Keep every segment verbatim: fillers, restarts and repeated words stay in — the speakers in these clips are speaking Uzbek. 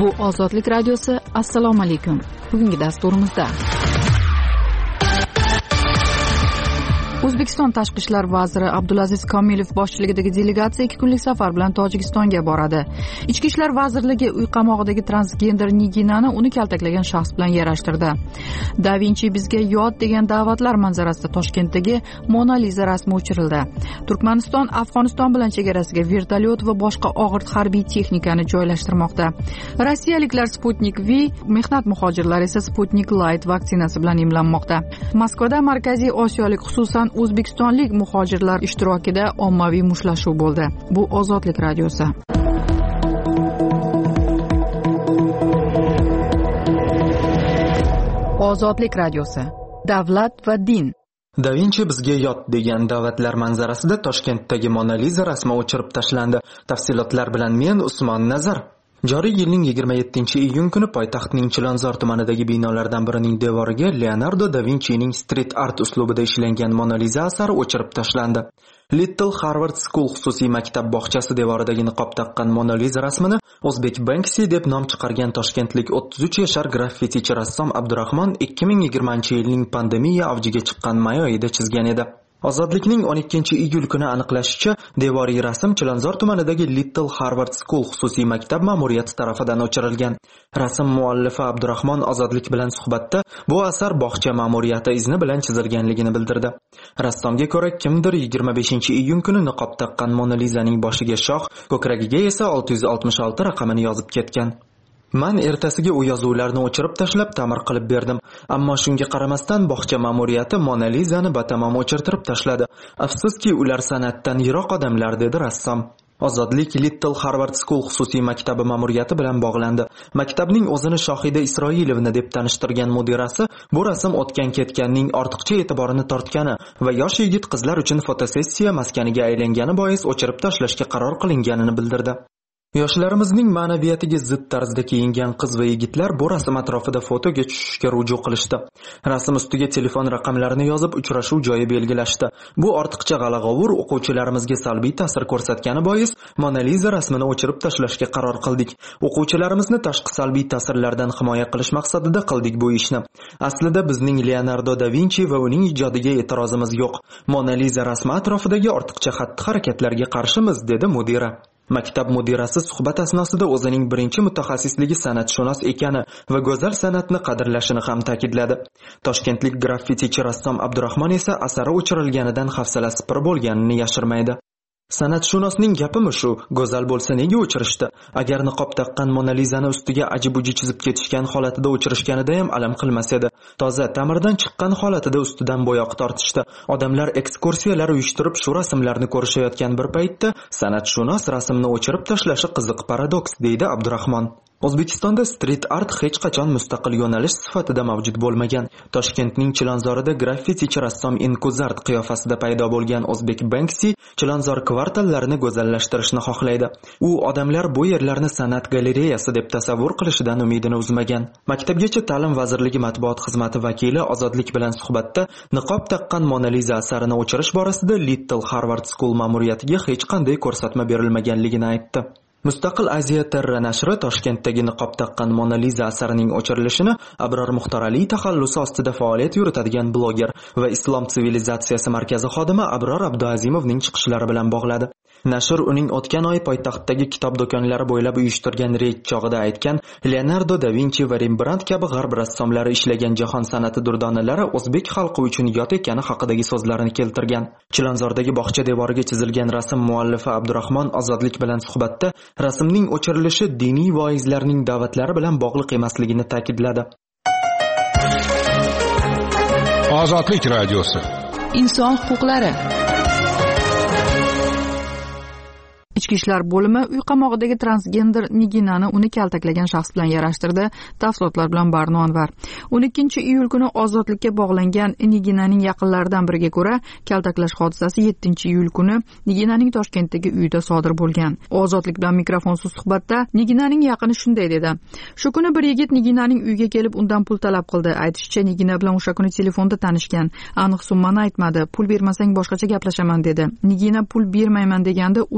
Bu Ozodlik radiosi. Assalomu alaykum. Bugungi dasturimizda O'zbekiston tashqi ishlar vaziri Abdulaziz Komilov boshchiligidagi delegatsiya ikki kunlik safar bilan Tojikistonga boradi. Ichki ishlar vazirligi uy qamog'idagi transgender Niginani uni kaltaklagan shaxs bilan yarashtirdi. Da Vinci bizga yod degan da'vatlar manzarasida Toshkentdagi Mona Lisa rasmi o'chirildi. Turkmaniston Afg'oniston bilan chegarasiga vertolyot va boshqa og'ir harbiy texnikani joylashtirmoqda. Rossiyaliklar Sputnik V, mehnat muhojirlari esa Sputnik Light vaksinasi bilan emlanmoqda. Moskvada Markaziy Osiyolik, xususan o'zbekistonlik muhojirlar ishtirokida ommaviy mushtlashuv bo'ldi. Bu Ozodlik radiosi. Ozodlik radiosi. Davlat va din. Da Vinci bizga yot degan da'vatlar manzarasida Toshkentdagi Mona Lisa rasmi o'chirib tashlandi. Tafsilotlar bilan men Usmon Nazar. Joriy yilning yigirma yettinchi iyun kuni poytaxtning Chilonzor tumanidagi binolardan birining devoriga Leonardo da Vincining street art uslubida ishlangan Mona Lisa asari o'chirib tashlandi. Little Harvard School xususiy maktab bog'chasi devoridagi niqob taqqan Mona Lisa rasmini O'zbek Banksy deb nom chiqargan toshkentlik o'ttiz uch yashar graffitichi rassom Abdurahmon ikki ming yigirmanchi yilning pandemiya avjiga chiqqan may oyida chizgan edi. Ozodlikning o'n ikkinchi iyul kuni aniqlashicha, devoriy rasm Chilonzor tumanidagi Little Harvard School xususiy maktab ma'muriyati tarafidan o'chirilgan. Rasm muallifi Abdurahmon Ozodlik bilan suhbatda bu asar bog'cha ma'muriyati izni bilan chizilganligini bildirdi. Rassomga ko'ra, kimdir yigirma beshinchi iyun kuni niqob taqqan Mona Lisaning boshiga shoh, ko'kragiga esa olti yuz oltmish olti raqamini yozib ketgan. Man ertasiga u yozuvlarni o'chirib tashlab ta'mir qilib berdim, ammo shunga qaramasdan bog'cha ma'muriyati Mona Lisani batamom o'chirtirib tashladi. Afsuski, ular san'atdan yiroq odamlar, dedi rassom. Ozodlik Little Harvard School xususiy maktabi ma'muriyati bilan bog'landi. Maktabning o'zini Shohida Isroilovna deb tanishtirgan mudirasi bu rasm o'tgan ketganning ortiqcha e'tiborini tortgani va yosh yigit qizlar uchun fotosessiya maskaniga aylangani bois o'chirib tashlashga qaror qilinganini bildirdi. Yoshlarimizning ma'naviyatiga zid tarzda kiyingan qiz va yigitlar bu rasm atrofida fotoga tushishga ruju qilishdi. Rasm ustiga telefon raqamlarini yozib, uchrashuv joyi belgilashdi. Bu ortiqcha g'ala-g'ovur o'quvchilarimizga salbiy ta'sir ko'rsatgani bois Mona Lisa rasmini o'chirib tashlashga qaror qildik. O'quvchilarimizni tashqi salbiy ta'sirlardan himoya qilish maqsadida qildik bu ishni. Aslida bizning Leonardo da Vinci va uning ijodiga e'tirozimiz yo'q. Mona Lisa rasmi atrofidagi ortiqcha xatti-harakatlarga qarshimiz, dedi mudira. Maktab mudirasi suhbat asnosida o'zining birinchi mutaxassisligi san'atshunos ekani va go'zal san'atni qadrlashini ham ta'kidladi. Toshkentlik graffitichi rassom Abdurahmon esa asari o'chirilganidan hafsalasi pir bo'lganini yashirmaydi. San'atshunosning gapimi shu, go'zal bo'lsa nega o'chirishdi? Agar niqob taqqan Mona Lisani ustiga aji-buji chizib ketishgan holatida o'chirishganida ham alam qilmas edi. Toza ta'mirdan chiqqan holatida ustidan bo'yoq tortishdi. Odamlar ekskursiyalar uyushtirib shu rasmlarni ko'rishayotgan bir paytda san'atshunos rasmni o'chirib tashlashi qiziq paradoks, deydi Abdurahmon. O'zbekistonda street art hech qachon mustaqil yo'nalish sifatida mavjud bo'lmagan. Toshkentning Chilonzorida graffitichi rassom Inkuzart qiyofasida paydo bo'lgan O'zbek Banksy Chilonzor kvartallarini go'zallashtirishni xohlaydi. U odamlar bu yerlarni san'at galereyasi deb tasavvur qilishidan umidini uzmagan. Maktabgacha ta'lim vazirligi matbuot xizmati vakili Ozodlik bilan suhbatda niqob taqqan Mona Lisa asarini o'chirish borasida Little Harvard School ma'muriyatiga hech qanday ko'rsatma berilmaganligini aytdi. Mustaqil Aziya Terra nashri Toshkentdagi niqob taqqan Mona Lisa asarining o'chirilishini Abror Muxtoraliy taxallusi ostida faoliyat yuritadigan bloger va Islom sivilizatsiyasi markazi xodimi Abror Abduazimovning chiqishlari bilan bog'ladi. Nashr uning o'tgan oy poytaxtdagi kitob do'konlari bo'ylab uyushtirgan reyd chog'ida aytgan Leonardo da Vinci va Rembrandt kabi g'arb rassomlari ishlagan jahon san'ati durdonalari o'zbek xalqi uchun yot ekani haqidagi so'zlarini keltirgan. Chilonzordagi bog'cha devoriga chizilgan rasm muallifi Abdurahmon Ozodlik bilan suhbatda rasmning o'chirilishi diniy voizlarning da'vatlari bilan bog'liq emasligini ta'kidladi. Ozodlik radiosi. Inson huquqlari. Ichki ishlar bo'limi uy qamog'idagi transgender Niginani uni kaltaklagan shaxs bilan yarashtirdi. Tafsilotlar bilan Barno Anvar. o'n ikkinchi iyul kuni ozodlikka bog'langan Niginaning yaqinlaridan biriga ko'ra, kaltaklash hodisasi yettinchi iyul kuni Niginaning Toshkentdagi uyida sodir bo'lgan. Ozodlik bilan mikrofonsiz suhbatda Niginaning yaqini shunday dedi: "Shu kuni bir yigit Niginaning uyiga kelib undan pul talab qildi. Aytishicha, Nigina bilan o'sha kuni telefonda tanishgan. Aniq summani aytmadi. Pul bermasang boshqacha gaplashaman dedi. Nigina pul bermayman deganda urushga o'tib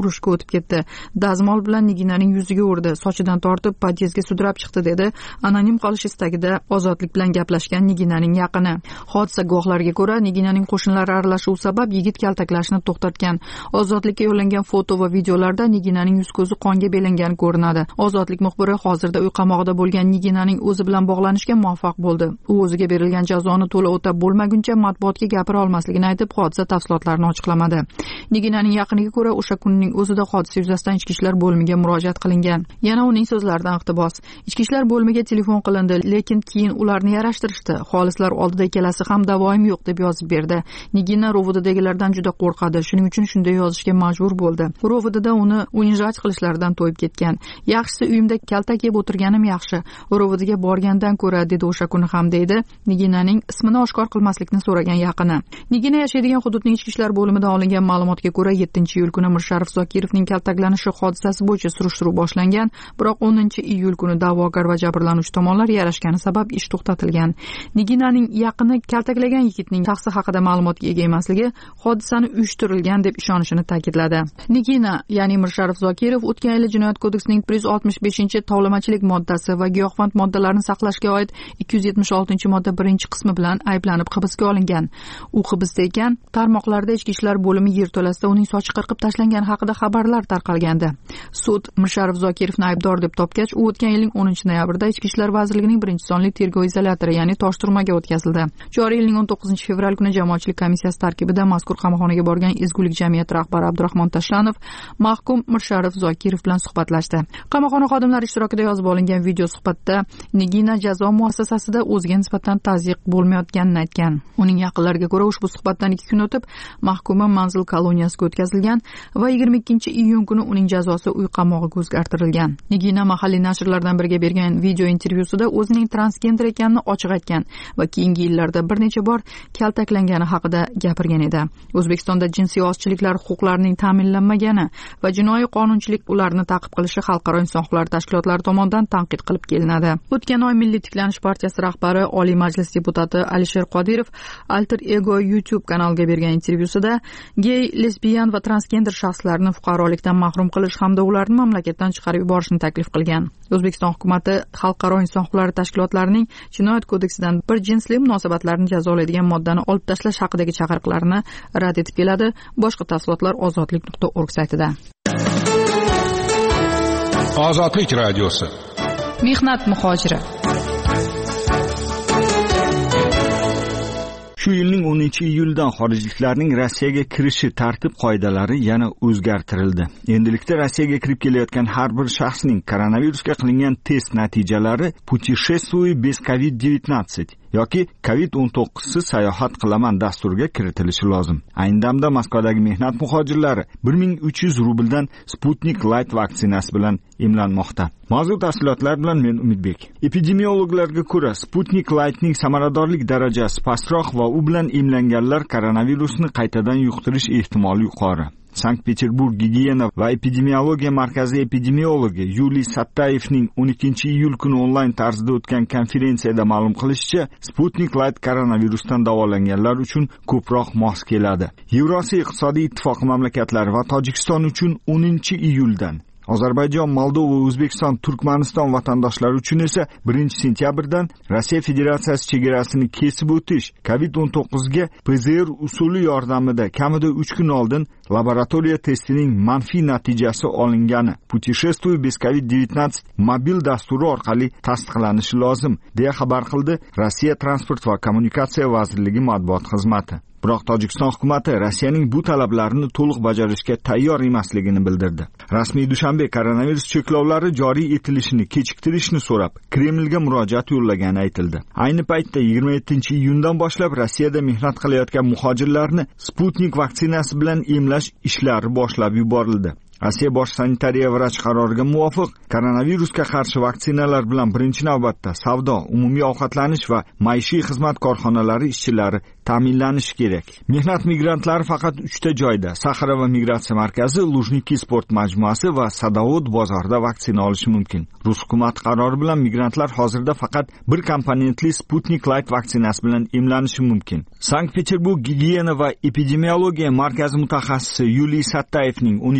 o'tib ketdi. Dazmol bilan Niginaning yuziga urdi, sochidan tortib podyezdga sudrab chiqdi, dedi anonim qolish istagida ozodlik bilan gaplashgan Niginaning yaqini. Hodisa guvohlariga ko'ra, Niginaning qo'shnilari aralashuvi sabab yigit kaltaklashni to'xtatgan. Ozodlikka yo'llangan foto va videolarda Niginaning yuz ko'zi qonga belangan ko'rinadi. Ozodlik muxbiri hozirda uy qamog'ida bo'lgan Niginaning o'zi bilan bog'lanishga muvaffaq bo'ldi. U o'ziga berilgan jazoni to'la o'tab bo'lmaguncha matbuotga gapira olmasligini aytib, hodisa tafsilotlarini ochiqlamadi. Niginaning yaqiniga ko'ra, o'sha kunning o'zida hodisa yuzasidan ichki ishlar bo'limiga murojaat qilingan. Yana uning so'zlaridan iqtibos: ichki ishlar bo'limiga telefon qilindi, lekin keyin ularni yarashtirishdi. Xolislar oldida ikkalasi ham davoim yo'q deb yozib berdi. Nigina rovidagilardan juda qo'rqadi, shuning uchun shunday yozishga majbur bo'ldi. Rovidada uni o'yinjaj qilishlaridan to'yib ketgan. Yaxshisi uyimda kaltak yeb o'tirganim yaxshi. Rovidaga borgandan ko'ra, dedi o'sha kuni ham, deydi Niginaning ismini oshkor qilmaslikni so'ragan yaqini. Nigina yashaydigan hududning ichki ishlar bo'limida olingan ma'lumotga ko'ra, yettinchi iyul kuni Mirsharif Zokirovning kaltaklanishi hodisasi bo'yicha surishtiruv boshlangan, biroq o'ninchi iyul kuni da'vogar va jabrlanuvchi tomonlar yarashgani sabab ish to'xtatilgan. Niginaning yaqini kaltaklagan yigitning shaxsi haqida ma'lumotga ega emasligi, hodisani uyushtirilgan deb ishonishini ta'kidladi. Nigina, ya'ni Mirsharif Zokirov, o'tgan yil Jinoyat kodeksining bir yuz oltmish beshinchi tovlamachilik moddasi va giyohvand moddalarni saqlashga oid ikki yuz yetmish oltinchi modda birinchi qismi bilan ayblanib hibsga olingan. U hibsda ekan, tarmoqlarda ichki ishlar bo'limi yerto'lasida uning sochi qirqib tashlangani haqida xabarlar tarqalgandi. Sud Mirsharif Zokirovni aybdor deb topgach, u o'tgan yilning o'ninchi noyabrida Ichki ishlar vazirligining birinchi sonli tergov izolyatori, ya'ni tosh turmaga o'tkazildi. Joriy yilning o'n to'qqizinchi fevral kuni jamoatchilik komissiyasi tarkibida mazkur qamoqxonaga borgan Ezgulik jamiyati rahbari Abdurahmon Tashlanov mahkum Mirsharif Zokirov bilan suhbatlashdi. Qamoqxona xodimlari ishtirokida yozib olingan video suhbatda Nigina jazo muassasasida o'ziga nisbatan tazyiq bo'lmayotganini aytgan. Uning yaqinlariga ko'ra, ushbu suhbatdan ikki kun o'tib mahkuma manzil koloniyasiga o'tkazilgan va yigirma ikkinchi iyun kuni uning jazosi uy qamog'iga o'zgartirilgan. Nigina mahalliy nashrlardan biriga bergan video intervyusida o'zining transgender ekanini ochiq aytgan va keyingi yillarda bir necha bor kaltaklangani haqida gapirgan edi. O'zbekistonda jinsiy ozchiliklar huquqlarining ta'minlanmagani va jinoiy qonunchilik ularni ta'qib qilishi xalqaro inson huquqlari tashkilotlari tomonidan tanqid qilib kelinadi. O'tgan oy Milliy tiklanish partiyasi rahbari, Oliy Majlis deputati Alisher Qodirov Alter Ego YouTube kanaliga bergan intervyusida gey, lesbiyan va transgender shaxslarni fuqarolikdan mahrum qilish hamda ularni mamlakatdan chiqarib yuborishni taklif qilgan. O'zbekiston hukumatı xalqaro inson huquqlari tashkilotlarining Jinoyat kodeksidan bir jinsli munosabatlarni jazolaydigan moddani olib tashlash haqidagi chaqiriqlarni rad etib keladi. Boshqa tafsilotlar ozodlik nuqta org saytida. Ozodlik radiosi. Mehnat muhojiri. Shu yilning o'ninchi iyuldan xorijliklarning Rossiyaga kirishi tartib-qoidalari yana o'zgartirildi. Endilikda Rossiyaga kirib kelayotgan har bir shaxsning koronavirusga qilingan test natijalari "Путешествуй без ковид девятнадцать" yoki kovid o'n to'qqizsiz sayohat qilaman dasturiga kiritilishi lozim. Ayni damda Moskvadagi mehnat muhojirlari bir ming uch yuz rubldan Sputnik Light vaksinasi bilan emlanmoqda. Mavzu tafsilotlar bilan men Umidbek. Epidemiologlarga ko'ra, Sputnik Lightning samaradorlik darajasi pastroq va u bilan emlanganlar koronavirusni qaytadan yuqtirish ehtimoli yuqori. Sankt-Peterburg gigiyena va epidemiologiya markazi epidemiologi Yuliy Sattayevning o'n ikkinchi iyul kuni onlayn tarzda o'tgan konferensiyada ma'lum qilishicha, Sputnik Light koronavirusdan davolanganlar uchun ko'proq mos keladi. Yevrosiyo iqtisodiy ittifoqi mamlakatlari va Tojikiston uchun o'ninchi iyuldan, Ozarbayjon, Moldova, O'zbekiston, Turkmaniston vatandoshlari uchun esa birinchi sentyabrdan Rossiya Federatsiyasi chegarasini kesib o'tish kovid o'n to'qqiz ga P Z R usuli yordamida kamida uch kun oldin laboratoriya testining manfiy natijasi olingani "Путешествуй без ковид девятнадцать" mobil dasturi orqali tasdiqlanishi lozim, deya xabar qildi Rossiya Transport va kommunikatsiya vazirligi matbuot xizmati. Biroq Tojikiston hukumati Rossiyaning bu talablarini to'liq bajarishga tayyor emasligini bildirdi. Rasmiy Dushanbe koronavirus cheklovlari joriy etilishini kechiktirishni so'rab Kremlga murojaat yo'llagani aytildi. Ayni paytda yigirma yettinchi iyundan boshlab Rossiyada mehnat qilayotgan muhojirlarni Sputnik vaksinasi bilan emlash ishlari boshlab yuborildi. Rossiya bosh sanitariya vrach qaroriga muvofiq koronavirusga qarshi vaksinalar bilan birinchi navbatda savdo, umumiy ovqatlanish va maishiy xizmat korxonalari ishchilari ta'minlanishi kerak. Mehnat migrantlari faqat uchta joyda, Saxara va migratsiya markazi, Lujniki sport majmuasi va Sadovod bozorida vaksina olishi mumkin. Rus hukumati qarori bilan migrantlar hozirda faqat bir komponentli Sputnik Light vaksinasi bilan emlanishi mumkin. Sankt-Peterburg gigiyena va epidemiologiya markazi mutaxassisi Yuliy Sattayevning o'n ikkinchi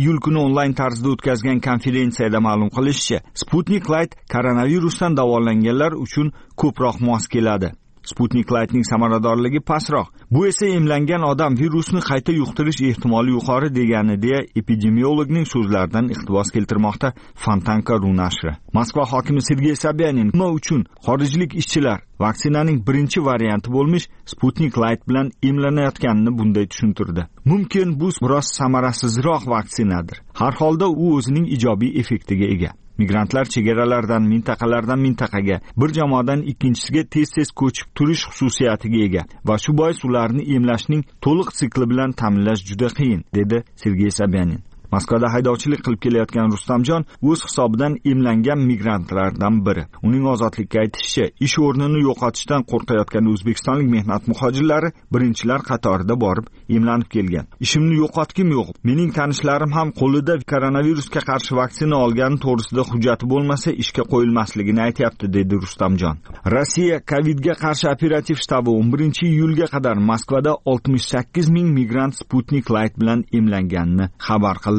iyul kuni onlayn tarzda o'tkazgan konferensiyada ma'lum qilishicha, Sputnik Light koronavirusdan davolanganlar uchun ko'proq mos keladi. Sputnik Lightning samaradorligi pastroq. Bu esa emlangan odam virusni qayta yuqtirish ehtimoli yuqori degani deya epidemiologning so'zlaridan iqtibos keltirmoqda Fontanka ru nashri. Moskva hokimi Sergey Sobyanin nima uchun xorijlik ishchilar vaksinaning birinchi varianti bo'lmish Sputnik Light bilan emlanayotganini bunday tushuntirdi. Mumkin bu biroz samarasizroq vaksinadir. Har holda u o'zining ijobiy effektiga ega. Migrantlar chegaralardan, mintaqalardan mintaqaga, bir jamoadan ikkinchisiga tez-tez ko'chib turish xususiyatiga ega va shu bois ularni emlashning to'liq sikli bilan ta'minlash juda qiyin, dedi Sergey Sobyanin. Moskvada haydovchilik qilib kelayotgan Rustamjon o'z hisobidan emlangan migrantlardan biri. Uning ozodlikka aytishicha, ish o'rnini yo'qotishdan qo'rqayotgan o'zbekistonlik mehnat muhojirlari birinchilar qatorida borib emlanib kelgan. Ishimni yo'qotgim yo'q. Mening tanishlarim ham qo'lida koronavirusga qarshi vaksina olgani to'g'risida hujjati bo'lmasa ishga qo'yilmasligini aytayapti, dedi Rustamjon. Rossiya Covidga qarshi operativ shtabi o'n birinchi iyulga qadar Moskvada oltmish sakkiz ming migrant Sputnik Light bilan emlanganini xabar qildi.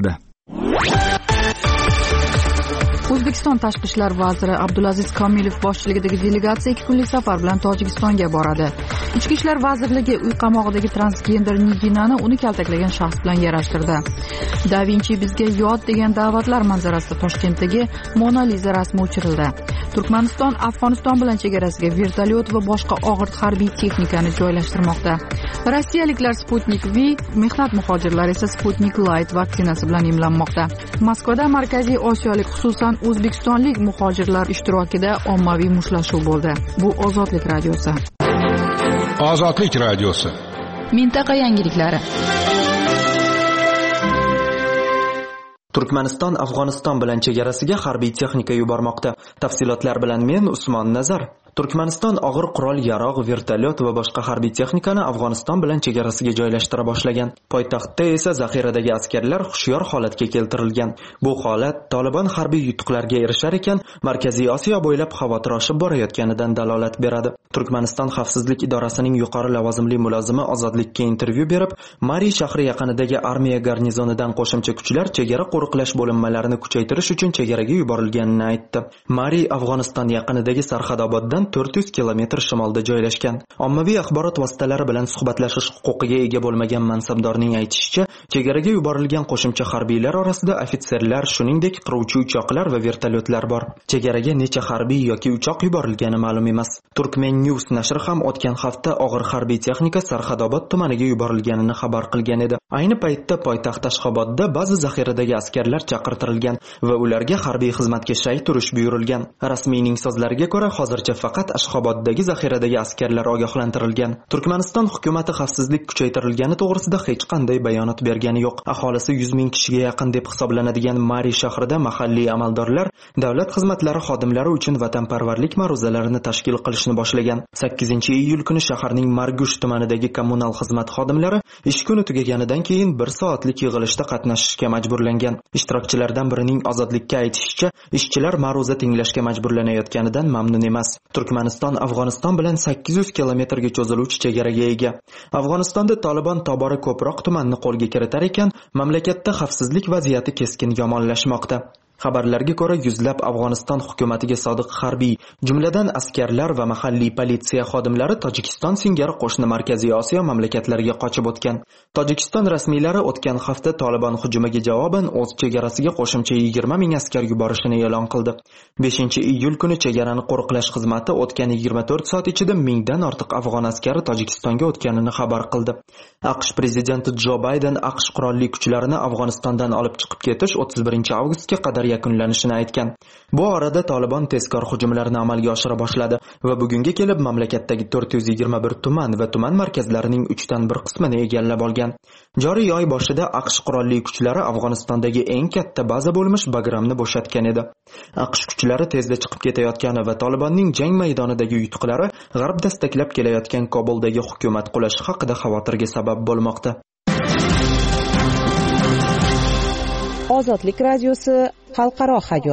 O'zbekiston tashqi ishlar vaziri Abdulaziz Komilov boshchiligidagi delegatsiya ikki kunlik safar bilan Tojikistonga boradi. Ichki ishlar vazirligi uy qamog'idagi transgender Niginani uni kaltaklagan shaxs bilan yarashtirdi. Da Vinci bizga yod degan da'vatlar manzarasida Toshkentdagi Mona Lisa rasmi o'chirildi. Turkmaniston Afg'oniston bilan chegarasiga vertolyot va boshqa og'ir harbiy texnikani joylashtirmoqda. Rossiyaliklar Sputnik V, mehnat muhojirlari esa Sputnik Light vaksinasi bilan emlanmoqda. Moskvada Markaziy Osiyolik, xususan o'zbekistonlik muhojirlar ishtirokida ommaviy mushtlashuv bo'ldi. Bu Ozodlik radiosi. Ozodlik radiosi. Mintaqa yangiliklari. Turkmaniston Afg'oniston bilan chegarasiga harbiy texnika yubormoqda. Tafsilotlar bilan men Usmon Nazar. Turkmaniston og'ir qurol yarog', vertolyot va boshqa harbiy texnikani Afg'oniston bilan chegarasiga joylashtira boshlagan. Poytaxtda esa zaxiradagi askarlar hushyor holatga keltirilgan. Bu holat Taliban harbiy yutuqlarga erishar ekan, Markaziy Osiyo bo'ylab xavotir oshib borayotganidan dalolat beradi. Turkmaniston xavfsizlik idorasining yuqori lavozimli mulozimi Ozodlikka intervyu berib, Mari shahri yaqinidagi armiya garnizonidan qo'shimcha kuchlar chegara qo'riqlash bo'linmalarini kuchaytirish uchun chegaraga yuborilganini aytdi. Mari Afg'oniston yaqinidagi Sarxadoboddan to'rt yuz kilometr shimolda joylashgan. Ommaviy axborot vositalari bilan suhbatlashish huquqiga ega bo'lmagan mansabdorning aytishicha, chegaraga yuborilgan qo'shimcha harbiylar orasida ofitserlar, shuningdek qiruvchi uchoqlar va vertolyotlar bor. Chegaraga necha harbiy yoki uchoq yuborilgani ma'lum emas. Turkmen News nashri ham o'tgan hafta og'ir harbiy texnika Sarxadobod tumaniga yuborilganini xabar qilgan edi. Ayni paytda poytaxt Ashxobodda ba'zi zaxiradagi askarlar chaqirtirilgan va ularga harbiy xizmatga shay turish buyurilgan. Rasmiyning so'zlariga ko'ra, hozircha faqat Ashxoboddagi zaxiradagi askarlar ogohlantirilgan. Turkmaniston hukumati xavfsizlik kuchaytirilgani to'g'risida hech qanday bayonot bergani yo'q. Aholisi yuz ming kishiga yaqin deb hisoblanadigan Mari shahrida mahalliy amaldorlar davlat xizmatlari xodimlari uchun vatanparvarlik ma'ruzalarini tashkil qilishni boshlagan. sakkizinchi iyul kuni shaharning Margush tumanidagi kommunal xizmat xodimlari ish kuni tugaganidan keyin bir soatlik yig'ilishda qatnashishga majburlangan. Ishtirokchilardan birining Ozodlikka aytishicha, ishchilar ma'ruza tinglashga majburlanayotganidan mamnun emas. Turkmaniston Afg'oniston bilan sakkiz yuz kilometrga cho'ziluvchi chegaraga ega. Afg'onistonda Taliban tobora ko'proq tumanni qo'lga kiritar ekan, mamlakatda xavfsizlik vaziyati keskin yomonlashmoqda. Xabarlarga ko'ra, yuzlab Afg'oniston hukumatiga sodiq harbiy, jumladan askarlar va mahalliy politsiya xodimlari Tojikiston singari qo'shni Markaziy Osiyo mamlakatlariga qochib o'tgan. Tojikiston rasmiylari o'tgan hafta Taliban hujumiga javoban o'z chegarasiga qo'shimcha yigirma ming askar yuborishini e'lon qildi. beshinchi iyul kuni chegarani qo'riqlash xizmati o'tgan yigirma to'rt soat ichida mingdan ortiq afg'on askari Tojikistonga o'tganini xabar qildi. AQSh prezidenti Jo Bayden AQSh qurolli kuchlarini Afg'onistondan olib chiqib ketish o'ttiz birinchi avgustga qadar yakunlanishini aytgan. Bu orada Taliban tezkor hujumlarni amalga oshira boshladi va bugunga kelib mamlakatdagi to'rt yuz yigirma bir tuman va tuman markazlarining uchdan bir qismini egallab olgan. Joriy oy boshida AQSh qurolli kuchlari Afg'onistondagi eng katta baza bo'lmish Bagramni bo'shatgan edi. AQSh kuchlari tezda chiqib ketayotgani va Talibanning jang maydonidagi yutuqlari g'arb dastaklab kelayotgan Kobuldagi hukumat qulashi haqida xavotirga sabab bo'lmoqda. Ozodlik radiosi xalqaro hayot.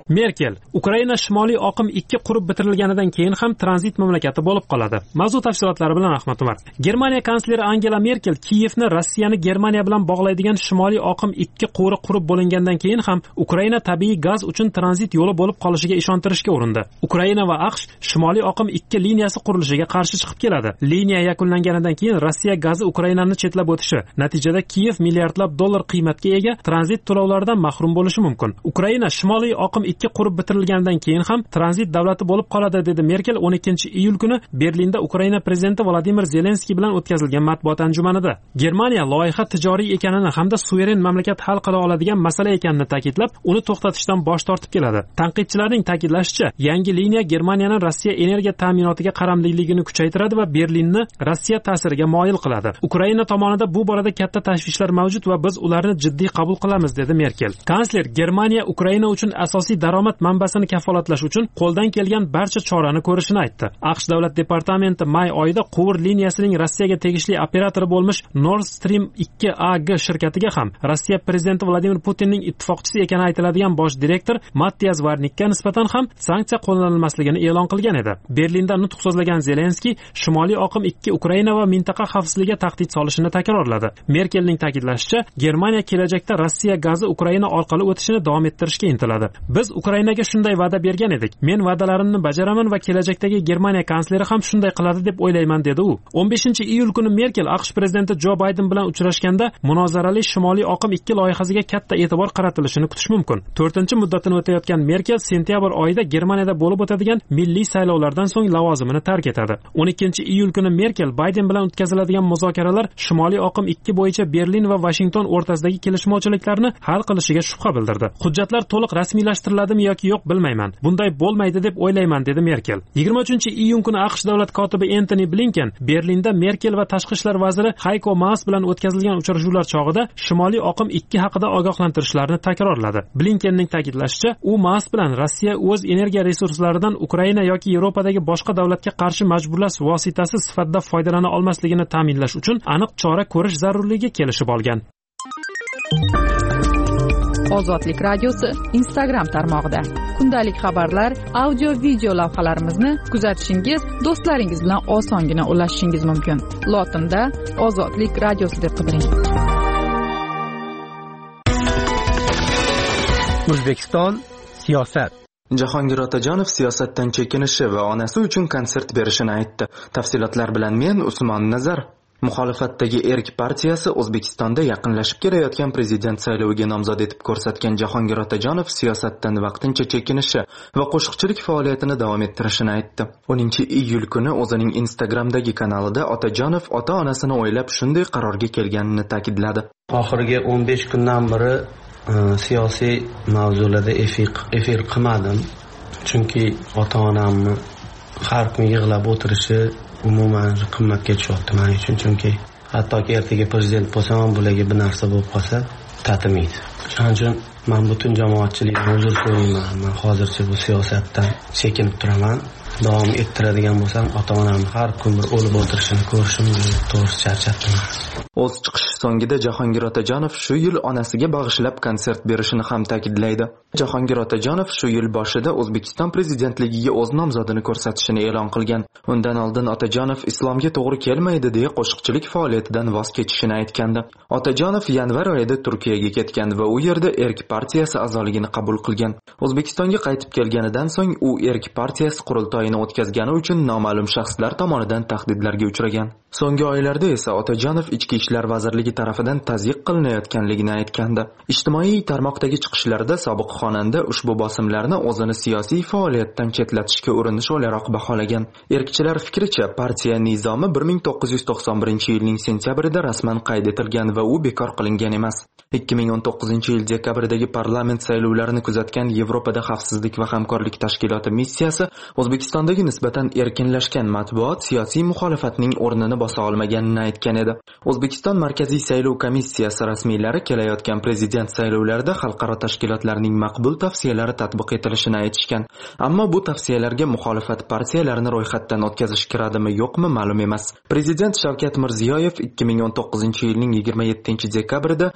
Merkel Ukraina Shimoliy oqim ikki qurib bitirilganidan keyin ham tranzit mamlakati bo'lib qoladi. Mavzu tafsilotlari bilan Ahmad Umar. Germaniya kansleri Angela Merkel Kiyevni Rossiyani Germaniya bilan bog'laydigan Shimoliy oqim ikki quvuri qurib bo'lingandan keyin ham Ukraina tabiiy gaz uchun tranzit yo'li bo'lib qolishiga ishontirishga urindi. Ukraina va AQSh Shimoliy oqim ikki liniyasi qurilishiga qarshi chiqib keladi. Liniya yakunlanganidan keyin Rossiya gazi Ukrainani chetlab o'tishi, natijada Kiyev milliardlab dollar qiymatga ega tranzit to'lovlaridan mahrum bo'lishi mumkin. Ukraina Shimoliy oqim ikki qurib bitirilganidan keyin ham tranzit davlati bo'lib qoladi, dedi Merkel o'n ikkinchi iyul kuni Berlinda Ukraina prezidenti Vladimir Zelenskiy bilan o'tkazilgan matbuot anjumanida. Germaniya loyiha tijoriy ekanini hamda suveren mamlakat hal qila oladigan masala ekanini ta'kidlab, uni to'xtatishdan bosh tortib keladi. Tanqidchilarning ta'kidlashicha, yangi liniya Germaniyaning Rossiya energiya ta'minotiga qaramliligini kuchaytiradi va Berlinni Rossiya ta'siriga moyil qiladi. Ukraina tomonida bu borada katta tashvishlar mavjud va biz ularni jiddiy qabul qilamiz, dedi Merkel. Kansler Germaniya Ukraina uchun asosiy daromad manbasini kafolatlash uchun qo'ldan kelgan barcha chorani ko'rishini aytdi. AQSh davlat departamenti may oyida quvur liniyasining Rossiyaga tegishli operatori bo'lmish Nord Stream ikki A G shirkatiga ham Rossiya prezidenti Vladimir Putinning ittifoqchisi ekani aytiladigan bosh direktor Matthias Varnikka nisbatan ham sanksiya qo'llanilmasligini e'lon qilgan edi. Berlinda nutq so'zlagan Zelenskiy Shimoliy oqim ikki Ukraina va mintaqa xavfsizligiga tahdid solishini takrorladi. Merkelning ta'kidlashicha, Germaniya kelajakda Rossiya gazi Ukraina orqali o'tishini davom ettirishga intiladi. Biz Ukrainaga shunday va'da bergan edik. Men va'dalarimni bajaraman va kelajakdagi Germaniya kansleri ham shunday qiladi deb o'ylayman, dedi u. o'n beshinchi iyul kuni Merkel AQSh prezidenti Jo Bayden bilan uchrashganda munozarali Shimoliy oqim ikki loyihasiga katta e'tibor qaratilishini kutish mumkin. to'rtinchi muddatini o'tayotgan Merkel sentyabr oyida Germaniyada bo'lib o'tadigan milliy saylovlardan so'ng lavozimini tark etadi. o'n ikkinchi iyul kuni Merkel Bayden bilan o'tkaziladigan muzokaralar Shimoliy oqim ikki bo'yicha Berlin va Washington o'rtasidagi kelishmovchiliklarni hal qilishiga shubha bildirdi. Hujjatlar to'liq rasmiylashtiriladi yoki yo'q bilmayman. Bunday bo'lmaydi deb o'ylayman, dedi Merkel. yigirma uchinchi iyun kuni AQSh davlat kotibi Antony Blinken Berlinda Merkel va tashqi ishlar vaziri Heiko Maas bilan o'tkazilgan uchrashuvlar chog'ida Shimoliy oqim ikki haqida ogohlantirishlarni takrorladi. Blinkenning ta'kidlashicha, u Maas bilan Rossiya o'z energiya resurslaridan Ukraina yoki Yevropadagi boshqa davlatga qarshi majburlash vositasi sifatida foydalana olmasligini ta'minlash uchun aniq chora ko'rish zarurligiga kelishib olgan. Ozodlik radiosi Instagram tarmog'ida kundalik xabarlar, audio video lavhalarimizni kuzatishingiz, do'stlaringiz bilan osongina ulashishingiz mumkin. Lotinda Ozodlik radiosi deb qidiring. O'zbekiston siyosat. Jahongir Otajonov siyosatdan chekinishi va onasi uchun konsert berishini aytdi. Tafsilotlar bilan men Usmon Nazar. Muxolifatdagi Erk partiyasi O'zbekistonda yaqinlashib kelayotgan prezident sayloviga nomzod etib ko'rsatgan Jahongir Otajonov siyosatdan vaqtincha chekinishi va qo'shiqchilik faoliyatini davom ettirishini aytdi. o'ninchi iyul kuni o'zining Instagramdagi kanalida Otajonov ota-onasini o'ylab shunday qarorga kelganini ta'kidladi. Oxirgi o'n besh kundan beri siyosiy mavzularda efir efir qilmadim. Chunki ota-onamni har kun yig'lab o'tirishi umuman qimmatga tushyapti men uchun. Chunki hattoki ertaga prezident bo'lsam, bularga bir narsa bo'lib qolsa, tatimaydi. Shuning uchun men butun jamoatchilikka uzr so'rayman. Men hozircha bu siyosatdan chekinib turaman. Davom ettiradigan bo'lsam, ota-onam har kun bir o'lib o'tirishini ko'rishim to'g'risi charchatdim. O'z chiqishi so'ngida Jahongir Otajonov shu yil onasiga bag'ishlab konsert berishini ham ta'kidlaydi. Jahongir Otajonov shu yil boshida O'zbekiston prezidentligiga o'z nomzodini ko'rsatishini e'lon qilgan. Undan oldin Otajonov islomga to'g'ri kelmaydi deya qo'shiqchilik faoliyatidan voz kechishini aytgandi. Otajonov yanvar oyida Turkiyaga ketgan va u yerda Erk partiyasi a'zoligini qabul qilgan. O'zbekistonga qaytib kelganidan so'ng u Erk partiyasi qurultoyini o'tkazgani uchun noma'lum shaxslar tomonidan tahdidlarga uchragan. So'nggi oylarda esa Otajonov Ichki ishlar vazirligi tarafidan tazyiq qilinayotganligini aytgandi. Ijtimoiy tarmoqdagi chiqishlarida sobiq xonanda ushbu bosimlarni o'zini siyosiy faoliyatdan chetlatishga urinish o'laroq baholagan. Erkchilar fikricha, partiya nizomi bir ming to'qqiz yuz to'qson birinchi yilning sentyabrida rasman qayd etilgan va u bekor qilingan emas. ikki ming o'n to'qqizinchi yil dekabrdagi parlament saylovlarini kuzatgan Yevropada xavfsizlik va hamkorlik tashkiloti missiyasi O'zbekistondagi nisbatan erkinlashgan matbuot siyosiy muxolifatning o'rnini bosa olmaganini aytgan edi. O'zbekiston Markaziy saylov komissiyasi rasmiylari kelayotgan prezident saylovlarida xalqaro tashkilotlarning maqbul tavsiyalari tatbiq etilishini aytishgan. Ammo bu tavsiyalarga muxolifat partiyalarini ro'yxatdan o'tkazish kiradimi yo'qmi ma'lum emas. Prezident Shavkat Mirziyoyev ikki ming o'n to'qqizinchi yilning yigirma yettinchi dekabrida xorij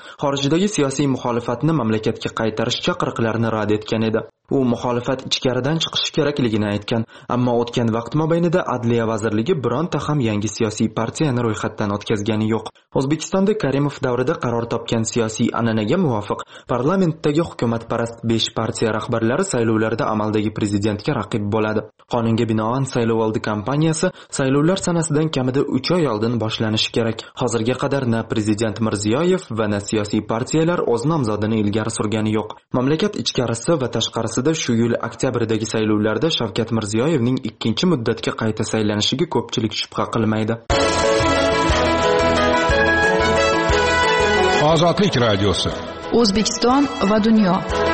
xorijidagi siyosiy muxolifatni mamlakatga qaytarish chaqiriqlarini rad etgan edi. U muxolifat ichkaridan chiqishi kerakligini aytgan, ammo o'tgan vaqt mobaynida Adliya vazirligi bironta ham yangi siyosiy partiyani ro'yxatdan o'tkazgani yo'q. O'zbekistonda Karimov davrida qaror topgan siyosiy an'anaga muvofiq parlamentdagi hukumatparast besh partiya rahbarlari saylovlarda amaldagi prezidentga raqib bo'ladi. Qonunga binoan saylovoldi kampaniyasi saylovlar sanasidan kamida uch oy oldin boshlanishi kerak. Hozirga qadar na prezident Mirziyoyev va na siyosiy partiyalar o'z nomzodini ilgari surgani yo'q. Mamlakat ichkarisi va tashqarisida shu yil oktyabrdagi saylovlarda Shavkat Mirziyoyevning ikkinchi muddatga qayta saylanishiga ko'pchilik shubha qilmaydi. Ozodlik radiosi. O'zbekiston va dunyo.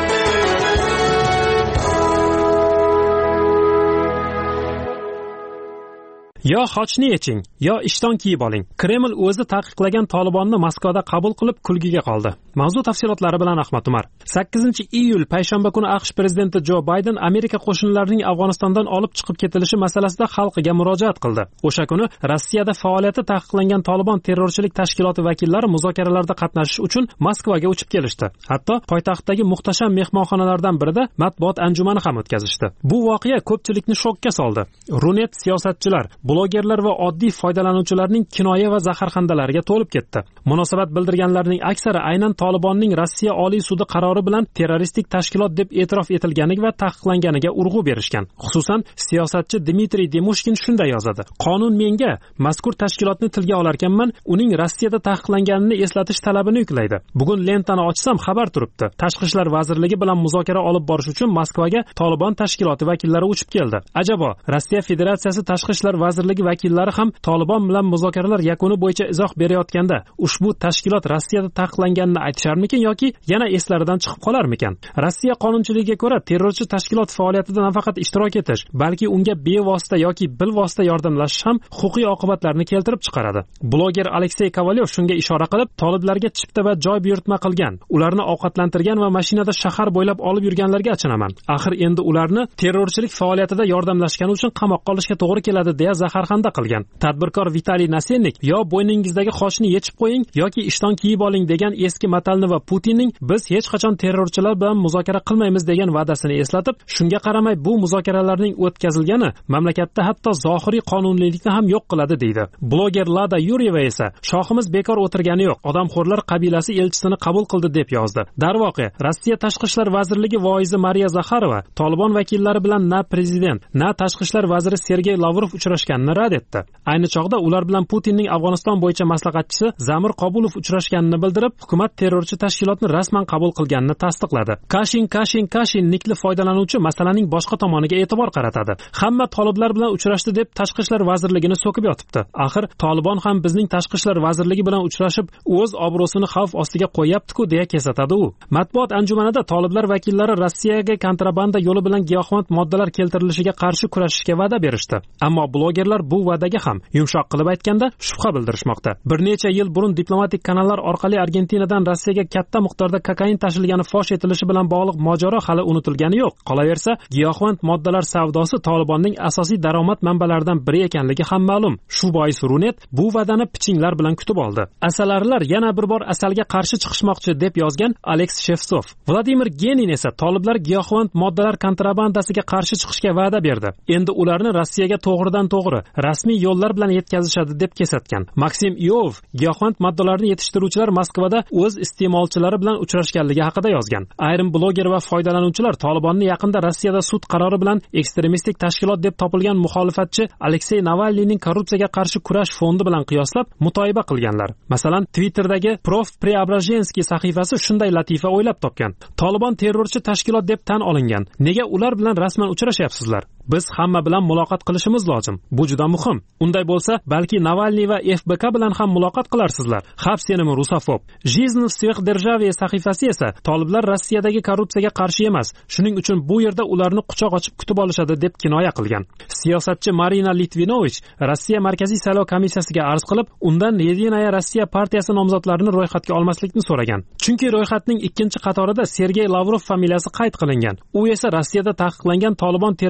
Yo xochni yeching, yo ishton kiyib oling. Kreml o'zi taqiqlagan Tolibonni Moskvada qabul qilib kulgiga qoldi. Mavzu tafsilotlari bilan Ahmad Umar. sakkizinchi iyul payshanba kuni AQSh prezidenti Jo Bayden Amerika qo'shinlarining Afg'onistondan olib chiqib ketilishi masalasida xalqiga murojaat qildi. O'sha kuni Rossiyada faoliyati taqiqlangan Tolibon terrorchilik tashkiloti vakillari muzokaralarda qatnashish uchun Moskvaga uchib kelishdi. Hatto poytaxtdagi muhtasham mehmonxonalardan birida matbuot anjumani ham o'tkazishdi. Bu voqea ko'pchilikni shokka soldi. Runet siyosatchilar, blogerlar va oddiy foydalanuvchilarning kinoya va zaharxandalariga to'lib ketdi. Munosabat bildirganlarning aksari aynan Tolibonning Rossiya Oliy sudi qarori bilan terroristik tashkilot deb e'tirof etilganiga va taqiqlanganiga urg'u berishgan. Xususan, siyosatchi Dmitriy Demushkin shunday yozadi: "Qonun menga mazkur tashkilotni tilga olarkanman, uning Rossiyada taqiqlanganini eslatish talabini yuklaydi. Bugun lentani ochsam xabar turibdi. Tashqi ishlar vazirligi bilan muzokara olib borish uchun Moskvaga Tolibon tashkiloti vakillari uchib keldi. Ajabo, Rossiya Federatsiyasi tashqi ishlar vazirligi vakillari ham Tolibon bilan muzokaralar yakuni bo'yicha izoh berayotganda ushbu tashkilot Rossiyada taqiqlanganini aytisharmikin yoki yana eslaridan chiqib qolarmikan? Rossiya qonunchiligiga ko'ra terrorchi tashkilot faoliyatida nafaqat ishtirok etish, balki unga bevosita yoki bilvosita yordamlashish ham huquqiy oqibatlarni keltirib chiqaradi. Bloger Aleksey Kovalyev shunga ishora qilib, toliblarga chipta va joy buyurtma qilgan, ularni ovqatlantirgan va mashinada shahar bo'ylab olib yurganlarga achinaman. Axir endi ularni terrorchilik faoliyatida yordamlashgani uchun qamoqqa olishga to'g'ri keladi deya zaharxanda qilgan. Tadbirkor Vitaliy Nasennik yo bo'yningizdagi xochni yechib qo'ying yoki ishton kiyib oling degan eski matalni va Putinning biz hech qachon terrorchilar bilan muzokara qilmaymiz degan va'dasini eslatib, shunga qaramay bu muzokaralarning o'tkazilgani mamlakatda hatto zohiriy qonuniylikni ham yo'q qiladi deydi. Bloger Lada Yuryeva esa shohimiz bekor o'tirgani yo'q, odamxo'rlar qabilasi elchisini qabul qildi deb yozdi. Darvoqe, Rossiya tashqi ishlar vazirligi voizi Mariya Zakharova Tolibon vakillari bilan na prezident, na tashqi ishlar vaziri Sergey Lavrov uchrashganini rad etdi. Ayni chog'da ular bilan Putinning Afg'oniston bo'yicha maslahatchisi Zamir Qobulov uchrashganini bildirib, hukumat terrorchi tashkilotni rasman qabul qilganini tasdiqladi. Kashin Kashin Kashin nikli foydalanuvchi masalaning boshqa tomoniga e'tibor qaratadi. Hamma toliblar bilan uchrashdi deb tashqi ishlar vazirligini so'kib yotibdi. Axir Tolibon ham bizning tashqi ishlar vazirligi bilan uchrashib, o'z obro'sini xavf ostiga qo'yapti-ku deya kesatadi u. Matbuot anjumanida toliblar vakillari Rossiyaga kontrabanda yo'li bilan giyohvand moddalar keltirilishiga qarshi kurashishga va'da berishdi. Ammo blogerlar bu va'daga ham yumshoq qilib aytganda shubha bildirishmoqda. Bir necha yil burun diplomatik kanallar orqali Argentinadan Rossiyaga katta miqdorda kokain tashilgani fosh etilishi bilan bog'liq mojaro hali unutilgani yo'q. Qolaversa, giyohvand moddalar savdosi Tolibonning asosiy daromad manbalaridan biri ekanligi ham ma'lum. Shu bois Runet bu va'dani pichinglar bilan kutib oldi. Asalarilar yana bir bor asalga qarshi chiqishmoqchi deb yozgan Aleks Shevtsov. Vladimir Genin esa toliblar giyohvand moddalar kontrabandasiga qarshi chiqishga va'da berdi. Endi ularni Rossiyaga to'g'ridan to'g'ri rasmiy yo'llar bilan yetkazishadi deb kesatgan. Maksim Iov giyohvand moddalarni yetishtiruvchilar Moskvada o'z iste'molchilari bilan uchrashganligi haqida yozgan. Ayrim bloger va foydalanuvchilar Tolibonni yaqinda Rossiyada sud qarori bilan ekstremistik tashkilot deb topilgan muxolifatchi Aleksey Navalniyning korrupsiyaga qarshi kurash fondi bilan qiyoslab mutoyiba qilganlar. Masalan, Twitter'dagi Prof Preobrazhenskiy sahifasi shunday latifa o'ylab topgan. Tolibon terrorchi tashkilot deb tan olingan. Nega ular bilan rasman uchrashyapsizlar? Biz hamma bilan muloqot qilishimiz lozim. Bu juda muhim. Unday bo'lsa, balki Navalniy va F B K bilan ham muloqot qilarsizlar. Xavf senimi rusofob. Жизнь в сверхдержаве sahifasi esa toliblar Rossiyadagi korrupsiyaga qarshi emas. Shuning uchun bu yerda ularni quchoq ochib kutib olishadi deb kinoya qilgan. Siyosatchi Marina Litvinovich Rossiya Markaziy saylov komissiyasiga arz qilib, undan Yedinaya Rossiya partiyasi nomzodlarini ro'yxatga olmaslikni so'ragan. Chunki ro'yxatning ikkinchi qatorida Sergey Lavrov familiyasi qayd qilingan. U esa Rossiyada taqiqlangan Tolibon terrorchilik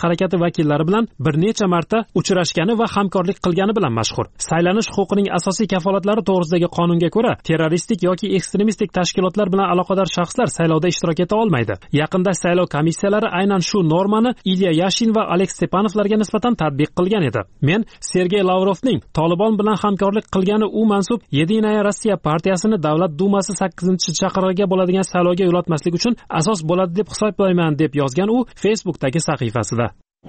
harakati vakillari bilan bir necha marta uchrashgani va hamkorlik qilgani bilan mashhur. Saylanish huquqining asosiy kafolatlari to'g'risidagi qonunga ko'ra, terroristik yoki ekstremistik tashkilotlar bilan aloqador shaxslar saylovda ishtirok eta olmaydi. Yaqinda saylov komissiyalari aynan shu normani Ilya Yashin va Aleks Stepanovlarga nisbatan tatbiq qilgan edi. Men Sergey Lavrovning Tolibon bilan hamkorlik qilgani u mansub Yedinaya Rossiya partiyasini Davlat dumasi sakkizinchi chaqirig'iga bo'ladigan saylovga yo'latmaslik uchun asos bo'ladi deb hisoblayman, deb yozgan u Facebookdagi sahifasida.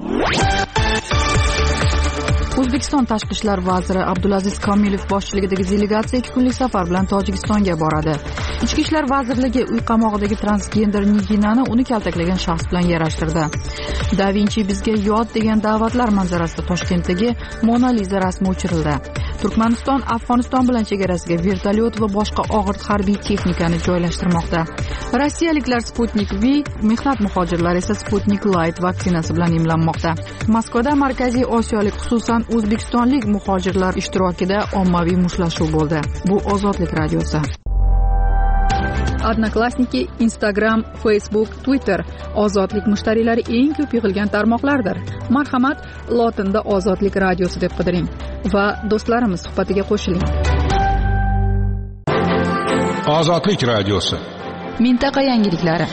O'zbekiston Tashqi ishlar vaziri Abdulaziz Komilov boshchiligidagi delegatsiya ikki kunlik safar bilan Tojikistonga boradi. Ichki ishlar vazirligi uy qamog'idagi transgender Niginani uni kaltaklagan shaxs bilan yarashtirdi. Da Vinci bizga yod degan da'vatlar manzarasida Toshkentdagi Mona Lisa rasmi o'chirildi. Turkmaniston Afg'oniston bilan chegarasiga vertolyot va boshqa og'ir harbiy texnikani joylashtirmoqda. Rossiyaliklar Sputnik V, mehnat muhojirlari esa Sputnik Light vaksinasi bilan emlanmoqda. Moskvada Markaziy Osiyolik, xususan o'zbekistonlik muhojirlar ishtirokida ommaviy mushtlashuv bo'ldi. Bu Ozodlik radiosi. Odnoklassniki, Instagram, Facebook, Twitter ozodlik mushtariylari eng ko'p yig'ilgan tarmoqlardir. Marhamat, lotinda Ozodlik radiosi deb qidiring va do'stlarimiz suhbatiga qo'shiling. Ozodlik radiosi. Mintaqa yangiliklari.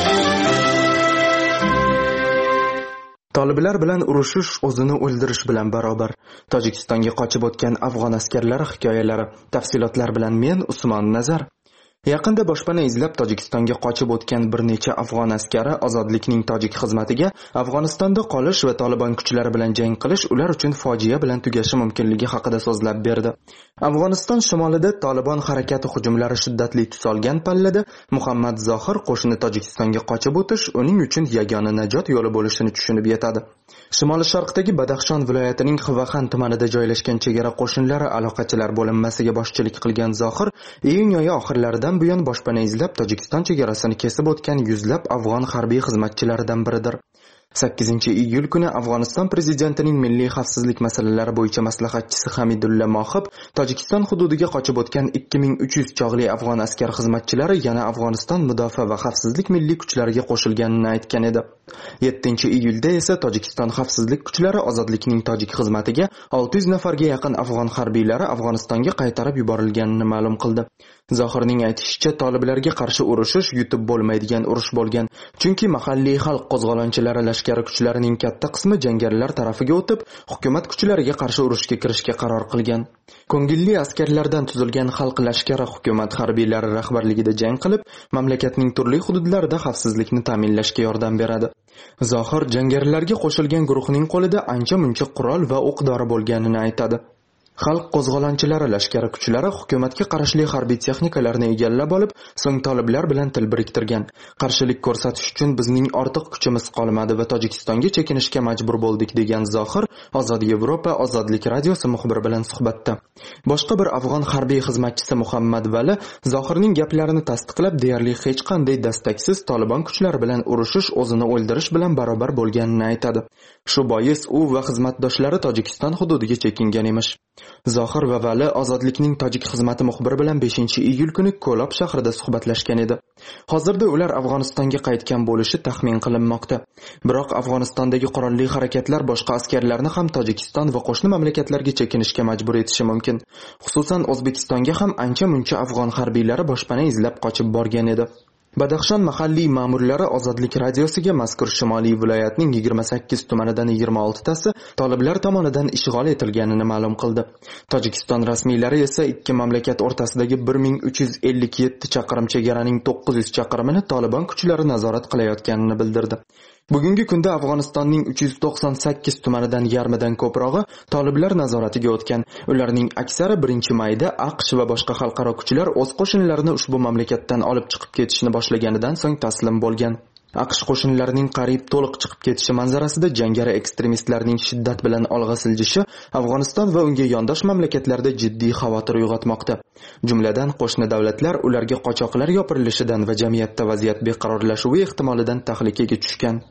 Toliblar bilan urushish o'zini o'ldirish bilan barobar. Tojikistonga qochib o'tgan afg'on askarlari hikoyalari. Tafsilotlar bilan men Usmon Nazar. Yaqinda boshpana izlab Tojikistonga qochib o'tgan bir necha afg'on askari ozodlikning tojik xizmatiga Afg'onistonda qolish va Tolibon kuchlari bilan jang qilish ular uchun fojia bilan tugashi mumkinligi haqida so'zlab berdi. Afg'oniston shimolida Tolibon harakati hujumlari shiddatli tus olgan pallada Muhammad Zohir qo'shini Tojikistonga qochib o'tish uning uchun yagona najot yo'li bo'lishini tushunib yetadi. Shimoliy sharqdagi Badaxshon viloyatining Xivaxan tumanida joylashgan chegara qo'shinlari aloqachilar bo'linmasiga boshchilik qilgan Zohir iyun oyi oxirlaridan buyon boshpana izlab Tojikiston chegarasini kesib o'tgan yuzlab afg'on harbiy xizmatchilaridan biridir. sakkizinchi iyul kuni Afg'oniston prezidentining milliy xavfsizlik masalalari bo'yicha maslahatchisi Hamidulla Mohib Tojikiston hududiga qochib o'tgan ikki ming uch yuz chog'li afg'on askar xizmatchilari yana Afg'oniston mudofaa va xavfsizlik milliy kuchlariga qo'shilganini aytgan edi. yettinchi iyulda esa Tojikiston xavfsizlik kuchlari ozodlikning tojik xizmatiga olti yuz nafarga yaqin afg'on harbiylari Afg'onistonga qaytarib yuborilganini ma'lum qildi. Zohirning aytishicha, toliblarga qarshi urushish yutib bo'lmaydigan urush bo'lgan, chunki mahalliy xalq qo'zg'olonchilari lashkari kuchlarining katta qismi jangarilar tarafiga o'tib, hukumat kuchlariga qarshi urushga kirishga qaror qilgan. Ko'ngilli askarlardan tuzilgan xalq lashkari hukumat harbiylari rahbarligida jang qilib, mamlakatning turli hududlarida xavfsizlikni ta'minlashga yordam beradi. Zohir jangarilarga qo'shilgan guruhning qo'lida ancha-muncha qurol va o'q-dori bo'lganini aytadi. Xalq qo'zg'olonchilari lashkari kuchlari hukumatga qarashli harbiy texnikalarni egallab olib, so'ng toliblar bilan til biriktirgan. Qarshilik ko'rsatish uchun bizning ortiq kuchimiz qolmadi va Tojikistonga chekinishga majbur bo'ldik, degan Zohir Ozod Yevropa Ozodlik radiosi muxbiri bilan suhbatda. Boshqa bir afg'on harbiy xizmatchisi Muhammad Vali Zohirning gaplarini tasdiqlab, deyarli hech qanday dastaksiz Tolibon kuchlari bilan urushish o'zini o'ldirish bilan barobar bo'lganini aytadi. Shu bois u va xizmatdoshlari Tojikiston hududiga chekingan emish. Zohir va Vali ozodlikning tojik xizmati muxbiri bilan beshinchi iyul kuni Ko'lob shahrida suhbatlashgan edi. Hozirda ular Afg'onistonga qaytgan bo'lishi taxmin qilinmoqda. Biroq Afg'onistondagi qurolli harakatlar boshqa askarlarni ham Tojikiston va qo'shni mamlakatlarga chekinishga majbur etishi mumkin. Xususan O'zbekistonga ham ancha-muncha afg'on harbiylari boshpana izlab qochib borgan edi. Badaxshon mahalliy ma'murlari Ozodlik radiosiga mazkur shimoliy viloyatning yigirma sakkiz tumanidan yigirma oltitasi toliblar tomonidan ishg'ol etilganini ma'lum qildi. Tojikiston rasmiylari esa ikki mamlakat o'rtasidagi bir ming uch yuz ellik yetti chaqirim chegaraning to'qqiz yuz chaqirimini Tolibon kuchlari nazorat qilayotganini bildirdi. Bugungi kunda Afg'onistonning uch yuz to'qson sakkiz tumanidan yarmidan ko'prog'i toliblar nazoratiga o'tgan. Ularning aksari birinchi mayda AQSh va boshqa xalqaro kuchlar o'z qo'shinlarini ushbu mamlakatdan olib chiqib ketishni boshlaganidan so'ng taslim bo'lgan. AQSh qo'shinlarining qariyb to'liq chiqib ketishi manzarasida jangari ekstremistlarning shiddat bilan olg'a siljishi Afg'oniston va unga yondosh mamlakatlarda jiddiy xavotir uyg'otmoqda. Jumladan qo'shni davlatlar ularga qochoqlar yopirilishidan va jamiyatda vaziyat beqarorlashuvi ehtimolidan tahlikaga tushgan.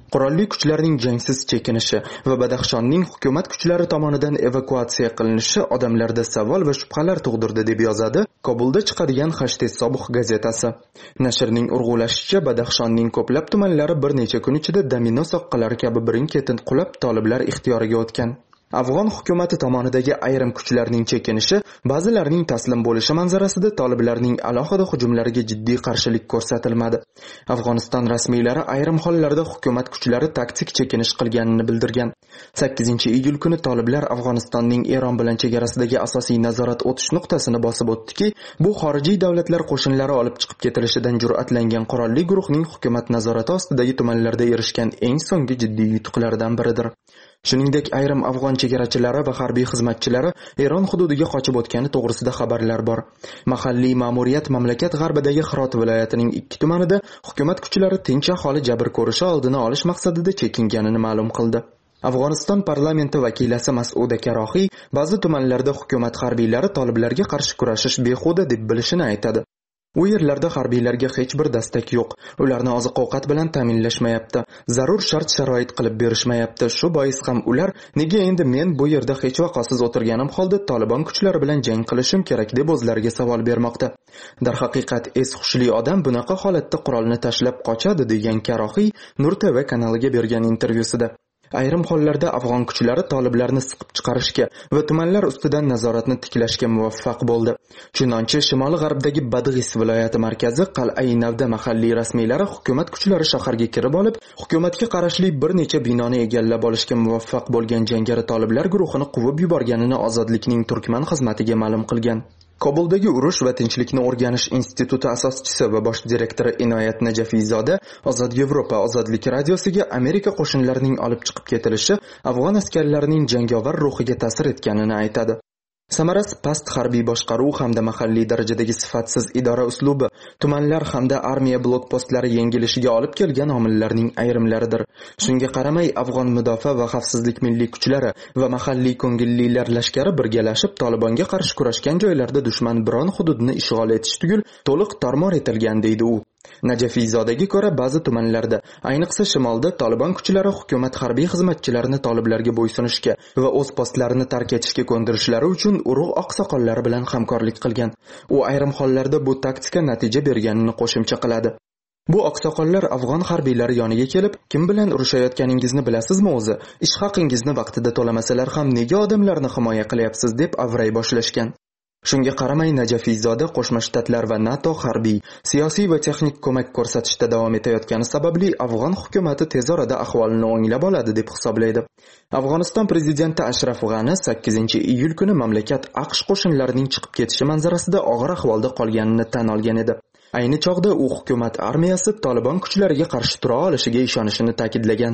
qurolli kuchlarning jangsiz chekinishi va Badaxshonning hukumat kuchlari tomonidan evakuatsiya qilinishi odamlarda savol va shubhalar tug'dirdi, deb yozadi Kobulda chiqadigan Hashte Sobuh gazetasi. Nashrning urg'ulashicha, Badaxshonning ko'plab tumanlari bir necha kun ichida domino soqqalari kabi birin-ketin qulab toliblar ixtiyoriga o'tgan. Afg'on hukumati tomonidagi ayrim kuchlarning chekinishi, ba'zilarining taslim bo'lishi manzarasida toliblarning alohida hujumlariga jiddiy qarshilik ko'rsatilmadi. Afg'oniston rasmiylari ayrim hollarda hukumat kuchlari taktik chekinish qilganini bildirgan. sakkizinchi iyul kuni toliblar Afg'onistonning Eron bilan chegarasidagi asosiy nazorat o'tish nuqtasini bosib o'tdiki, bu xorijiy davlatlar qo'shinlari olib chiqib ketilishidan jur'atlangan qurolli guruhning hukumat nazorati ostidagi tumanlarda erishgan eng so'nggi jiddiy yutuqlardan biridir. Shuningdek, ayrim afg'on chegarachilari va harbiy xizmatchilari Eron hududiga qochib o'tgani to'g'risida xabarlar bor. Mahalliy ma'muriyat mamlakat g'arbidagi Hirot viloyatining ikki tumanida hukumat kuchlari tinch aholi jabr ko'rishi oldini olish maqsadida chekinganini ma'lum qildi. Afg'oniston parlamenti vakilasi Mas'uda Karohiy ba'zi tumanlarda hukumat harbiylari toliblarga qarshi kurashish behuda deb bilishini aytadi. U yerlarda harbiylarga hech bir dastak yo'q. Ularni oziq-ovqat bilan ta'minlashmayapti. Zarur shart-sharoit qilib berishmayapti. Shu bois ham ular nega endi men bu yerda hech vaqosiz o'tirganim holda Taliban kuchlari bilan jang qilishim kerak deb o'zlariga savol bermoqda. Darhaqiqat es-hushli odam bunaqa holatda qurolni tashlab qochadi, degan Karohiy Nur T V kanaliga bergan intervyusida. Ayrim hollarda afg'on kuchlari toliblarni siqib chiqarishga va tumanlar ustidan nazoratni tiklashga muvaffaq bo'ldi. Chunonchi shimoli g'arbdagi Badg'is viloyati markazi Qal'ai Navda mahalliy rasmiylari hukumat kuchlari shaharga kirib olib, hukumatga qarashli bir necha binoni egallab olishga muvaffaq bo'lgan jangari toliblar guruhini quvib yuborganini Ozodlikning Turkman xizmatiga ma'lum qilgan. Kobuldagi urush va tinchlikni o'rganish instituti asoschisi va bosh direktori Inoyat Najafiyzoda Ozod Yevropa ozodlik radiosiga Amerika qo'shinlarining olib chiqib ketilishi afg'on askarlarining jangovar ruhiga ta'sir etganini aytadi. Samarasi past harbiy boshqaruv hamda mahalliy darajadagi sifatsiz idora uslubi tumanlar hamda armiya blokpostlari yengilishiga olib kelgan omillarning ayrimlaridir. Shunga qaramay, afg'on mudofaa va xavfsizlik milliy kuchlari va mahalliy ko'ngillilar lashkari birgalashib Talibanga qarshi kurashgan joylarda dushman biron hududni ishg'ol etish tugul to'liq tarmor etilgan, deydi u. Najafiyzodaga ko'ra, ba'zi tumanlarda, ayniqsa shimolda Taliban kuchlari hukumat harbiy xizmatchilarini toliblarga bo'ysunishga va o'z postlarini tark etishga ko'ndirishlari uchun urug' oqsoqollari bilan hamkorlik qilgan. U ayrim hollarda bu taktika natija berganini qo'shimcha qiladi. Bu oqsoqollar afg'on harbiylari yoniga kelib, kim bilan urushayotganingizni bilasizmi o'zi? Ish haqingizni vaqtida to'lamasalar ham nega odamlarni himoya qilyapsiz deb avray boshlashgan. Shunga qaramay, Najafiyzoda Qo'shma Shtatlar va NATO harbiy, siyosiy va texnik ko'mak ko'rsatishda davom etayotgani sababli afg'on hukumatı tez orada ahvolini o'nglab oladi deb hisoblaydi. Afg'oniston prezidenti Ashraf G'ani sakkizinchi iyul kuni mamlakat AQSh qo'shinlarining chiqib ketishi manzarasida og'ir ahvolda qolganini tan olgan edi. Ayni chog'da u hukumat armiyasi Taliban kuchlariga qarshi tura olishiga ishonishini ta'kidlagan.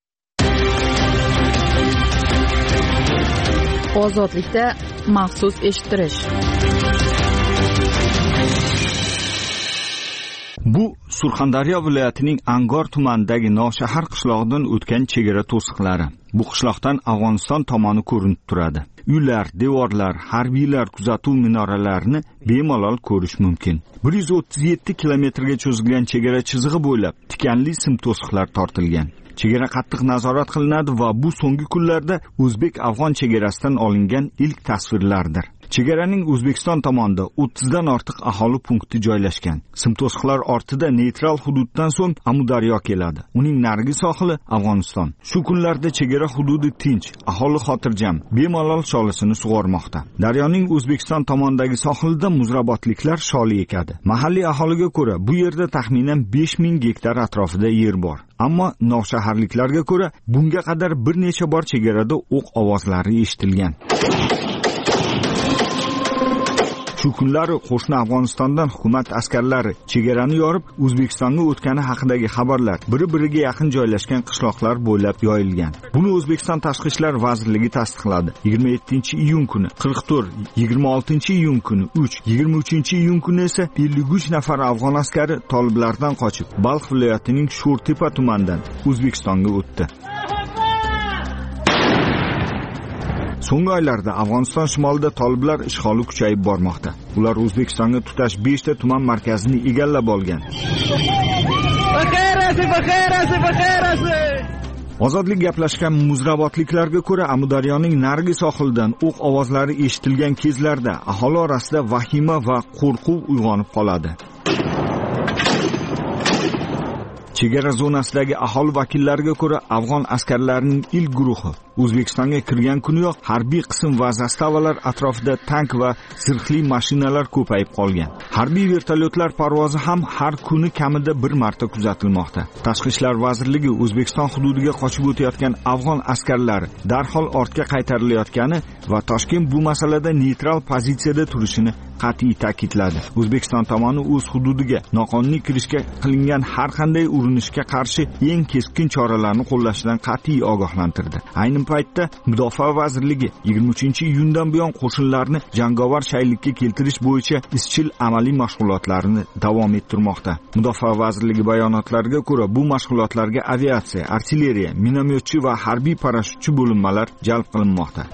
Ozodlikda maxsus eshittirish. Bu Surxondaryo viloyatining Angor tumanidagi Noshahar qishlog'idan o'tgan chegara to'siqlari. Bu qishloqdan Afg'oniston tomoni ko'rinib turadi. Uylar, devorlar, harbiylar kuzatuv minoralarini bemalol ko'rish mumkin. bir yuz o'ttiz yetti kilometrga cho'zilgan chegara chizig'i bo'ylab tikanli sim to'siqlar tortilgan. Chegara qattiq nazorat qilinadi va bu so'nggi kunlarda O'zbek-Afg'on chegarasidan olingan ilk tasvirlardir. Chegaraning O'zbekiston tomonida o'ttizdan ortiq aholi punkti joylashgan. Sim to'siqlar ortida neytral hududdan so'ng Amudaryo keladi. Uning narigi sohili Afg'oniston. Shu kunlarda chegara hududi tinch, aholi xotirjam, bemalol sholisini sug'ormoqda. Daryoning O'zbekiston tomonidagi sohilida muzrabotliklar sholi ekadi. Mahalliy aholiga ko'ra, bu yerda taxminan besh ming gektar atrofida yer bor. Ammo noshaharliklarga ko'ra, bunga qadar bir necha bor chegarada o'q ovozlari eshitilgan. Shu kunlari qo'shni Afg'onistondan hukumat askarlari chegarani yorib, O'zbekistonga o'tgani haqidagi xabarlar bir-biriga yaqin joylashgan qishloqlar bo'ylab yoyilgan. Buni O'zbekiston Tashqi ishlar vazirligi tasdiqladi. yigirma yettinchi iyun kuni qirq to'rt, yigirma oltinchi iyun kuni uch, yigirma uchinchi iyun kuni esa ellik uch nafar afg'on askari toliblardan qochib, Balx viloyatining Sho'rtepa tumanidan O'zbekistonga o'tdi. So'nggi oylarda Afg'oniston shimolida toliblar ishg'oli kuchayib bormoqda. Ular O'zbekistonga tutash besh ta tuman markazini egallab olgan. Ozodlik gaplashgan muzrabotliklarga ko'ra, Amudaryoning narigi sohilidan o'q ovozlari eshitilgan kezlarda aholi orasida vahima va qo'rquv uyg'onib qoladi. Chegara zonasidagi aholi vakillariga ko'ra, afg'on askarlarining ilk guruhi O'zbekistonga kirgan kuniyoq harbiy qism va zastavalar atrofida tank va zirhli mashinalar ko'payib qolgan. Harbiy vertolyotlar parvozi ham har kuni kamida bir marta kuzatilmoqda. Tashqi ishlar vazirligi O'zbekiston hududiga qochib o'tayotgan afg'on askarlari darhol ortga qaytarilayotgani va Toshkent bu masalada neytral pozitsiyada turishini qat'iy ta'kidladi. O'zbekiston tomoni o'z hududiga noqonuniy kirishga qilingan har qanday urinishga qarshi eng keskin choralarni qo'llashdan qat'iy ogohlantirdi. Ayni paytda Mudofaa vazirligi yigirma uchinchi iyundan buyon qo'shinlarni jangovar shaylikka keltirish bo'yicha izchil amaliy mashg'ulotlarini davom ettirmoqda. Mudofaa vazirligi bayonotlariga ko'ra, bu mashg'ulotlarga aviatsiya, artilleriya, minomyotchi va harbiy parashyutchi bo'linmalar jalb qilinmoqda.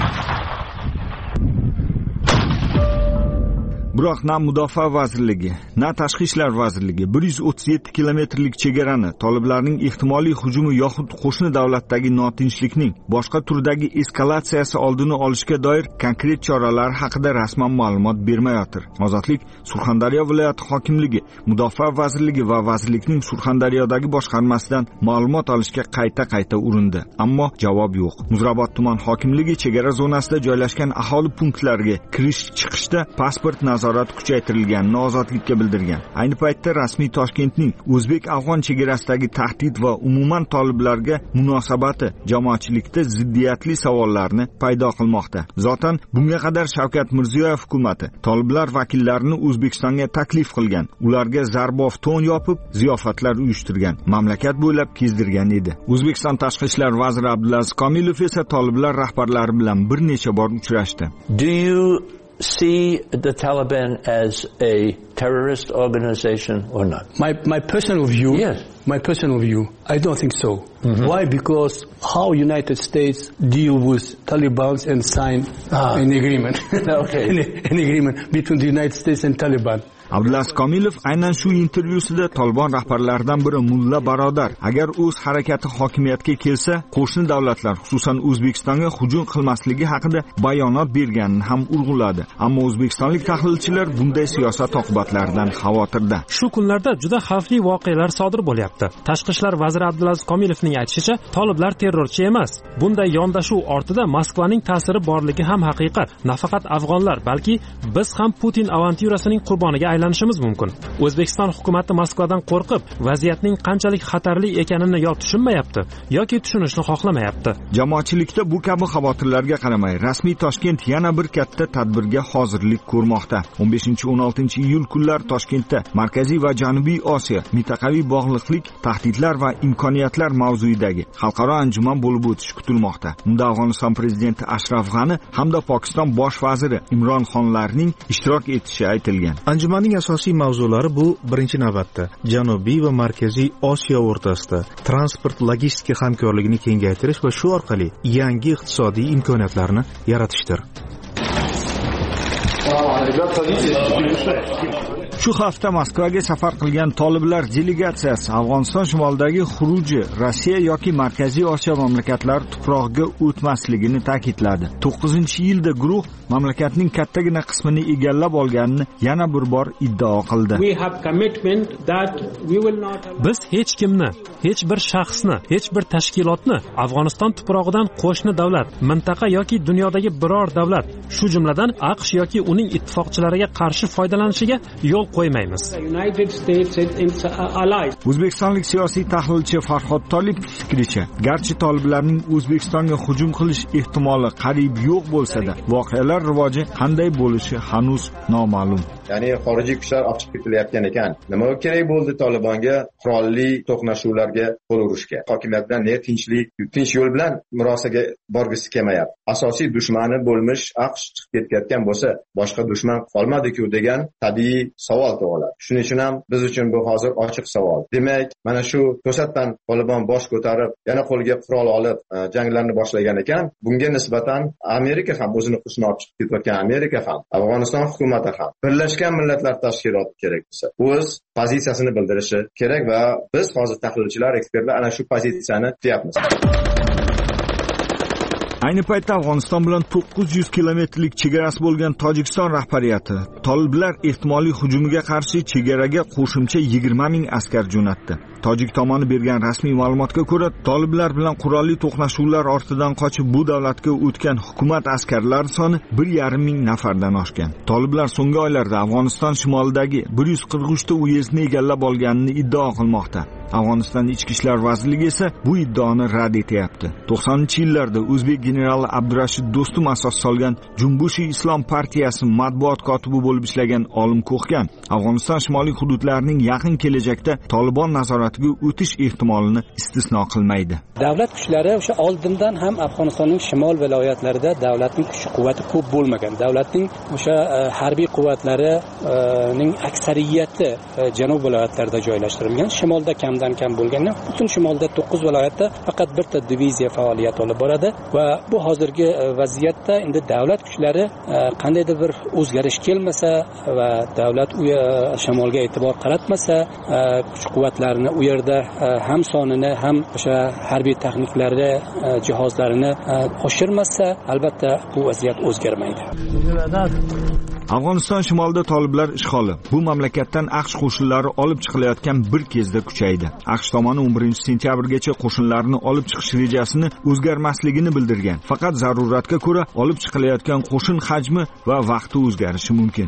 Biroq na Mudofaa vazirligi, na Tashqi ishlar vazirligi bir yuz o'ttiz yetti kilometrlik chegarani toliblarning ehtimoliy hujumi yoxud qo'shni davlatdagi notinchlikning boshqa turdagi eskalatsiyasi oldini olishga doir konkret choralar haqida rasman ma'lumot bermayotir. Ozodlik Surxondaryo viloyati hokimligi, Mudofaa vazirligi va vazirlikning Surxondaryodagi boshqarmasidan ma'lumot olishga qayta-qayta urindi, ammo javob yo'q. Muzrabot tuman hokimligi chegara zonasida joylashgan aholi punktlariga kirish-chiqishda pasport nazorat kuchaytirilganini Ozodlikka bildirgan. Ayni paytda rasmiy Toshkentning o'zbek-afg'on chegarasidagi tahdid va umuman toliblarga munosabati jamoatchilikda ziddiyatli savollarni paydo qilmoqda. Zotan bunga qadar Shavkat Mirziyoyev hukumatı toliblar vakillarini O'zbekistonga taklif qilgan, ularga zarbof to'n yopib, ziyofatlar uyushtirgan, mamlakat bo'ylab kezdirgan edi. O'zbekiston Tashqi ishlar vaziri Abdulaziz Komilov esa toliblar rahbarlari bilan bir necha bor uchrashdi. Do you see the Taliban as a terrorist organization or not? My my personal view. Yes. My personal view. I don't think so. Mm-hmm. Why? Because how United States deal with Taliban and sign ah. an agreement. Okay. an, an agreement between the United States and Taliban. Abdulaziz Komilov aynan shu intervyusida Tolibon rahbarlaridan biri Mulla Barodar agar o'z harakati hokimiyatga kelsa, qo'shni davlatlar, xususan O'zbekistonga hujum qilmasligi haqida bayonot berganini ham urg'uladi. Ammo o'zbekistonlik tahlilchilar bunday siyosat oqibatlaridan xavotirda. Shu kunlarda juda xavfli voqealar sodir bo'lyapti. Tashqi ishlar vaziri Abdulaziz Komilovning aytishicha, toliblar terrorchi emas. Bunday yondashuv ortida Moskvaning ta'siri borligi ham haqiqat. Nafaqat afg'onlar, balki biz ham Putin avantyurasining qurboniga aylanishimiz mumkin. O'zbekiston hukumatı Moskvadan qo'rqib, vaziyatning qanchalik xatarli ekanini yo tushunmayapti, yoki tushunishni xohlamayapti. Jamoatchilikda bu kabi xavotirlarga qaramay, rasmiy Toshkent yana bir katta tadbirga hozirlik ko'rmoqda. o'n beshinchi o'n oltinchi iyul kunlari Toshkentda Markaziy va Janubiy Osiyo mintaqaviy bog'liqlik, tahdidlar va imkoniyatlar mavzuidagi xalqaro anjuman bo'lib o'tishi kutilmoqda. Unda Afg'oniston prezidenti Ashraf G'ani hamda Pokiston bosh vaziri Imron Xonlarning ishtirok etishi aytilgan. Anjumanning asosiy mavzulari bu birinchi navbatda Janubiy va Markaziy Osiyo o'rtasida transport logistika hamkorligini kengaytirish va shu orqali yangi iqtisodiy imkoniyatlarni yaratishdir. Shu hafta Moskvaga safar qilgan toliblar delegatsiyasi Afg'oniston shimolidagi xuruji Rossiya yoki Markaziy Osiyo mamlakatlari tuprog'iga o'tmasligini ta'kidladi. to'qqizinchi yilda guruh mamlakatning kattagina qismini egallab olganini yana bir bor iddao qildi. Biz hech kimni, hech bir shaxsni, hech bir tashkilotni Afg'oniston tuprog'idan qo'shni davlat, mintaqa yoki dunyodagi biror davlat, shu jumladan AQSh yoki uning ittifoqchilariga qarshi foydalanishiga yo'l qo'ymaymiz. O'zbekistonlik siyosiy tahlilchi Farhod Tolipov fikricha, garchi toliblarning O'zbekistonga hujum qilish ehtimoli qariyb yo'q bo'lsa-da, voqealar rivoji qanday bo'lishi hanuz noma'lum. Ya'ni xorijiy kuchlar ochib ketilayotgan ekan. Nima kerak bo'ldi Tolibonga qurolli to'qnashuvlarga qo'l urishga? Hokimiyat bilan ne tinchlik, tinch yo'l bilan murosaga borgisi kelmayapti. Asosiy dushmani bo'lmish AQSh chiqib ketayotgan bo'lsa, boshqa dushman qolmadi-ku degan tabiiy savol tug'iladi. Shuning uchun ham biz uchun bu hozir ochiq savol. Demak, mana shu to'satdan Tolibon bosh ko'tarib, yana qo'liga qurol olib janglarni boshlagan ekan, bunga nisbatan Amerika ham o'zini kuchini olib chiqib ketayotgan Amerika ham, Afg'oniston hukumati ham birlashgan Birlashgan Millatlar Tashkiloti kerak bo'lsa, o'z pozitsiyasini bildirishi kerak va biz hozir tahlilchilar, ekspertlar ana shu pozitsiyani kutayapmiz. Ayni paytda Afg'oniston bilan to'qqiz yuz kilometrlik chegarasi bo'lgan Tojikiston rahbariyati toliblar ehtimoliy hujumiga qarshi chegaraga qo'shimcha yigirma ming askar jo'natdi. Tojik tomoni bergan rasmiy ma'lumotga ko'ra, toliblar bilan qurolli to'qnashuvlar ortidan qochib bu davlatga o'tgan hukumat askarlari soni bir yarim ming nafardan oshgan. Toliblar so'nggi oylarda Afg'oniston shimolidagi bir yuz qirq uch ta uyezdni egallab olganini iddao qilmoqda. Afg'oniston ichki ishlar vazirligi esa bu iddaoni rad etyapti. to'qsoninchi yillarda O'zbek generali Abdurashid Do'stum asos solgan Jumbushi Islom partiyasi matbuot kotibi bo'lib ishlagan olim Ko'xgan Afg'oniston shimoliy hududlarining yaqin kelajakda Tolibon nazoratiga o'tish ehtimolini istisno qilmaydi. Davlat kuchlari o'sha oldindan ham Afg'onistonning shimol viloyatlarida davlatning kuch quvvati ko'p bo'lmagan. Davlatning o'sha harbiy quvvatlarining aksariyati janub viloyatlarida joylashtirilgan. Shimolda kam kam bo'lgandan butun shimolda to'qqiz viloyatda faqat birta diviziya faoliyat olib boradi va bu hozirgi vaziyatda endi davlat kuchlari qandaydir bir o'zgarish kelmasa va davlat shimolga e'tibor qaratmasa, kuch quvvatlarini u yerda ham sonini ham o'sha harbiy texniklari jihozlarini oshirmasa, albatta bu vaziyat o'zgarmaydi. Afg'oniston shimolida toliblar ishg'oli bu mamlakatdan AQSh qo'shinlari olib chiqilayotgan bir kezda kuchaydi. AQSh tomoni o'n birinchi sentyabrgacha qo'shinlarni olib chiqish rejasini o'zgarmasligini bildirgan. Faqat zaruratga ko'ra olib chiqilayotgan qo'shin hajmi va vaqti o'zgarishi mumkin.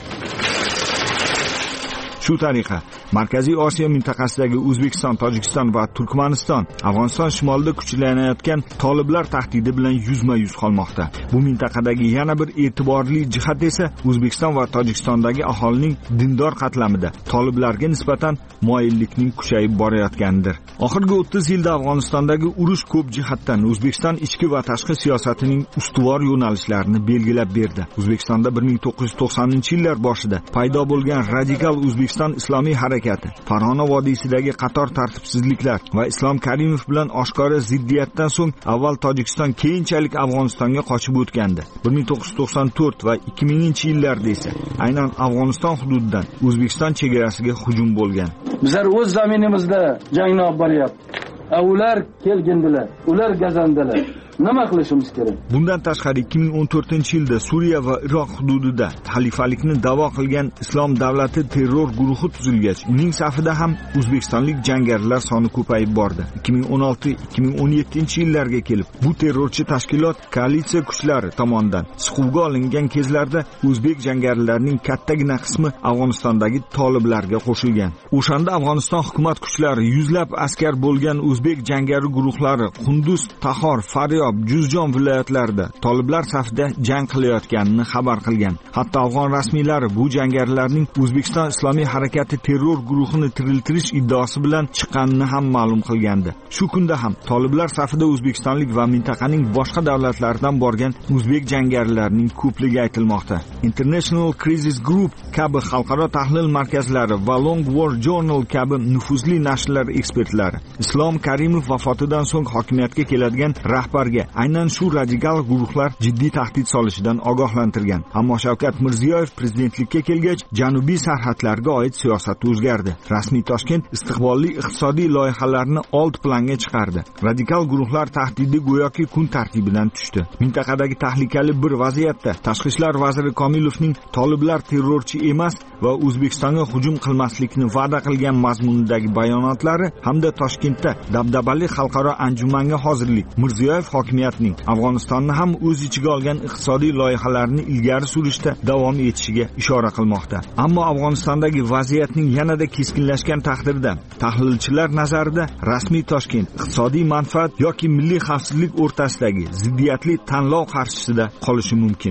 Shu tariqa Markaziy Osiyo mintaqasidagi O'zbekiston, Tojikiston va Turkmaniston Afg'oniston shimolida kuchlanayotgan toliblar tahdidi bilan yuzma-yuz qolmoqda. Bu mintaqadagi yana bir e'tiborli jihat esa O'zbekiston va Tojikistondagi aholining dindor qatlamida toliblarga nisbatan moyillikning kuchayib borayotganidir. Oxirgi o'ttiz yilda Afg'onistondagi urush ko'p jihatdan O'zbekiston ichki va tashqi siyosatining ustuvor yo'nalishlarini belgilab berdi. O'zbekistonda bir ming to'qqiz yuz to'qsoninchi yillar boshida paydo bo'lgan radikal O'zbekiston islomiy harakati, Farg'ona vodiysidagi qator tartibsizliklar va Islom Karimov bilan oshkora ziddiyatdan so'ng avval Tojikiston, keyinchalik Afg'onistonga qochib o'tgandi. bir ming to'qqiz yuz to'qson to'rt va ikki minginchi yillarda esa aynan Afg'oniston hududidan O'zbekiston chegarasiga hujum bo'lgan. Bizlar o'z zaminimizda jangni olib boryapti. Ular kelgindilar, ular gazandilar. Nima qilishimiz kerak? Bundan tashqari ikki ming o'n to'rtinchi yilda Suriya va Iroq hududida xalifalikni da'vo qilgan Islom davlati terror guruhi tuzilgach, uning safida ham o'zbekistonlik jangarilar soni ko'payib bordi. ikki ming o'n olti ikki ming o'n yettinchi yillarga kelib, bu terrorchi tashkilot koalitsiya kuchlari tomonidan siquvga olingan kezlarda o'zbek jangarilarining kattagina qismi Afg'onistondagi toliblarga qo'shilgan. O'shanda Afg'oniston hukumat kuchlari yuzlab askar bo'lgan o'zbek jangari guruhlari Qunduz, Tahor, Faryod, Juzjon viloyatlarida toliblar safida jang qilayotganini xabar qilgan. Hatto afg'on rasmiylari bu jangarilarning O'zbekiston islomiy harakati terror guruhini tiriltirish iddaosi bilan chiqqanini ham ma'lum qilgandi. Shu kunda ham toliblar safida o'zbekistonlik va mintaqaning boshqa davlatlaridan borgan o'zbek jangarilarning ko'pligi aytilmoqda. International Crisis Group kabi xalqaro tahlil markazlari va Long War Journal kabi nufuzli nashrlar ekspertlari Islom Karimov vafotidan so'ng hokimiyatga keladigan rahbarga aynan shu radikal guruhlar jiddiy tahdid solishidan ogohlantirgan. Ammo Shavkat Mirziyoyev prezidentlikka kelgach, janubiy sarhadlarga oid siyosat o'zgardi. Rasmiy Toshkent istiqbolli iqtisodiy loyihalarni old planga chiqardi. Radikal guruhlar tahdidi go'yoki kun tartibidan tushdi. Mintaqadagi tahlikali bir vaziyatda Tashqi ishlar vaziri Komilovning toliblar terrorchi emas va O'zbekistonga hujum qilmaslikni va'da qilgan mazmunidagi bayonotlari hamda Toshkentda dabdabali xalqaro anjumanga hozirlik Mirziyoyev hokimiyatining Afg'onistonni ham o'z ichiga olgan iqtisodiy loyihalarni ilgari surishda davom etishiga ishora qilmoqda. Ammo Afg'onistondagi vaziyatning yanada keskinlashgan taqdirda tahlilchilar nazarida rasmiy Toshkent iqtisodiy manfaat yoki milliy xavfsizlik o'rtasidagi ziddiyatli tanlov qarshisida qolishi mumkin.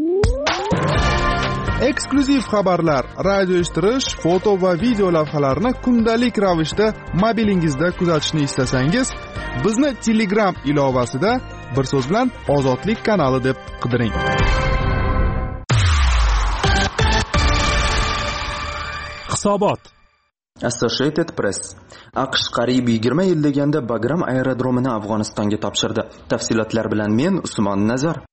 Eksklyuziv xabarlar, radio eshittirish, foto va video lavhalarni kundalik ravishda mobilingizda kuzatishni istasangiz, bizni Telegram ilovasida bir so'z bilan Ozodlik kanali deb qidiring. Hisobot. Associated Press. AQSh qariyb yigirma yil deganda Bagram aerodromini Afg'onistonga topshirdi. Tafsilotlar bilan men Usmon Nazar.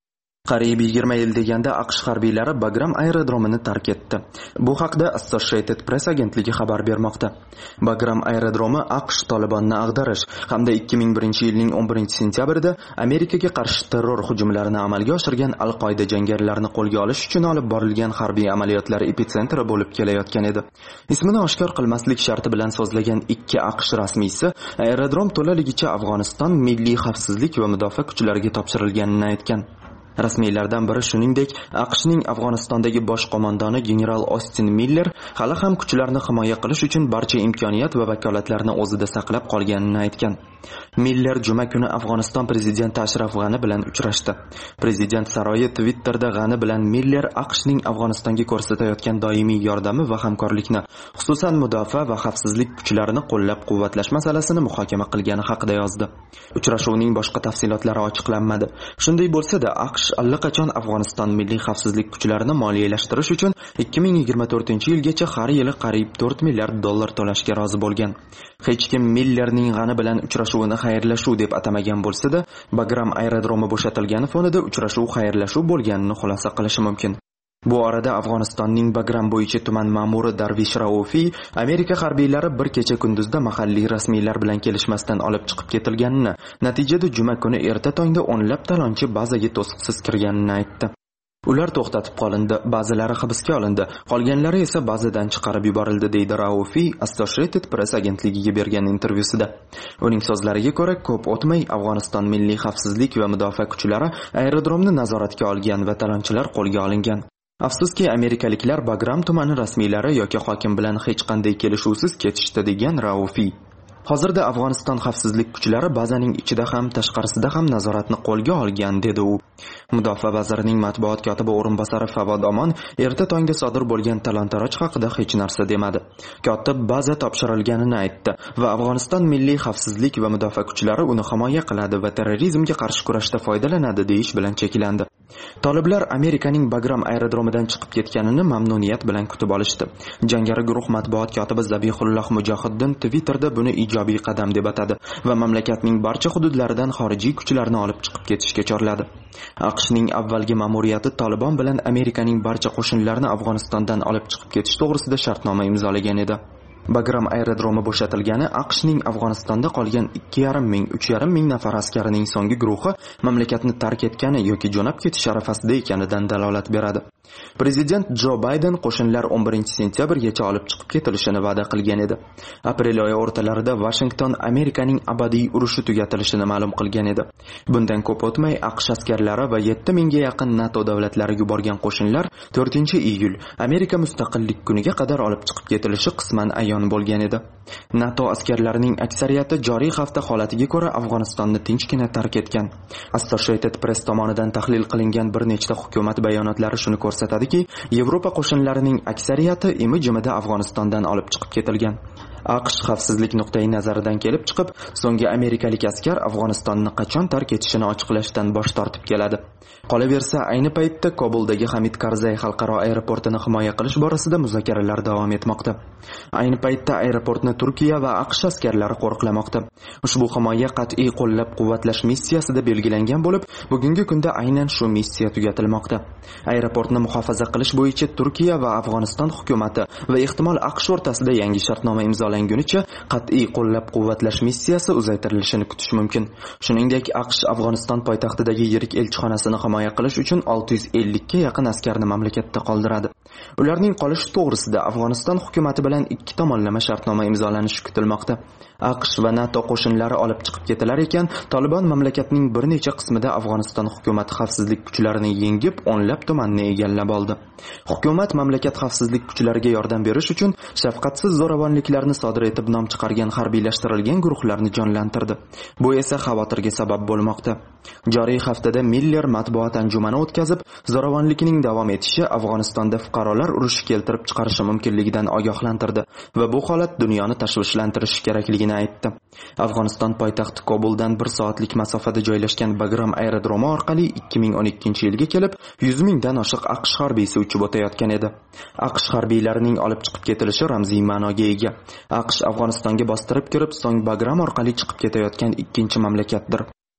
Qariyb yigirma yil deganda AQSh harbiylari Bagram aerodromini tark etdi. Bu haqda Associated Press agentligi xabar bermoqda. Bagram aerodromi AQSh Tolibonni ag'darish hamda ikki ming birinchi yilning o'n birinchi sentyabrida Amerikaga qarshi terror hujumlarini amalga oshirgan Al-Qoida jangarilarini qo'lga olish uchun olib borilgan harbiy amaliyotlar epitsentri bo'lib kelayotgan edi. Ismini oshkor qilmaslik sharti bilan so'zlagan ikki AQSh rasmiysi aerodrom to'laligicha Afg'oniston milliy xavfsizlik va mudofaa kuchlariga topshirilganini aytgan. Rasmiylardan biri shuningdek AQShning Afg'onistondagi bosh qo'mondoni general Austin Miller hali ham kuchlarni himoya qilish uchun barcha imkoniyat va vakolatlarni o'zida saqlab qolganini aytgan. Miller juma kuni Afg'oniston prezidenti Ashraf G'ani bilan uchrashdi. Prezident saroyi Twitterda G'ani bilan Miller AQShning Afg'onistonga ko'rsatayotgan doimiy yordami va hamkorlikni, xususan mudofaa va xavfsizlik kuchlarini qo'llab-quvvatlash masalasini muhokama qilgani haqida yozdi. Uchrashuvning boshqa tafsilotlari ochiqlanmadi. Shunday bo'lsa-da, AQSh allaqachon Afg'oniston milliy xavfsizlik kuchlarini moliyalashtirish uchun ikki ming yigirma to'rtinchi yilgacha har yili qariyb to'rt milliard dollar to'lashga rozi bo'lgan. Hech kim Millerning G'ani bilan uchrashuvini xayrlashuv deb atamagan bo'lsa-da, Bagram aerodromi bo'shatilgani fonida uchrashuv xayrlashuv bo'lganini xulosa qilish mumkin. Bu orada Afg'onistonning Bagram bo'yicha tuman ma'muri Darvish Raufiy Amerika harbiylari bir kecha kunduzda mahalliy rasmiylar bilan kelishmasdan olib chiqib ketilganini, natijada juma kuni erta tongda o'nlab talonchi bazaga to'siqsiz kirganini aytdi. Ular to'xtatib qolindi, ba'zilari hibsga olindi, qolganlari esa bazadan chiqarib yuborildi, deydi Raufiy Associated Press agentligiga bergan intervyusida. Uning so'zlariga ko'ra, ko'p o'tmay Afg'oniston milliy xavfsizlik va mudofaa kuchlari aerodromni nazoratga olgan va talonchilar qo'lga olingan. Afsuski, amerikaliklar Bagram tumani rasmiylari yoki hokim bilan hech qanday kelishuvsiz ketishdi, degan Raufiy. Hozirda Afg'oniston xavfsizlik kuchlari bazaning ichida ham, tashqarisida ham nazoratni qo'lga olgan, dedi u. Mudofaa vazirining matbuot kotibi o'rinbosari Favod Omon erta tongda sodir bo'lgan talon-taroj haqida hech narsa demadi. Kotib baza topshirilganini aytdi va Afg'oniston milliy xavfsizlik va mudofaa kuchlari uni himoya qiladi va terrorizmga qarshi kurashda foydalanadi deyish bilan cheklandi. Toliblar Amerikaning Bagram aerodromidan chiqib ketganini mamnuniyat bilan kutib olishdi. Jangari guruh matbuot kotibi Zabihulloh Mujohiddin Twitterda buni ijobiy qadam deb atadi va mamlakatning barcha hududlaridan xorijiy kuchlarni olib chiqib ketishga chorladi. AQShning avvalgi ma'muriyati Tolibon bilan Amerikaning barcha qo'shinlarini Afg'onistondan olib chiqib ketish to'g'risida shartnoma imzolagan edi. Bagram aerodromi bo'shatilgani AQShning Afg'onistonda qolgan ikki yarim ming uch yarim ming nafar askarining so'nggi guruhi mamlakatni tark etgani yoki jo'nab ketish arafasida ekanidan dalolat beradi. Prezident Jo Bayden qo'shinlar o'n birinchi sentyabrgacha olib chiqib ketilishini va'da qilgan edi. Aprel oyi o'rtalarida Washington Amerikaning abadiy urushi tugatilishini ma'lum qilgan edi. Bundan ko'p o'tmay AQSh askarlari va yetti mingga yaqin NATO davlatlari yuborgan qo'shinlar to'rtinchi iyul Amerika mustaqillik kuniga qadar olib chiqib ketilishi qisman ayon bo'lgan edi. NATO askarlarining aksariyati joriy hafta holatiga ko'ra Afg'onistonni tinchgina tark etgan. Associated Press tomonidan tahlil qilingan bir nechta hukumat bayonotlari shuni ko'rsatadiki, Yevropa qo'shinlarining aksariyati imi-jimida Afg'onistondan olib chiqib ketilgan. AQSh xavfsizlik nuqtai nazaridan kelib chiqib, so'nggi amerikalik askar Afg'onistonni qachon tark etishini ochiqlashdan bosh tortib keladi. Qolaversa, ayni paytda Kobuldagi Hamid Karzay xalqaro aeroportini himoya qilish borasida muzokaralar davom etmoqda. Ayni paytda aeroportni Turkiya va AQSh askarlari qo'riqlamoqda. Ushbu himoya qat'iy qo'llab-quvvatlash missiyasida belgilangan bo'lib, bugungi kunda aynan shu missiya tugatilmoqda. Aeroportni muhofaza qilish bo'yicha Turkiya va Afg'oniston hukumati va ehtimol AQSh o'rtasida yangi shartnoma imzolangunicha qat'iy qo'llab-quvvatlash missiyasi uzaytirilishini kutish mumkin. Shuningdek, AQSh Afg'oniston poytaxtidagi yirik elchixonasini himoya qilish uchun olti yuz ellik ga yaqin askarni mamlakatda qoldiradi. Ularning qolishi to'g'risida Afg'oniston hukumati bilan ikki tomonlama shartnoma imzolanishi kutilmoqda. AQSh va NATO qo'shinlari olib chiqib ketilar ekan, Tolibon mamlakatning bir necha qismida Afg'oniston hukumati xavfsizlik kuchlarini yengib, o'nlab tumanni egallab oldi. Hukumat mamlakat xavfsizlik kuchlariga yordam berish uchun shafqatsiz zo'ravonliklarni sodir etib nom chiqargan harbiylashtirilgan guruhlarni jonlantirdi. Bu esa xavotirga sabab bo'lmoqda. Joriy haftada Miller matbuot anjumani o'tkazib, zo'ravonlikning davom etishi Afg'onistonda fuqarolar urushi keltirib chiqarishi mumkinligidan ogohlantirdi va bu holat dunyoni tashvishlantirishi kerakligini aytdi. Afg'oniston poytaxti Kobuldan bir soatlik masofada joylashgan Bagram aerodromi orqali ikki ming o'n ikkinchi yilga kelib yuz mingdan oshiq AQSh harbiysi uchib o'tayotgan edi. AQSh harbiylarining olib chiqib ketilishi ramziy ma'noga ega. AQSh Afg'onistonga bostirib kirib, so'ng Bagram orqali chiqib ketayotgan ikkinchi mamlakatdir.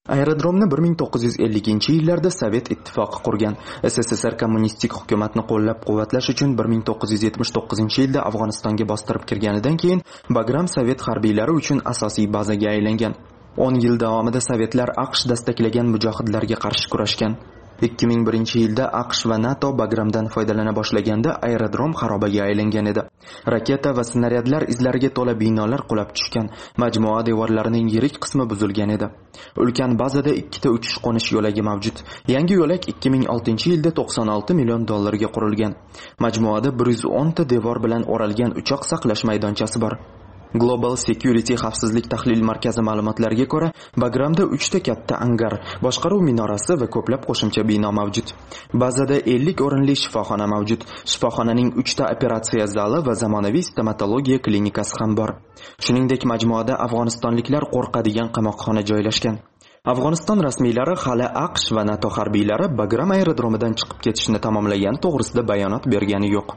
Aerodromni bir ming to'qqiz yuz elliginchi yillarda Sovet ittifoqi qurgan. S S S R kommunistik hukumatni qo'llab-quvvatlash uchun bir ming to'qqiz yuz yetmish to'qqizinchi yilda Afg'onistonga bostirib kirganidan keyin Bagram Sovet harbiylari uchun asosiy bazaga aylangan. o'n yil davomida Sovetlar AQSh dastaklagan mujohidlarga qarshi kurashgan. ikki ming birinchi yilda AQSh va NATO Bagramdan foydalana boshlaganda aerodrom xarobaga aylangan edi. Raketa va snaryadlar izlariga to'la binolar qulab tushgan. Majmua devorlarining yirik qismi buzilgan edi. Ulkan bazada ikkita uchish-qo'nish yo'lagi mavjud. Yangi yo'lak ikki ming oltinchi yilda to'qson olti million dollarga qurilgan. Majmuada bir yuz o'n ta devor bilan o'ralgan uchoq saqlash maydonchasi bor. Global Security xavfsizlik tahlil markazi ma'lumotlariga ko'ra, Bagramda uchta katta angar, boshqaruv minorasi va ko'plab qo'shimcha bino mavjud. Bazada ellik o'rinli shifoxona mavjud. Shifoxonaning uchta operatsiya zali va zamonaviy stomatologiya klinikasi ham bor. Shuningdek, majmuada afg'onistonliklar qo'rqadigan qamoqxona joylashgan. Afg'oniston rasmiylari hali AQSh va NATO harbiylari Bagram aerodromidan chiqib ketishni tamomlagani to'g'risida bayonot bergani yo'q.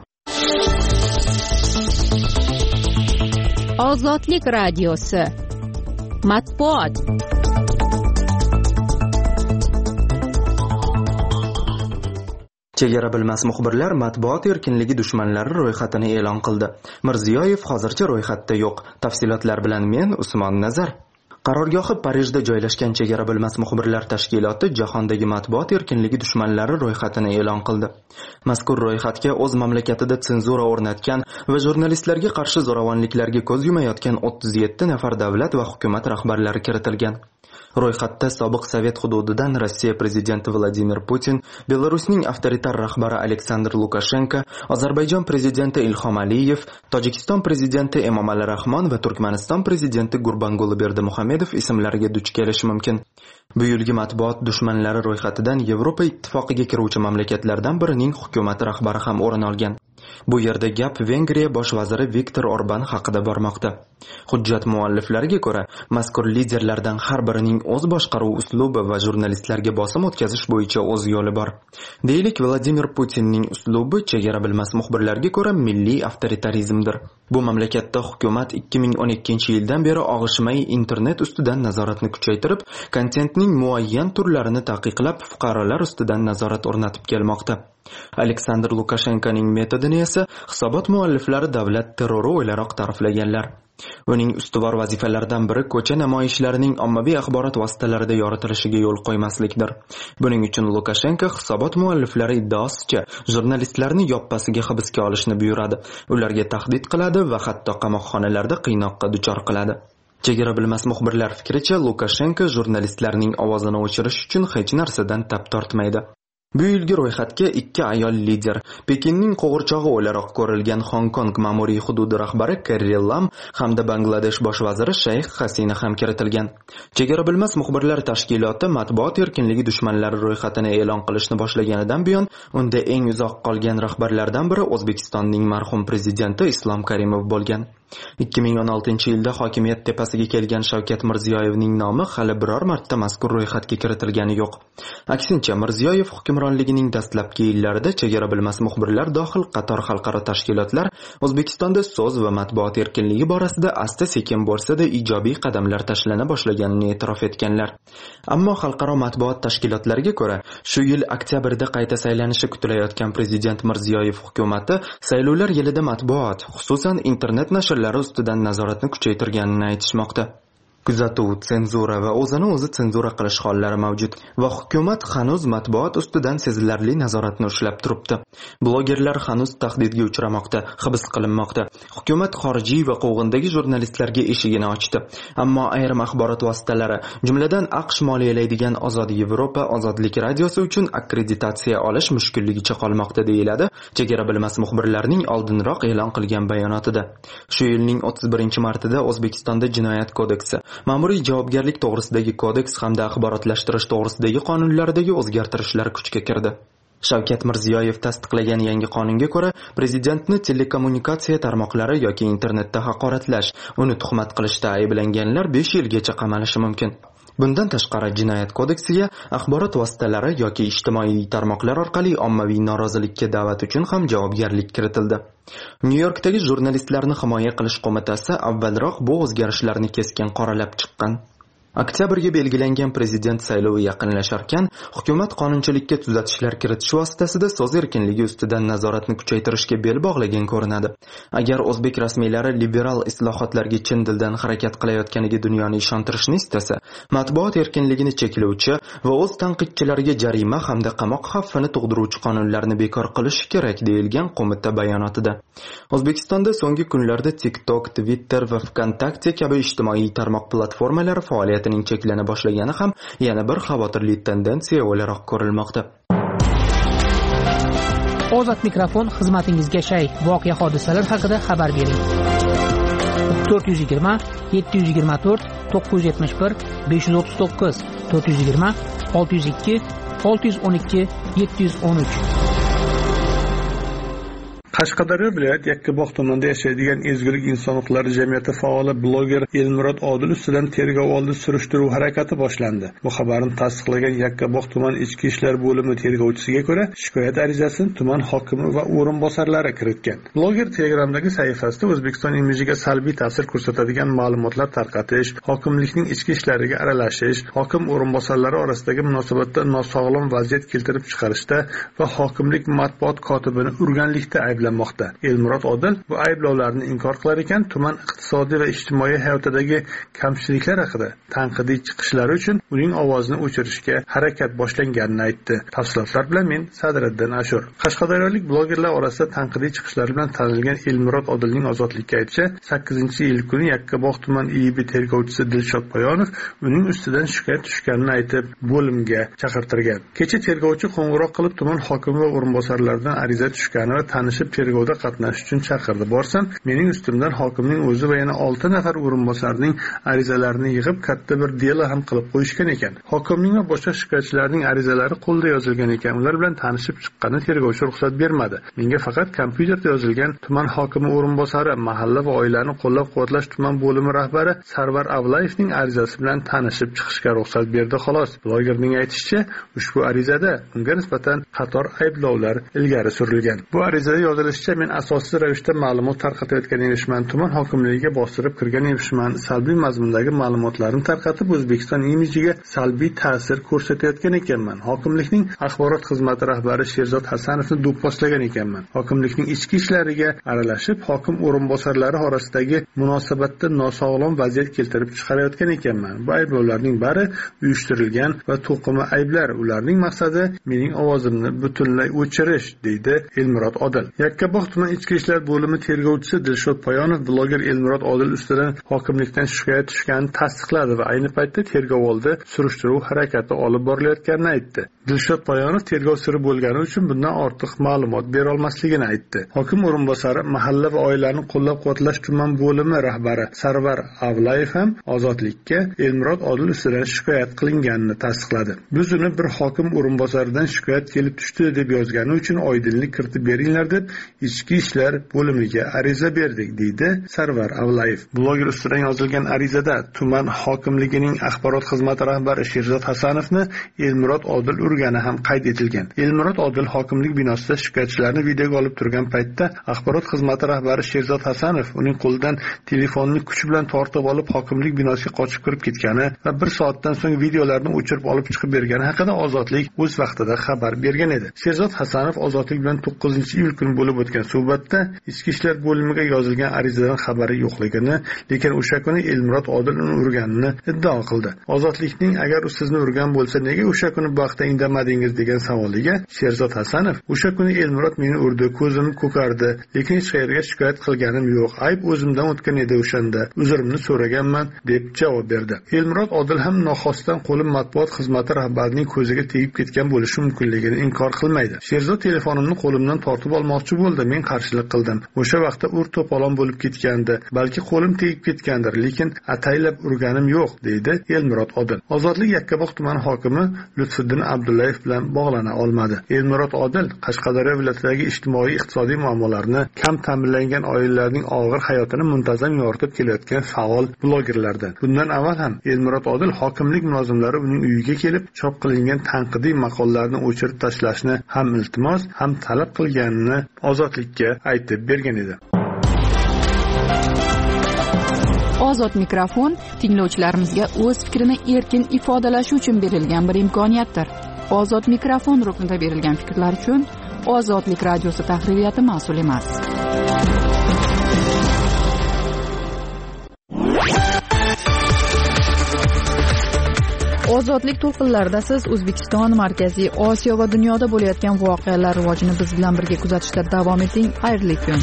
Ozodlik radiosi matbuot. Chegara bilmas muxbirlar matbuot erkinligi dushmanlari ro'yxatini e'lon qildi. Mirziyoyev hozircha ro'yxatda yo'q. Tafsilotlar bilan men Usmon Nazar. Qarorgohi Parijda joylashgan Chegara bilmas muxbirlar tashkiloti jahondagi matbuot erkinligi dushmanlari ro'yxatini e'lon qildi. Mazkur ro'yxatga o'z mamlakatida senzura o'rnatgan va jurnalistlarga qarshi zo'ravonliklarga ko'z yumayotgan o'ttiz yetti nafar davlat va hukumat rahbarlari kiritilgan. Ro'yxatda sobiq Sovet hududidan Rossiya prezidenti Vladimir Putin, Belarusning avtoritar rahbari Aleksandr Lukashenko, Ozarbayjon prezidenti Ilhom Aliyev, Tojikiston prezidenti Emomali Rahmon va Turkmaniston prezidenti Gurbanguly Berdimuhamedov ismlariga duch kelishi mumkin. Bu yilgi matbuot dushmanlari ro'yxatidan Yevropa ittifoqiga kiruvchi mamlakatlardan birining hukumat rahbari ham o'rin olgan. Bu yerda gap Vengriya bosh vaziri Viktor Orban haqida bormoqda. Hujjat mualliflariga ko'ra, mazkur liderlardan har birining o'z boshqaruv uslubi va jurnalistlarga bosim o'tkazish bo'yicha o'z yo'li bor. Deylik, Vladimir Putinning uslubi chegara bilmas muxbirlarga ko'ra milliy avtoritarizmdir. Bu mamlakatda hukumat ikki ming o'n ikkinchi yildan beri og'ishmay internet ustidan nazoratni kuchaytirib, kontentning muayyan turlarini taqiqlab, fuqarolar ustidan nazorat o'rnatib kelmoqda. Aleksandr Lukashenkoning metodini esa hisobot mualliflari davlat terrori o'ylaroq ta'riflaganlar. Uning ustuvor vazifalaridan biri ko'cha namoyishlarining ommaviy axborot vositalarida yoritilishiga yo'l qo'ymaslikdir. Buning uchun Lukashenko hisobot mualliflari iddaosicha jurnalistlarni yoppasiga hibsga olishni buyuradi, ularga tahdid qiladi va hatto qamoqxonalarda qiynoqqa duchor qiladi. Chegara bilmas muxbirlar fikricha, Lukashenko jurnalistlarning ovozini o'chirish uchun hech narsadan tap tortmaydi. Bu yilgi ro'yxatga ikki ayol lider, Pekinning qo'g'irchog'i o'laroq ko'rilgan Hong Kong ma'muriy hududi rahbari Carrie Lam hamda Bangladesh bosh vaziri Shayx Hasina ham kiritilgan. Chegara bilmas muxbirlar tashkiloti matbuot erkinligi dushmanlari ro'yxatini e'lon qilishni boshlaganidan buyon unda eng uzoq qolgan rahbarlardan biri O'zbekistonning marhum prezidenti Islom Karimov bo'lgan. ikki ming o'n oltinchi yilda hokimiyat tepasiga kelgan Shavkat Mirziyoyevning nomi hali biror marta mazkur ro'yxatga kiritilgani yo'q. Aksincha, Mirziyoyev hukmronligining dastlabki yillarida chegara bilmas muxbirlar dohil qator xalqaro tashkilotlar O'zbekistonda so'z va matbuot erkinligi borasida asta-sekin bo'lsa-da ijobiy qadamlar tashlana boshlaganini e'tirof etganlar. Ammo xalqaro matbuot tashkilotlariga ko'ra, shu yil oktyabrda qayta saylanishi kutilayotgan prezident Mirziyoyev hukumatı saylovlar yilida matbuot, xususan internet nashr ustidan nazoratni kuchaytirganini aytishmoqda. Kuzatuv, senzura va o'zini o'zi senzura qilish hollari mavjud va hukumat hanuz matbuot ustidan sezilarli nazoratni ushlab turibdi. Blogerlar hanuz tahdidga uchramoqda, hibs qilinmoqda. Hukumat xorijiy va quvg'indagi jurnalistlarga eshigini ochdi. Ammo ayrim axborot vositalari, jumladan AQSh moliyalaydigan Ozod Yevropa ozodlik radiosi uchun akkreditatsiya olish mushkulligicha qolmoqda deyiladi chegara bilmas muxbirlarning oldinroq e'lon qilgan bayonotida. Shu yilning o'ttiz birinchi martida O'zbekistonda Jinoyat kodeksi, Ma'muriy javobgarlik to'g'risidagi kodeks hamda axborotlashtirish to'g'risidagi qonunlardagi o'zgartirishlar kuchga kirdi. Shavkat Mirziyoyev tasdiqlagan yangi qonunga ko'ra, prezidentni telekommunikatsiya tarmoqlari yoki internetda haqoratlash, uni tuhmat qilishda ayblanganlar besh yilgacha qamalishi mumkin. Bundan tashqari Jinoyat kodeksiga axborot vositalari yoki ijtimoiy tarmoqlar orqali ommaviy norozilikka da'vat uchun ham javobgarlik kiritildi. Nyu-Yorkdagi jurnalistlarni himoya qilish qo'mitasi avvalroq bu o'zgarishlarni keskin qoralab chiqqan. Oktyabrga belgilangan prezident saylovi yaqinlasharkan, hukumat qonunchilikka tuzatishlar kiritish vositasida so'z erkinligi ustidan nazoratni kuchaytirishga bel bog'lagan ko'rinadi. Agar o'zbek rasmiylari liberal islohotlarga chin dildan harakat qilayotganiga dunyoni ishontirishni istasa, matbuot erkinligini cheklovchi va o'z tanqidchilariga jarima hamda qamoq xavfini tug'diruvchi qonunlarni bekor qilish kerak deyilgan qo'mita bayonotida. O'zbekistonda so'nggi kunlarda TikTok, Twitter va VKontakte kabi ijtimoiy tarmoq platformalari faoliyat cheklana boshlagani ham yana bir xavotirli tendensiya o'laroq ko'rilmoqda. Ozod mikrofon xizmatingizga shay. Voqea hodisalar haqida xabar bering. to'rt yuz yigirma yetti yuz yigirma to'rt to'qqiz yuz yetmish bir besh yuz o'ttiz to'qqiz to'rt yuz yigirma olti yuz ikki olti yuz o'n ikki yetti yuz o'n uch. Qashqadaryo viloyat Yakkabog' tumanida yashaydigan Ezgulik inson huquqlari jamiyati faoli bloger Elmurod Odil ustidan tergov oldi surishtiruv harakati boshlandi. Bu xabarni tasdiqlagan Yakkabog' tuman ichki ishlar bo'limi tergovchisiga ko'ra, shikoyat arizasini tuman hokimi va o'rinbosarlari kiritgan. Bloger Telegramdagi sahifasida O'zbekiston imijiga salbiy ta'sir ko'rsatadigan ma'lumotlar tarqatish, hokimlikning ichki ishlariga aralashish, hokim o'rinbosarlari orasidagi munosabatda nosog'lom vaziyat keltirib chiqarishda va hokimlik matbuot kotibini urganlikda ayblanmoqda. Elmurod Odil bu ayblovlarni inkor qilar ekan, tuman iqtisodiy va ijtimoiy hayotidagi kamchiliklar haqida tanqidiy chiqishlari uchun uning ovozini o'chirishga harakat boshlanganini aytdi. Tafsilotlar bilan men Sadriddin Ashur. Qashqadaryolik blogerlar orasida tanqidiy chiqishlari bilan tanilgan Elmurod Odilning ozodlikka aytishicha, sakkizinchi iyul kuni Yakkabog' tuman I I B tergovchisi Dilshod Poyonov uning ustidan shikoyat tushganini aytib, bo'limga chaqirtirgan. Kecha tergovchi qo'ng'iroq qilib tuman hokimi va o'rinbosarlaridan ariza tushgani va tanishib tergovda qatnashish uchun chaqirdi. Borsam, mening ustimdan hokimning o'zi va yana olti nafar o'rinbosarning arizalarini yig'ib katta bir delo ham qilib qo'yishgan ekan. Hokimning va boshqa shikoyatchilarning arizalari qo'lda yozilgan ekan. Ular bilan tanishib chiqqanini tergovchi ruxsat bermadi. Menga faqat kompyuterda yozilgan tuman hokimi o'rinbosari, mahalla va oilani qo'llab-quvvatlash tuman bo'limi rahbari Sarvar Avlayevning arizasi bilan tanishib chiqishga ruxsat berdi xolos. Blogerning aytishicha, ushbu arizada unga nisbatan qator ayblovlar ilgari surilgan. Bu arizada yozilishicha, men asosiy ravishda ma'lumot tarqatayotgan emishman, tuman hokimligiga bostirib kirgan emishman, salbiy mazmundagi ma'lumotlarni tarqatib O'zbekiston imijiga salbiy ta'sir ko'rsatayotgan ekanman. Hokimlikning axborot xizmati rahbari Sherzod Hasanovni do'pposlagan ekanman. Hokimlikning ichki ishlariga aralashib, hokim o'rinbosarlari orasidagi munosabatda nosog'lom vaziyat keltirib chiqarayotgan ekanman. Bu ayblovlarning bari uyushtirilgan va to'qima ayblar. Ularning maqsadi mening ovozimni butunlay o'chirish, deydi Elmurod Odil. Yakkabog' tuman ichki ishlar bo'limi tergovchisi Dilshod Poyonov bloger Elmurod Odil ustidan hokimlikdan shikoyat tushganini tasdiqladi va ayni paytda tergov oldi surishtiruv harakati olib borilayotganini aytdi. Dilshod Poyonov tergov siri bo'lgani uchun bundan ortiq ma'lumot bera olmasligini aytdi. Hokim o'rinbosari, mahalla va oilani qo'llab-quvvatlash tuman bo'limi rahbari Sarvar Avlayev ham ozodlikka Elmurod Odil ustidan shikoyat qilinganini tasdiqladi. Biz uni bir hokim o'rinbosaridan shikoyat kelib tushdi deb yozgani uchun oydinlik kiritib beringlar deb ichki ishlar bo'limiga ariza berdik, deydi Sarvar Avlayev. Bloger ustidan yozilgan arizada tuman hokimligining axborot xizmati rahbari Sherzod Hasanovni Elmurod Odil urgani ham qayd etilgan. Elmurod Odil hokimlik binosida shikoyatchilarni videoga olib turgan paytda axborot xizmati rahbari Sherzod Hasanov uning qo'lidan telefonni kuch bilan tortib olib hokimlik binosiga qochib kirib ketgani va bir soatdan so'ng videolarni o'chirib olib chiqib bergani haqida Ozodlik o'z vaqtida xabar bergan edi. Sherzod Hasanov Ozodlik bilan to'qqizinchi iyul kuni bo'lib o'tgan suhbatda ichki ishlar bo'limiga yozilgan arizadan xabari yo'qligini, lekin o'sha kuni Elmurod Odil uni urganini iddao qildi. Ozodlikning agar u sizni urgan bo'lsa, nega o'sha kuni bu vaqtda indamadingiz degan savoliga Sherzod Hasanov, o'sha kuni Elmurod meni urdi, ko'zim ko'kardi, lekin hech qayerga shikoyat qilganim yo'q. Ayb o'zimdan o'tgan edi o'shanda. Uzrimni so'raganman deb javob berdi. Elmurod Odil ham noxosdan qo'lim matbuot xizmati rahbarining ko'ziga tegib ketgan bo'lishi mumkinligini inkor qilmaydi. Sherzod telefonimni qo'limdan tortib olmoqchi bo'ldi. Men qarshilik qildim. O'sha vaqtda ur to'polon bo'lib ketgandi. Balki qo'lim tegib ketgandir, lekin ataylab urganim yo'q, deydi Elmurod Odil. Ozodlik Yakkabog' tuman hokimi Lutfiddin Abdullayev bilan bog'lana olmadi. Elmurod Odil Qashqadaryo viloyatidagi ijtimoiy iqtisodiy muammolarni, kam ta'minlangan oilalarning og'ir hayotini muntazam yoritib kelayotgan faol blogerlardan. Bundan avval ham Elmurod Odil hokimlik mulozimlari uning uyiga kelib, chop qilingan tanqidiy maqolalarni o'chirib tashlashni ham iltimos, ham talab qilganini Ozodlikka aytib bergan edi. Ozod mikrofon tinglovchilarimizga o'z fikrini erkin ifodalashi uchun berilgan bir imkoniyatdir. Ozod mikrofon ruknida berilgan fikrlar uchun Ozodlik radiosi tahririyati mas'ul emas. Ozodlik to'lqinlarida siz O'zbekiston, Markaziy Osiyo va dunyoda bo'layotgan voqealar rivojini biz bilan birga kuzatishda davom eting. Xayrli kun.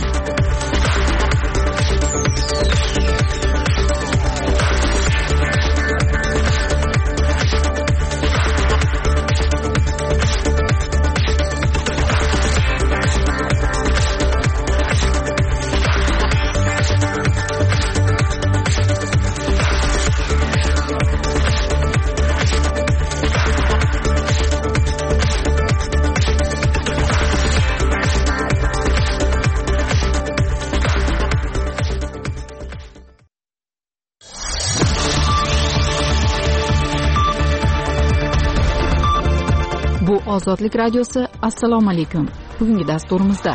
Ozodlik radiosi. Assalomu alaykum. Bugungi dasturimizda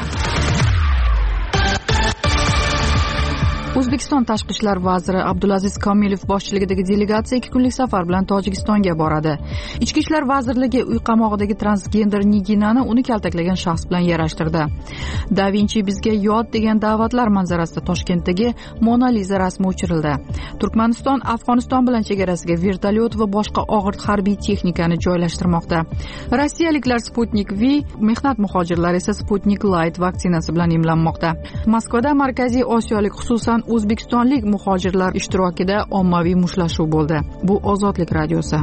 O'zbekiston Tashqi ishlar vaziri Abdulaziz Komilov boshchiligidagi delegatsiya ikki kunlik safar bilan Tojikistonga boradi. Ichki ishlar vazirligi uy qamog'idagi transgender Niginani uni kaltaklagan shaxs bilan yarashtirdi. Da Vinci bizga yod degan da'vatlar manzarasida Toshkentdagi Mona Lisa rasmi o'chirildi. Turkmaniston Afg'oniston bilan chegarasiga vertolyot va boshqa og'ir harbiy texnikani joylashtirmoqda. Rossiyaliklar Sputnik V, mehnat muhojirlari esa Sputnik Light vaksinasi bilan emlanmoqda. Moskvada Markaziy Osiyolik, xususan o'zbekistonlik muhojirlar ishtirokida ommaviy mushtlashuv bo'ldi. Bu Ozodlik radiosi.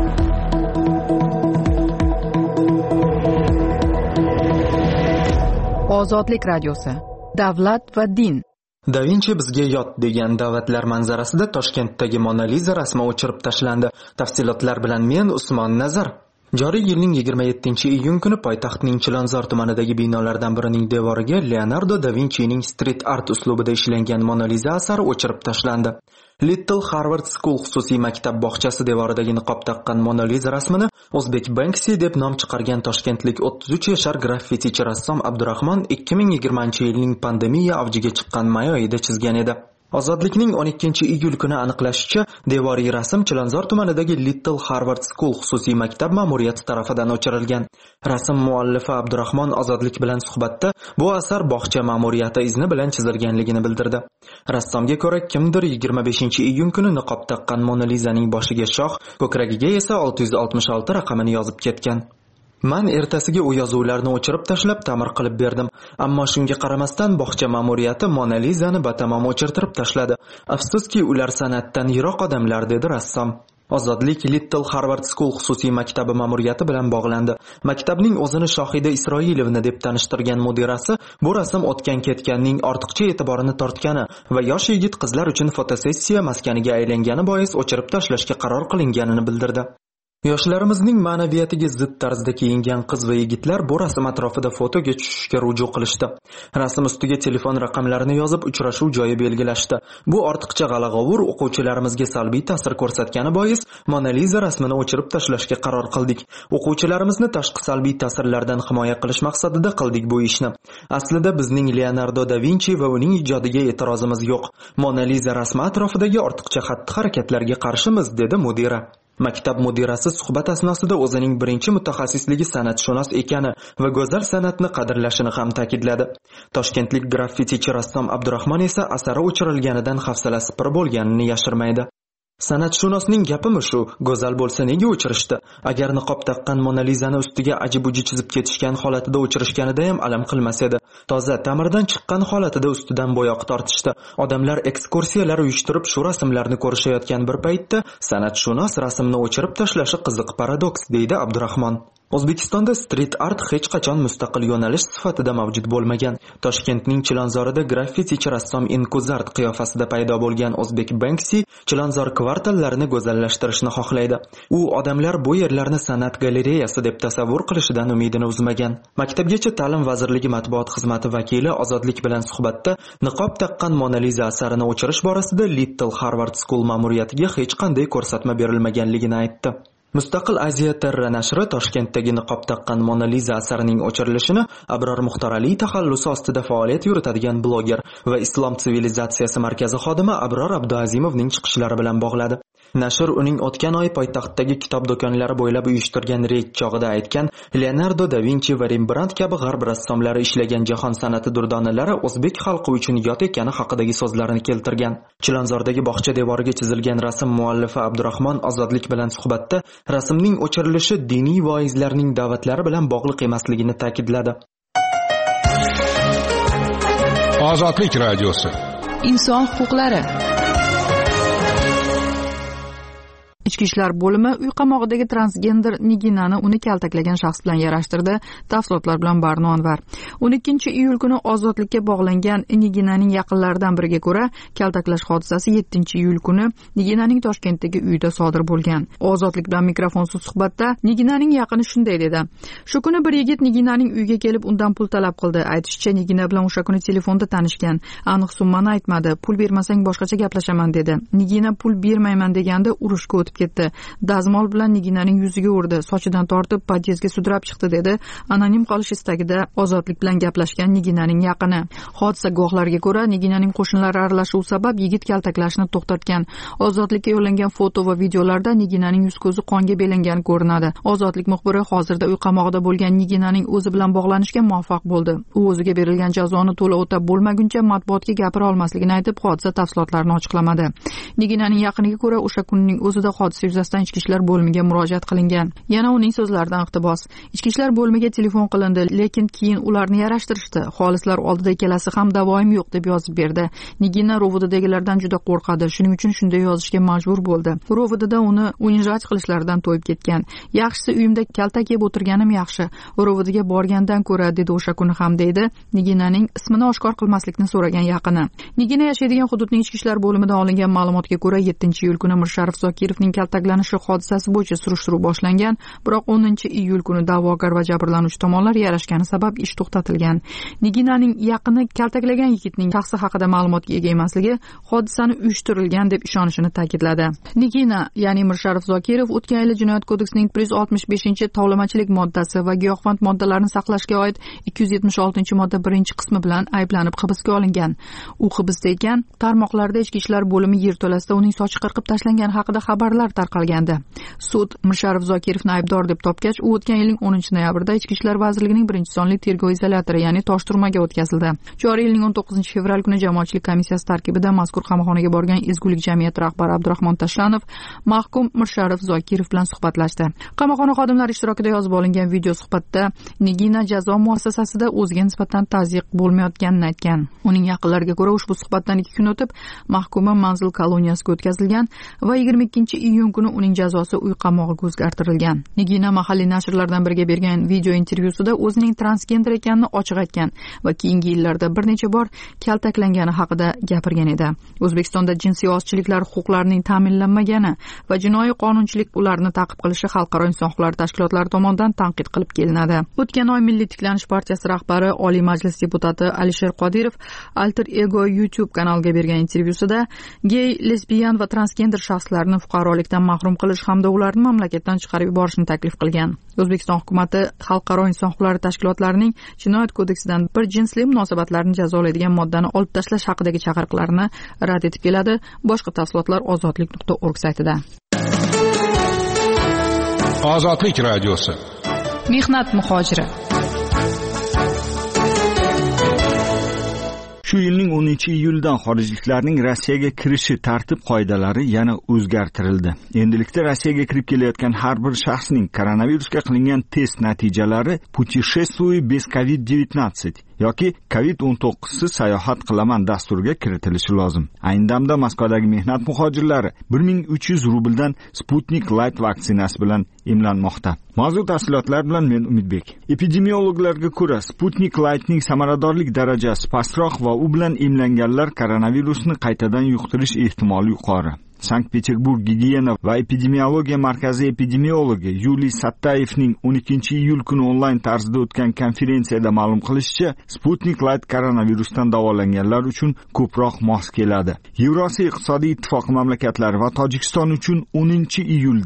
Ozodlik radiosi. Davlat va din. Da Vinci bizga yod degan da'vatlar manzarasida Toshkentdagi Mona Lisa rasmi o'chirib tashlandi. Tafsilotlar bilan men Usmon Nazar. Joriy yilning yigirma yettinchi iyun kuni poytaxtning Chilonzor tumanidagi binolardan birining devoriga Leonardo da Vincining street art uslubida ishlangan Mona Lisa asari o'chirib tashlandi. Little Harvard School xususiy maktab bog'chasi devoridagi niqob taqqan Mona Lisa rasmini O'zbek Banksy deb nom chiqargan toshkentlik o'ttiz uch yashar graffitichi rassom Abdurahmon ikki ming yigirmanchi yilning pandemiya avjiga chiqqan may oyida chizgan edi. Ozodlikning o'n ikkinchi iyul kuni aniqlashicha, devoriy rasm Chilonzor tumanidagi Little Harvard School xususiy maktab ma'muriyati tarafidan o'chirilgan. Rasm muallifi Abdurahmon Ozodlik bilan suhbatda bu asar bog'cha ma'muriyati izni bilan chizilganligini bildirdi. Rassomga ko'ra, kimdir yigirma beshinchi iyun kuni niqob taqqan Mona Lisaning boshiga shoh, ko'kragiga esa olti yuz oltmish olti raqamini yozib ketgan. Man ertasiga u yozuvlarni o'chirib tashlab ta'mir qilib berdim, ammo shunga qaramasdan bog'cha ma'muriyati Mona Lisani batamom o'chirtirib tashladi. Afsuski, ular san'atdan yiroq odamlar, dedi rassom. Ozodlik Little Harvard School xususiy maktabi ma'muriyati bilan bog'landi. Maktabning o'zini Shohida Isroilovna deb tanishtirgan mudirasi bu rasm o'tgan-ketganning ortiqcha e'tiborini tortgani va yosh yigit qizlar uchun fotosessiya maskaniga aylangani bois o'chirib tashlashga qaror qilinganini bildirdi. Yoshlarimizning ma'naviyatiga zid tarzda kiyingan qiz va yigitlar bu rasm atrofida fotoga tushishga ruju qilishdi. Rasm ustiga telefon raqamlarini yozib, uchrashuv joyi belgilashdi. Bu ortiqcha g'ala-g'ovur o'quvchilarimizga salbiy ta'sir ko'rsatgani bois Mona Lisa rasmini o'chirib tashlashga qaror qildik. O'quvchilarimizni tashqi salbiy ta'sirlardan himoya qilish maqsadida qildik bu ishni. Aslida bizning Leonardo da Vinci va uning ijodiga e'tirozimiz yo'q. Mona Lisa rasmi atrofidagi ortiqcha xatti-harakatlarga qarshimiz, dedi mudira. Maktab mudirasi suhbat asnosida o'zining birinchi mutaxassisligi san'atshunos ekani va go'zal san'atni qadrlashini ham ta'kidladi. Toshkentlik graffitichi rassom Abdurahmon esa asari o'chirilganidan hafsalasi pir bo'lganini yashirmaydi. San'atshunosning gapimi shu, go'zal bo'lsa nega o'chirishdi? Agar niqob taqqan Mona Lisani ustiga aji-buji chizib ketishgan holatida o'chirishganida ham alam qilmas edi. Toza ta'mirdan chiqqan holatida ustidan bo'yoq tortishdi. Odamlar ekskursiyalar uyushtirib shu rasmlarni ko'rishayotgan bir paytda san'atshunos rasmni o'chirib tashlashi qiziq paradoks, deydi Abdurahmon. O'zbekistonda street art hech qachon mustaqil yo'nalish sifatida mavjud bo'lmagan. Toshkentning Chilonzorida graffitichi rassom Inkuzart qiyofasida paydo bo'lgan O'zbek Banksy Chilonzor kvartallarini go'zallashtirishni xohlaydi. U odamlar bu yerlarni san'at galereyasi deb tasavvur qilishidan umidini uzmagan. Maktabgacha ta'lim vazirligi matbuot xizmati vakili Ozodlik bilan suhbatda niqob taqqan Mona Lisa asarini o'chirish borasida Little Harvard School ma'muriyatiga hech qanday ko'rsatma berilmaganligini aytdi. Mustaqil Aziya Terra nashri Toshkentdagi niqob taqqan Mona Lisa asarining o'chirilishini Abror Muxtoraliy taxallusi ostida faoliyat yuritadigan bloger va Islom sivilizatsiyasi markazi xodimi Abror Abduazimovning chiqishlari bilan bog'ladi. Nashr uning o'tgan oy poytaxtdagi kitob do'konlari bo'ylab uyushtirgan reyd chog'ida aytgan Leonardo da Vinci va Rembrandt kabi g'arb rassomlari ishlagan jahon san'ati durdonalari o'zbek xalqi uchun yot ekani haqidagi so'zlarini keltirgan. Chilonzordagi bog'cha devoriga chizilgan rasm muallifi Abdurahmon Ozodlik bilan suhbatda rasmning o'chirilishi diniy voizlarning da'vatlari bilan bog'liq emasligini ta'kidladi. Ozodlik radiosi. Inson huquqlari. Ichki ishlar bo'limi uy qamog'idagi transgender Niginani uni kaltaklagan shaxs bilan yarashtirdi. Tafsilotlar bilan Barno Anvar. o'n ikkinchi iyul kuni ozodlikka bog'langan Niginaning yaqinlaridan biriga ko'ra, kaltaklash hodisasi yettinchi iyul kuni Niginaning Toshkentdagi uyida sodir bo'lgan. Ozodlik bilan mikrofonsiz suhbatda Niginaning yaqini shunday dedi: "Shu kuni bir yigit Niginaning uyiga kelib undan pul talab qildi. Aytishicha, Nigina bilan o'sha kuni telefonda tanishgan. Aniq summani aytmadi. Pul bermasang boshqacha gaplashaman dedi. Nigina pul bermayman deganda urushga o'tib ketdi. Dazmol bilan Niginaning yuziga urdi, sochidan tortib podyezdga sudrab chiqdi" dedi anonim qolish istagida Ozodlik bilan gaplashgan Niginaning yaqini. Hodisa guvohlariga ko'ra, Niginaning qo'shnilari aralashuvi sabab yigit kaltaklashni to'xtatgan. Ozodlikka yo'llangan foto va videolarda Niginaning yuz-ko'zi qonga belangani ko'rinadi. Ozodlik muxbiri hozirda uy qamog'ida bo'lgan Niginaning o'zi bilan bog'lanishga muvaffaq bo'ldi. U o'ziga berilgan jazoni to'la o'tab bo'lmaguncha matbuotga gapira olmasligini aytib, hodisa tafsilotlarini ochiqlamadi. Niginaning yaqiniga ko'ra, o'sha kunning o'zida hodisa yuzasidan ichki ishlar bo'limiga murojaat qilingan. Yana uning so'zlaridan iqtibos: "Ichki ishlar bo'limiga telefon qilindi, lekin keyin ularni yarashtirishdi. Xolislar oldida ikkalasi ham davoim yo'q deb yozib berdi. Nigina Rovidagilardan juda qo'rqadi, shuning uchun shunday yozishga majbur bo'ldi. Rovidada uni unjaj qilishlaridan to'yib ketgan. Yaxshisi uyimda kaltak yeb o'tirganim yaxshi. Rovidaga borgandan ko'ra", dedi o'sha kuni ham, deydi Niginaning ismini oshkor qilmaslikni so'ragan yaqini. Nigina yashaydigan hududning ichki ishlar bo'limidan olingan ma'lumotga ko'ra, yettinchi iyul kuni Mirsharif Zokirovning kaltaklanishi hodisasi bo'yicha surishtiruv boshlangan, biroq o'ninchi iyul kuni da'vogar va jabrlanuvchi tomonlar yarashgani sabab ish to'xtatilgan. Niginaning yaqini kaltaklagan yigitning shaxsi haqida ma'lumotga ega emasligi, hodisani uyushtirilgan deb ishonishini ta'kidladi. Nigina, ya'ni Mirsharif Zokirov, o'tgan yil Jinoyat kodeksining bir yuz oltmish beshinchi tovlamachilik moddasi va giyohvand moddalarni saqlashga oid ikki yuz yetmish oltinchi modda birinchi qismi bilan ayblanib hibsga olingan. U hibsda ekan, tarmoqlarda ichki ishlar bo'limi yerto'lasida uning sochi qirqib tashlangani haqida xabarlar tarqalgandi. Sud Mirsharif Zokirovni aybdor deb topgach, u o'tgan yilning o'ninchi noyabrida Ichki ishlar vazirligining birinchi sonli tergov izolyatori, ya'ni tosh turmaga o'tkazildi. Joriy yilning o'n to'qqizinchi fevral kuni jamoatchilik komissiyasi tarkibida mazkur qamoqxonaga borgan Ezgulik jamiyati rahbari Abdurahmon Tashlanov mahkum Mirsharif Zokirov bilan suhbatlashdi. Qamoqxona xodimlari ishtirokida yozib olingan video suhbatda Nigina jazo muassasasida o'ziga nisbatan tazyiq bo'lmayotganini aytgan. Uning yaqinlariga ko'ra, ushbu suhbatdan ikki kun o'tib mahkuma manzil koloniyasiga o'tkazilgan va yigirma ikkinchi iyun kuni uning jazosi uy qamog'iga o'zgartirilgan. Nigina mahalliy nashrlardan biriga bergan video intervyusida o'zining transgender ekanini ochiq aytgan va keyingi yillarda bir necha bor kaltaklangani haqida gapirgan edi. O'zbekistonda jinsiy ozchiliklar huquqlarining ta'minlanmagani va jinoiy qonunchilik ularni ta'qib qilishi xalqaro inson huquqlari tashkilotlari tomonidan tanqid qilib kelinadi. O'tgan oy Milliy tiklanish partiyasi rahbari, Oliy Majlis deputati Alisher Qodirov Alter Ego YouTube kanaliga bergan intervyusida gey, lesbiyan va transgender shaxslarni fuqarolikdan mahrum qilish hamda ularni mamlakatdan chiqarib yuborishni taklif qilgan. O'zbekiston hukumatı xalqaro inson huquqlari tashkilotlarining Jinoyat kodeksidan bir jinsli munosabatlarni jazolaydigan moddani olib tashlash haqidagi chaqiriqlarni rad etib keladi. Boshqa tafsilotlar ozodlik nuqta org saytida. Ozodlik radiosi. Mehnat muhojiri. Shu yilning o'ninchi iyuldan xorijliklarning Rossiyaga kirishi tartib-qoidalari yana o'zgartirildi. Endilikda Rossiyaga kirib kelayotgan har bir shaxsning koronavirusga qilingan test natijalari "Путешествуй без ковид девятнадцать" yoki kovid o'n to'qqizsiz sayohat qilaman dasturiga kiritilishi lozim. Ayni damda Moskvadagi mehnat muhojirlari bir ming uch yuz rubldan Sputnik Light vaksinasi bilan emlanmoqda. Mavzu tafsilotlar bilan men Umidbek. Epidemiologlarga ko'ra, Sputnik Lightning samaradorlik darajasi pastroq va u bilan emlanganlar koronavirusni qaytadan yuqtirish ehtimoli yuqori. Sankt-Peterburg gigiyena va epidemiologiya markazi epidemiologi Yuliy Sattayevning o'n ikkinchi iyul kuni onlayn tarzda o'tgan konferensiyada ma'lum qilishicha, Sputnik Light koronavirusdan davolanganlar uchun ko'proq mos keladi. Yevrosiyo iqtisodiy ittifoqi mamlakatlari va Tojikiston uchun o'ninchi iyuldan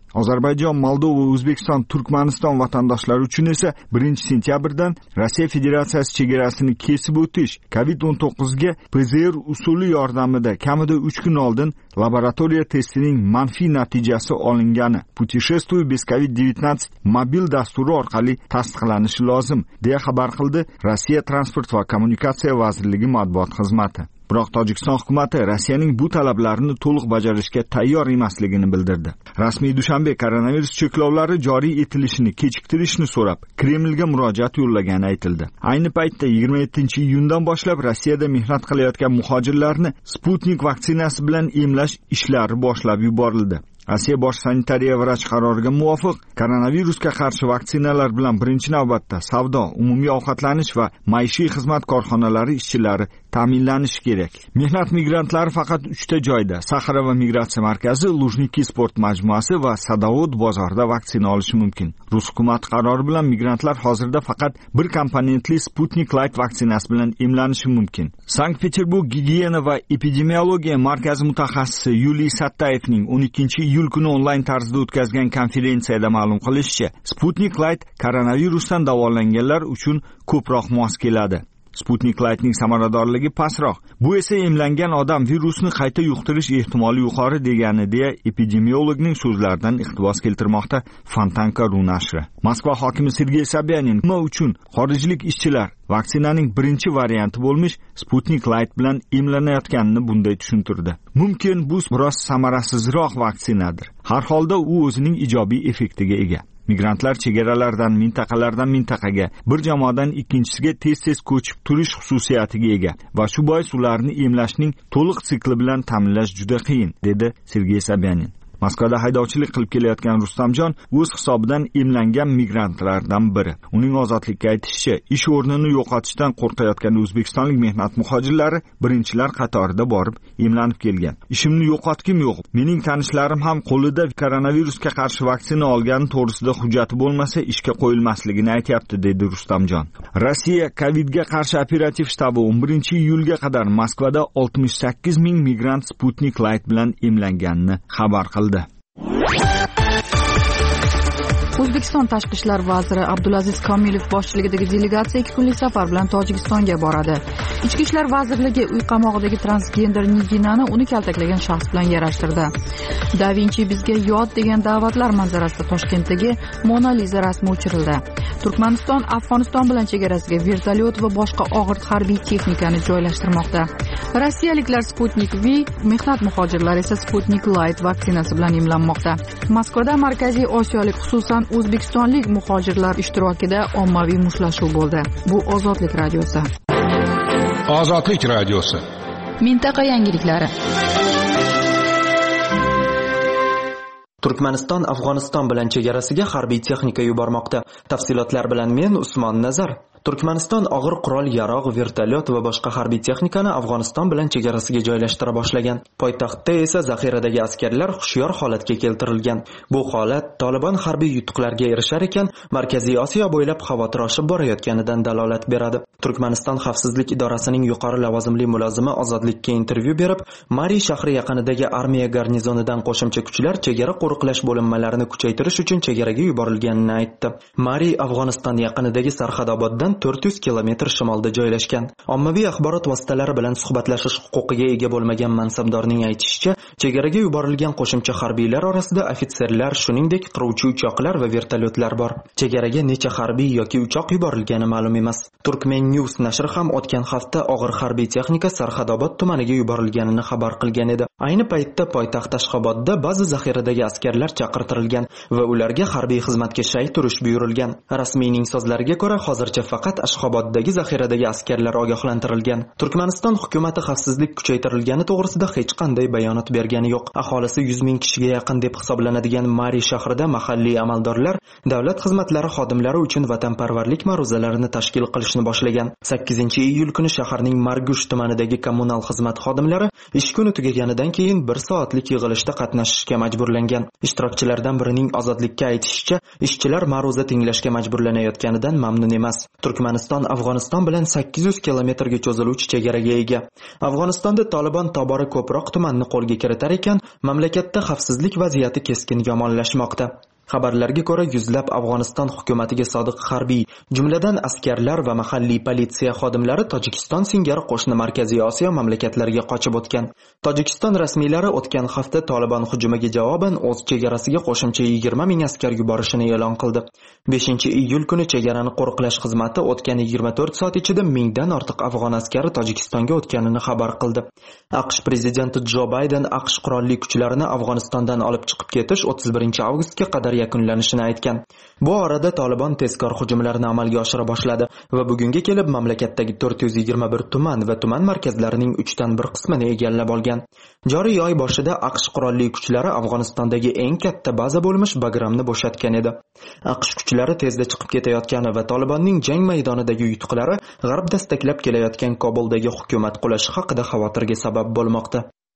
Ozarbayjon, Moldova, O'zbekiston, Turkmaniston vatandoshlari uchun esa birinchi sentyabrdan Rossiya Federatsiyasi chegarasini kesib o'tish kovid o'n to'qqiz ga P Z R usuli yordamida kamida uch kun oldin laboratoriya testining manfiy natijasi olingani Putешествуй без ковид девятнадцать mobil dasturi orqali tasdiqlanishi lozim, deya xabar qildi Rossiya Transport va kommunikatsiya vazirligi matbuot xizmati. Biroq Tojikiston hukumati Rossiyaning bu talablarini to'liq bajarishga tayyor emasligini bildirdi. Rasmiy Dushanbe koronavirus cheklovlari joriy etilishini kechiktirishni so'rab Kremlga murojaat yo'llagani aytildi. Ayni paytda yigirma yettinchi iyundan boshlab Rossiyada mehnat qilayotgan muhojirlarni Sputnik vaksinasi bilan emlash ishlari boshlab yuborildi. Rossiya bosh sanitariya vrach qaroriga muvofiq koronavirusga qarshi vaksinalar bilan birinchi navbatda savdo, umumiy ovqatlanish va maishiy xizmat korxonalari ishchilari ta'minlanishi kerak. Mehnat migrantlari faqat uchta joyda, Saxara va migratsiya markazi, Lujniki sport majmuasi va Sadovod bozorida vaksina olishi mumkin. Rus hukumati qarori bilan migrantlar hozirda faqat bir komponentli Sputnik Light vaksinasi bilan emlanishi mumkin. Sankt-Peterburg gigiyena va epidemiologiya markazi mutaxassisi Yuliy Sattayevning o'n ikkinchi iyul kuni onlayn tarzda o'tkazgan konferensiyada ma'lum qilishicha, Sputnik Light koronavirusdan davolanganlar uchun ko'proq mos keladi. Sputnik Lightning samaradorligi pastroq. Bu esa emlangan odam virusni qayta yuqtirish ehtimoli yuqori degani, deya epidemiologning so'zlaridan iqtibos keltirmoqda Fontanka.ru nashri. Moskva hokimi Sergey Sobyanin nima uchun xorijlik ishchilar vaksinaning birinchi varianti bo'lmish Sputnik Light bilan emlanayotganini bunday tushuntirdi. Mumkin bu biroz samarasizroq vaksinadir. Har holda u o'zining ijobiy effektiga ega. Migrantlar chegaralardan mintaqalardan mintaqaga, bir jamoadan ikkinchisiga tez-tez ko'chib turish xususiyatiga ega va shu bois ularni emlashning to'liq sikli bilan ta'minlash juda qiyin, dedi Sergey Sobyanin. Moskvada haydovchilik qilib kelayotgan Rustamjon o'z hisobidan emlangan migrantlardan biri. Uning ozodlikka aytishicha, ish o'rnini yo'qotishdan qo'rqayotgan o'zbekistonlik mehnat muhojirlari birinchilar qatorida borib emlanib kelgan. Ishimni yo'qotgim yo'q. Mening tanishlarim ham qo'lida koronavirusga qarshi vaksina olgani to'g'risida hujjati bo'lmasa ishga qo'yilmasligini aytayapti, dedi Rustamjon. Rossiya Covidga qarshi operativ shtabi o'n birinchi iyulga qadar Moskvada oltmish sakkiz ming migrant Sputnik Light bilan emlanganini xabar qildi. O'zbekiston tashqi ishlar vaziri Abdulaziz Komilov boshchiligidagi delegatsiya ikki kunlik safar bilan Tojikistonga boradi. Ichki ishlar vazirligi uy qamog'idagi transgender Niginani uni kaltaklagan shaxs bilan yarashtirdi. Da Vinci bizga yot degan da'vatlar manzarasida Toshkentdagi Mona Lisa rasmi o'chirildi. Turkmaniston Afg'oniston bilan chegarasiga vertolyot va boshqa og'ir harbiy texnikani joylashtirmoqda. Rossiyaliklar Sputnik V, mehnat muhojirlari esa Sputnik Light vaksinasi bilan emlanmoqda. Moskvada Markaziy Osiyolik, xususan o'zbekistonlik muhojirlar ishtirokida ommaviy mushtlashuv bo'ldi. Bu Ozodlik radiosi. Ozodlik radiosi. Mintaqa yangiliklari. Turkmaniston Afg'oniston bilan chegarasiga harbiy texnika yubormoqda. Tafsilotlar bilan men Usmon Nazar. Turkmaniston og'ir qurol yarog', vertolyot va boshqa harbiy texnikani Afg'oniston bilan chegarasiga joylashtira boshlagan. Poytaxtda esa zaxiradagi askarlar hushyor holatga keltirilgan. Bu holat Taliban harbiy yutuqlarga erishar ekan, Markaziy Osiyo bo'ylab xavotir oshib borayotganidan dalolat beradi. Turkmaniston xavfsizlik idorasining yuqori lavozimli mulozimi Ozodlikka intervyu berib, Mari shahri yaqinidagi armiya garnizonidan qo'shimcha kuchlar chegara qo'riqlash bo'linmalarini kuchaytirish uchun chegaraga yuborilganini aytdi. Mari Afg'oniston yaqinidagi Sarxadoboddan to'rt yuz kilometr shimolda joylashgan. Ommaviy axborot vositalari bilan suhbatlashish huquqiga ega bo'lmagan mansabdorning aytishicha, chegaraga yuborilgan qo'shimcha harbiylar orasida ofitserlar, shuningdek qiruvchi uchoqlar va vertolyotlar bor. Chegaraga necha harbiy yoki uchoq yuborilgani ma'lum emas. Turkmen News nashri ham o'tgan hafta og'ir harbiy texnika Sarxadobod tumaniga yuborilganini xabar qilgan edi. Ayni paytda poytaxt Ashxobodda ba'zi zaxiradagi askarlar chaqirtirilgan va ularga harbiy xizmatga shay turish buyurilgan. Rasmiyning so'zlariga ko'ra, hozircha faqat Ashxoboddagi zaxiradagi askarlar ogohlantirilgan. Turkmaniston hukumati xavfsizlik kuchaytirilgani to'g'risida hech qanday bayonot bergani yo'q. Aholisi yuz ming kishiga yaqin deb hisoblanadigan Mari shahrida mahalliy amaldorlar davlat xizmatlari xodimlari uchun vatanparvarlik ma'ruzalarini tashkil qilishni boshlagan. sakkizinchi iyul kuni shaharning Margush tumanidagi kommunal xizmat xodimlari ish kuni tugaganidan keyin bir soatlik yig'ilishda qatnashishga majburlangan. Ishtirokchilardan birining Ozodlikka aytishicha, ishchilar ma'ruza tinglashga majburlanayotganidan mamnun emas. Turkmaniston Afg'oniston bilan sakkiz yuz kilometrga cho'ziluvchi chegaraga ega. Afg'onistonda Taliban tobora ko'proq tumanni qo'lga kiritar ekan, mamlakatda xavfsizlik vaziyati keskin yomonlashmoqda. Xabarlarga ko'ra, yuzlab Afg'oniston hukumatiga sodiq harbiy, jumladan askarlar va mahalliy politsiya xodimlari Tojikiston singari qo'shni Markaziy Osiyo mamlakatlariga qochib o'tgan. Tojikiston rasmiylari o'tgan hafta Taliban hujumiga javoban o'z chegarasiga qo'shimcha yigirma ming askar yuborishini e'lon qildi. beshinchi iyul kuni chegarani qo'riqlash xizmati o'tgan yigirma to'rt soat ichida mingdan ortiq afg'on askari Tojikistonga o'tganini xabar qildi. AQSh prezidenti Jo Bayden AQSh qurolli kuchlarini Afg'onistondan olib chiqib ketish o'ttiz birinchi avgustga qadar yakunlanishini aytgan. Bu orada Taliban tezkor hujumlarni amalga oshira boshladi va bugunga kelib mamlakatdagi to'rt yuz yigirma bir tuman va tuman markazlarining uchdan bir qismini egallab olgan. Joriy oy boshida AQSh qurolli kuchlari Afg'onistondagi eng katta baza bo'lmish Bagramni bo'shatgan edi. AQSh kuchlari tezda chiqib ketayotgani va Talibanning jang maydonidagi yutuqlari g'arb dastaklab kelayotgan Kobuldagi hukumat qulashi haqida xavotirga sabab bo'lmoqda.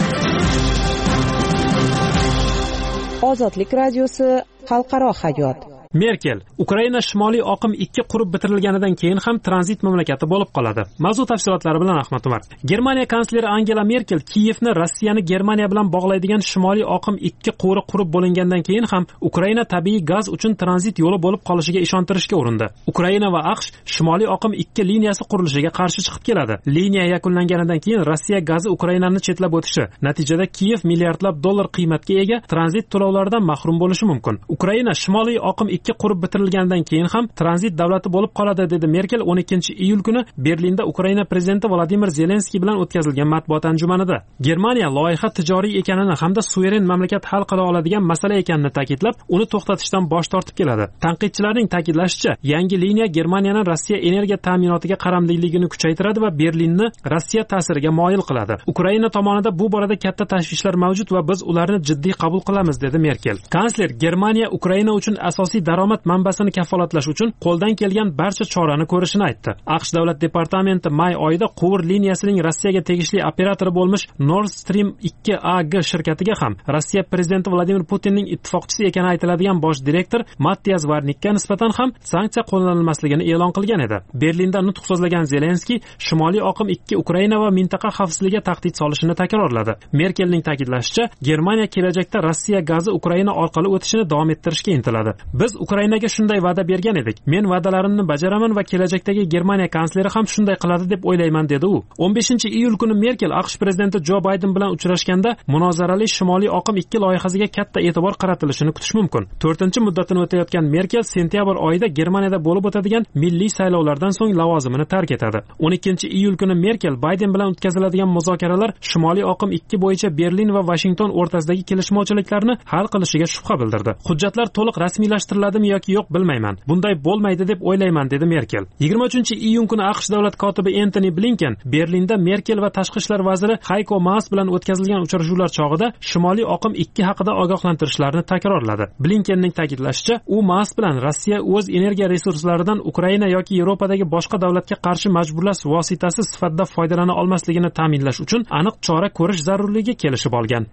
Ozodlik radiosi xalqaro hayot. Merkel Ukraina Shimoliy oqim ikki qurib bitirilganidan keyin ham tranzit mamlakati bo'lib qoladi. Mavzu tafsilotlari bilan Ahmad Umar. Germaniya kansleri Angela Merkel Kiyevni Rossiyani Germaniya bilan bog'laydigan Shimoliy oqim ikki quvuri qurib bo'lingandan keyin ham Ukraina tabiiy gaz uchun tranzit yo'li bo'lib qolishiga ishontirishga urindi. Ukraina va AQSh Shimoliy oqim ikki liniyasi qurilishiga qarshi chiqib keladi. Liniya yakunlanganidan keyin Rossiya gazi Ukrainani chetlab o'tishi, natijada Kiyev milliardlab dollar qiymatga ega tranzit to'lovlaridan mahrum bo'lishi mumkin. Ukraina Shimoliy oqim ikki qurib bitirilgandan keyin ham tranzit davlati bo'lib qoladi, dedi Merkel o'n ikkinchi iyul kuni Berlinda Ukraina prezidenti Vladimir Zelenskiy bilan o'tkazilgan matbuot anjumanida. Germaniya loyiha tijoriy ekanini hamda suveren mamlakat hal qila oladigan masala ekanini ta'kidlab, uni to'xtatishdan bosh tortib keladi. Tanqidchilarning ta'kidlashicha, yangi liniya Germaniyaning Rossiya energiya ta'minotiga qaramliligini kuchaytiradi va Berlinni Rossiya ta'siriga moyil qiladi. Ukraina tomonida bu borada katta tashvishlar mavjud va biz ularni jiddiy qabul qilamiz, dedi Merkel. Kansler Germaniya Ukraina uchun asosiy daromad manbasini kafolatlash uchun qo'ldan kelgan barcha chorani ko'rishini aytdi. AQSh davlat departamenti may oyida quvur liniyasining Rossiyaga tegishli operatori bo'lmish Nord Stream ikki A G shirkatiga ham Rossiya prezidenti Vladimir Putinning ittifoqchisi ekani aytiladigan bosh direktor Matthias Varnikka nisbatan ham sanksiya qo'llanilmasligini e'lon qilgan edi. Berlinda nutq so'zlagan Zelenskiy Shimoliy oqim ikki Ukraina va mintaqa xavfsizligiga tahdid solishini takrorladi. Merkelning ta'kidlashicha, Germaniya kelajakda Rossiya gazi Ukraina orqali o'tishini davom ettirishga intiladi. Biz Ukrainaga shunday va'da bergan edik. Men va'dalarimni bajaraman va kelajakdagi Germaniya kansleri ham shunday qiladi deb o'ylayman, dedi u. o'n beshinchi iyul kuni Merkel AQSh prezidenti Jo Bayden bilan uchrashganda munozarali Shimoliy oqim ikki loyihasiga katta e'tibor qaratilishini kutish mumkin. to'rtinchi muddatini o'tayotgan Merkel sentyabr oyida Germaniyada bo'lib o'tadigan milliy saylovlardan so'ng lavozimini tark etadi. o'n ikkinchi iyul kuni Merkel Bayden bilan o'tkaziladigan muzokaralar Shimoliy oqim ikki bo'yicha Berlin va Washington o'rtasidagi kelishmovchiliklarni hal qilishiga shubha bildirdi. Hujjatlar to'liq rasmiylashtiriladi yoki yo'q bilmayman. Bunday bo'lmaydi deb o'ylayman, dedi Merkel. yigirma uchinchi iyun kuni AQSh davlat kotibi Antony Blinken Berlinda Merkel va tashqi ishlar vaziri Heiko Maas bilan o'tkazilgan uchrashuvlar chog'ida Shimoliy oqim ikki haqida ogohlantirishlarni takrorladi. Blinkenning ta'kidlashicha, u Maas bilan Rossiya o'z energiya resurslaridan Ukraina yoki Yevropadagi boshqa davlatga qarshi majburlash vositasi sifatida foydalana olmasligini ta'minlash uchun aniq chora ko'rish zarurligiga kelishib olgan.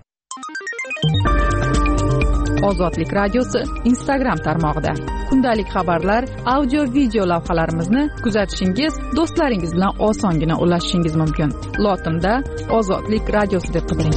Ozodlik radiosi Instagram tarmog'ida kundalik xabarlar, audio video lavhalarimizni kuzatishingiz, do'stlaringiz bilan osongina ulashishingiz mumkin. Lotinda Ozodlik radiosi deb qidiring.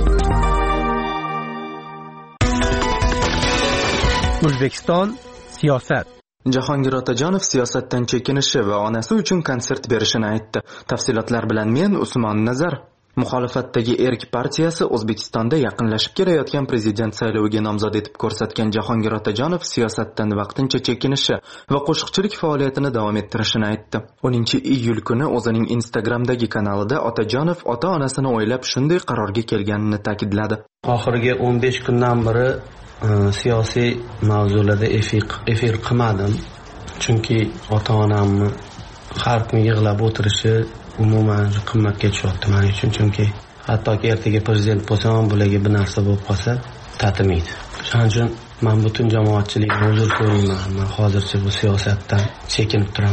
O'zbekiston siyosat. Jahongir Otajonov siyosatdan chekinishi va onasi uchun konsert berishini aytdi. Tafsilotlar bilan men Usmon Nazar. Muxolifatdagi Erk partiyasi O'zbekistonda yaqinlashib kelayotgan prezident sayloviga nomzod etib ko'rsatgan Jahongir Otajonov siyosatdan vaqtincha chekinishi va qo'shiqchilik faoliyatini davom ettirishini aytdi. o'ninchi iyul kuni o'zining Instagramdagi kanalida Otajonov ota-onasini o'ylab shunday qarorga kelganini ta'kidladi. Oxirgi o'n besh kundan beri siyosiy mavzularda efir qilmadim. Chunki ota-onamni har kun yig'lab o'tirishi umuman qimmatga tushyapti men uchun. Chunki hattoki ertaga prezident bo'lsam, bularga bir narsa bo'lib qolsa tatimaydi. Shuning uchun men butun jamoatchilikni uzr so'rayman. Men hozircha bu siyosatdan chekinib turaman.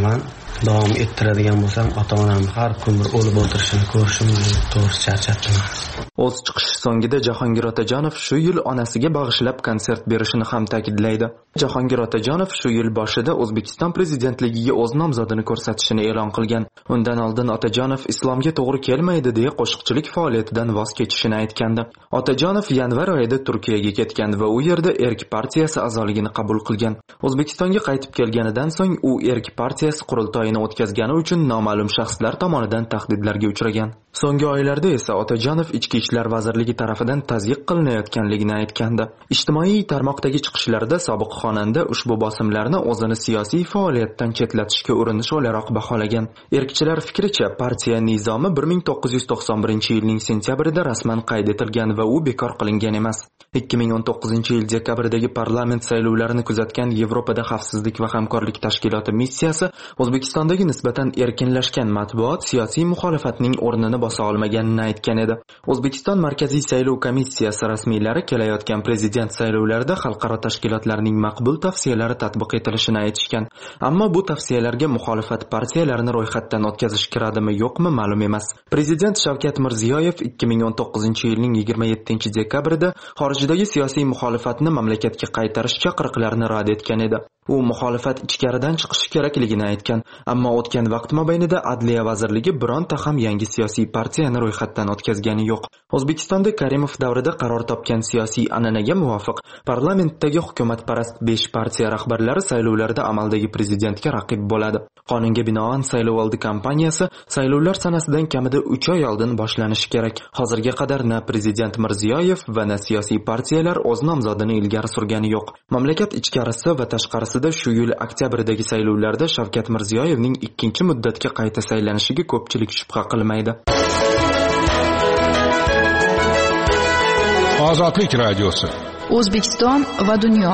davom ettiradigan bo'lsam, ota-onamni har kun bir o'lib o'tirishini ko'rishim to'g'risi charchatdim. O'z chiqishi so'ngida Jahongir Otajonov shu yil onasiga bag'ishlab konsert berishini ham ta'kidlaydi. Jahongir Otajonov shu yil boshida O'zbekiston prezidentligiga o'z nomzodini ko'rsatishini e'lon qilgan. Undan oldin Otajonov islomga to'g'ri kelmaydi deya qo'shiqchilik faoliyatidan voz kechishini aytgandi. Otajonov yanvar oyida Turkiyaga ketgan va u yerda Erk partiyasi a'zoligini qabul qilgan. O'zbekistonga qaytib kelganidan so'ng u Erk partiyasi qurultoyini o'tkazgani uchun noma'lum shaxslar tomonidan tahdidlarga uchragan. So'nggi oylarda esa Otajonov Ichki ishlar vazirligi tomonidan tazyiq qilinayotganligini aytgandi. Ijtimoiy tarmoqdagi chiqishlarida sobiq xonanda ushbu bosimlarni o'zini siyosiy faoliyatdan chetlatishga urinish o'laroq baholagan. Erkchilar fikricha, partiya nizomi bir ming to'qqiz yuz to'qson birinchi yilning sentyabrida rasman qayd etilgan va u bekor qilingan emas. ikki ming o'n to'qqizinchi yil dekabrdagi parlament saylovlarini kuzatgan Yevropada xavfsizlik va hamkorlik tashkiloti missiyasi O'zbekistondagi nisbatan erkinlashgan matbuot siyosiy muxolifatning o'rnini bosa olmaganini aytgan edi. O'zbekiston Markaziy saylov komissiyasi rasmiylari kelayotgan prezident saylovlarida xalqaro tashkilotlarning maqbul tavsiyalari tatbiq etilishini aytishgan. Ammo bu tavsiyalarga muxolifat partiyalarini ro'yxatdan o'tkazish kiradimi yo'qmi ma'lum emas. Prezident Shavkat Mirziyoyev ikki ming o'n to'qqizinchi yilning yigirma yettinchi dekabrida xorijdagi siyosiy muxolifatni mamlakatga qaytarish chaqiriqlarini rad etgan edi. U muxolifat ichkaridan chiqishi kerakligini aytgan, ammo o'tgan vaqt mobaynida Adliya vazirligi bironta ham yangi siyosiy partiyani ro'yxatdan o'tkazgani yo'q. O'zbekistonda Karimov davrida qaror topgan siyosiy an'anaga muvofiq parlamentdagi hukumatparast besh partiya rahbarlari saylovlarda amaldagi prezidentga raqib bo'ladi. Qonunga binoan saylovoldi kampaniyasi saylovlar sanasidan kamida uch oy oldin boshlanishi kerak. Hozirga qadar na prezident Mirziyoyev va na siyosiy partiyalar o'z nomzodini ilgari surgani yo'q. Mamlakat ichkarisi va tashqarisida shu yil oktyabrdagi saylovlarda Shavkat Mirziyoyevning ikkinchi muddatga qayta saylanishiga ko'pchilik shubha qilmaydi. Ozodlik radiosi. O'zbekiston va dunyo.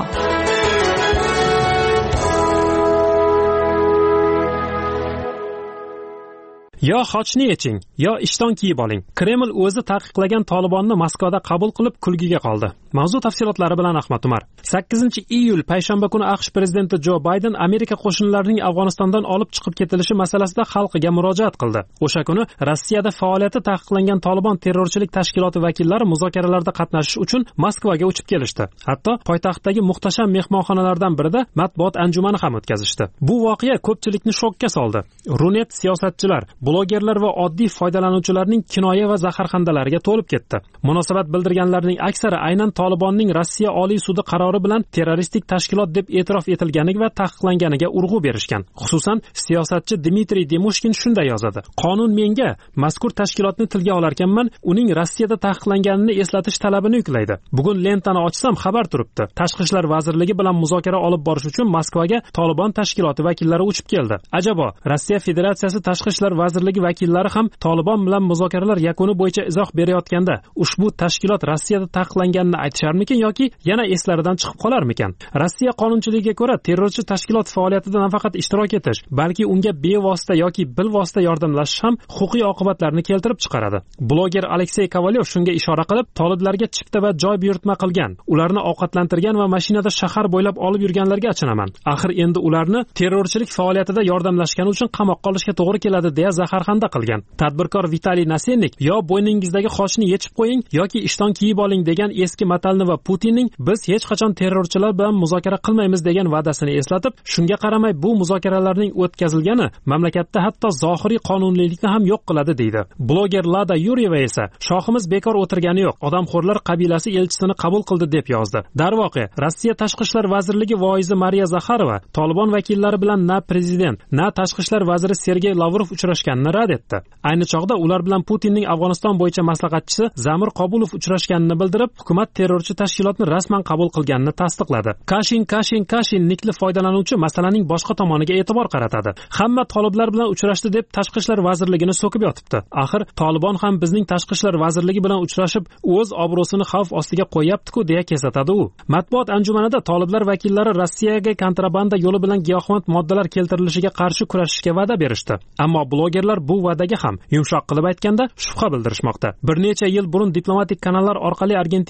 Yo xochni yeching, yo ishton kiyib oling. Kreml o'zi taqiqlagan Tolibonni Moskvada qabul qilib kulgiga qoldi. Mavzu tafsilotlari bilan Ahmad Umar. sakkizinchi iyul payshanba kuni AQSh prezidenti Jo Bayden Amerika qo'shinlarining Afg'onistondan olib chiqib ketilishi masalasida xalqiga murojaat qildi. O'sha kuni Rossiyada faoliyati taqiqlangan Tolibon terrorchilik tashkiloti vakillari muzokaralarda qatnashish uchun Moskvaga uchib kelishdi. Hatto poytaxtdagi muhtasham mehmonxonalardan birida matbuot anjumani ham o'tkazishdi. Bu voqea ko'pchilikni shokka soldi. Runet siyosatchilar, blogerlar va oddiy foydalanuvchilarning kinoya va zaharxandalariga to'lib ketdi. Munosabat bildirganlarning aksari aynan Tolibonning Rossiya Oliy sudi qarori bilan terroristik tashkilot deb e'tirof etilganiga va taqiqlanganiga urg'u berishgan. Xususan, siyosatchi Dmitriy Demushkin shunday yozadi: "Qonun menga mazkur tashkilotni tilga olarkanman, uning Rossiyada taqiqlanganini eslatish talabini yuklaydi. Bugun lentani ochsam xabar turibdi. Tashqi ishlar vazirligi bilan muzokara olib borish uchun Moskvaga Tolibon tashkiloti vakillari uchib keldi. Ajabo, Rossiya Federatsiyasi tashqi ishlar vazirligi vakillari ham Tolibon bilan muzokaralar yakuni bo'yicha izoh berayotganda ushbu tashkilot Rossiyada taqiqlanganini aytisharmikin yoki yana eslaridan chiqib qolarmikan? Rossiya qonunchiligiga ko'ra terrorchi tashkilot faoliyatida nafaqat ishtirok etish, balki unga bevosita yoki bilvosita yordamlashish ham huquqiy oqibatlarni keltirib chiqaradi. Bloger Aleksey Kovalyev shunga ishora qilib, toliblarga chipta va joy buyurtma qilgan, ularni ovqatlantirgan va mashinada shahar bo'ylab olib yurganlarga achinaman. Axir endi ularni terrorchilik faoliyatida yordamlashgani uchun qamoqqa olishga to'g'ri keladi deya zaharxanda qilgan. Tadbirkor Vitaliy Nasennik yo bo'yningizdagi xochni yechib qo'ying yoki ishton kiyib oling degan eski matalni va Putinning biz hech qachon terrorchilar bilan muzokara qilmaymiz degan va'dasini eslatib, shunga qaramay bu muzokaralarning o'tkazilgani mamlakatda hatto zohiriy qonuniylikni ham yo'q qiladi deydi. Bloger Lada Yuryeva esa shohimiz bekor o'tirgani yo'q, odamxo'rlar qabilasi elchisini qabul qildi deb yozdi. Darvoqe, Rossiya tashqi ishlar vazirligi voizi Mariya Zakharova Tolibon vakillari bilan na prezident, na tashqi ishlar vaziri Sergey Lavrov uchrashganini rad etdi. Ayni chog'da ular bilan Putinning Afg'oniston bo'yicha maslahatchisi Zamir Qobulov uchrashganini bildirib, hukumat terrorchi tashkilotni rasman qabul qilganini tasdiqladi. Kashin Kashin Kashin nikli foydalanuvchi masalaning boshqa tomoniga e'tibor qaratadi. Hamma toliblar bilan uchrashdi deb tashqi ishlar vazirligini so'kib yotibdi. Axir Tolibon ham bizning tashqi ishlar vazirligi bilan uchrashib, o'z obro'sini xavf ostiga qo'yapti-ku deya kesatadi u. Matbuot anjumanida toliblar vakillari Rossiyaga kontrabanda yo'li bilan giyohvand moddalar keltirilishiga qarshi kurashishga va'da berishdi. Ammo blogerlar bu va'daga ham yumshoq qilib aytganda shubha bildirishmoqda. Bir necha yil burun diplomatik kanallar orqali Argentinadan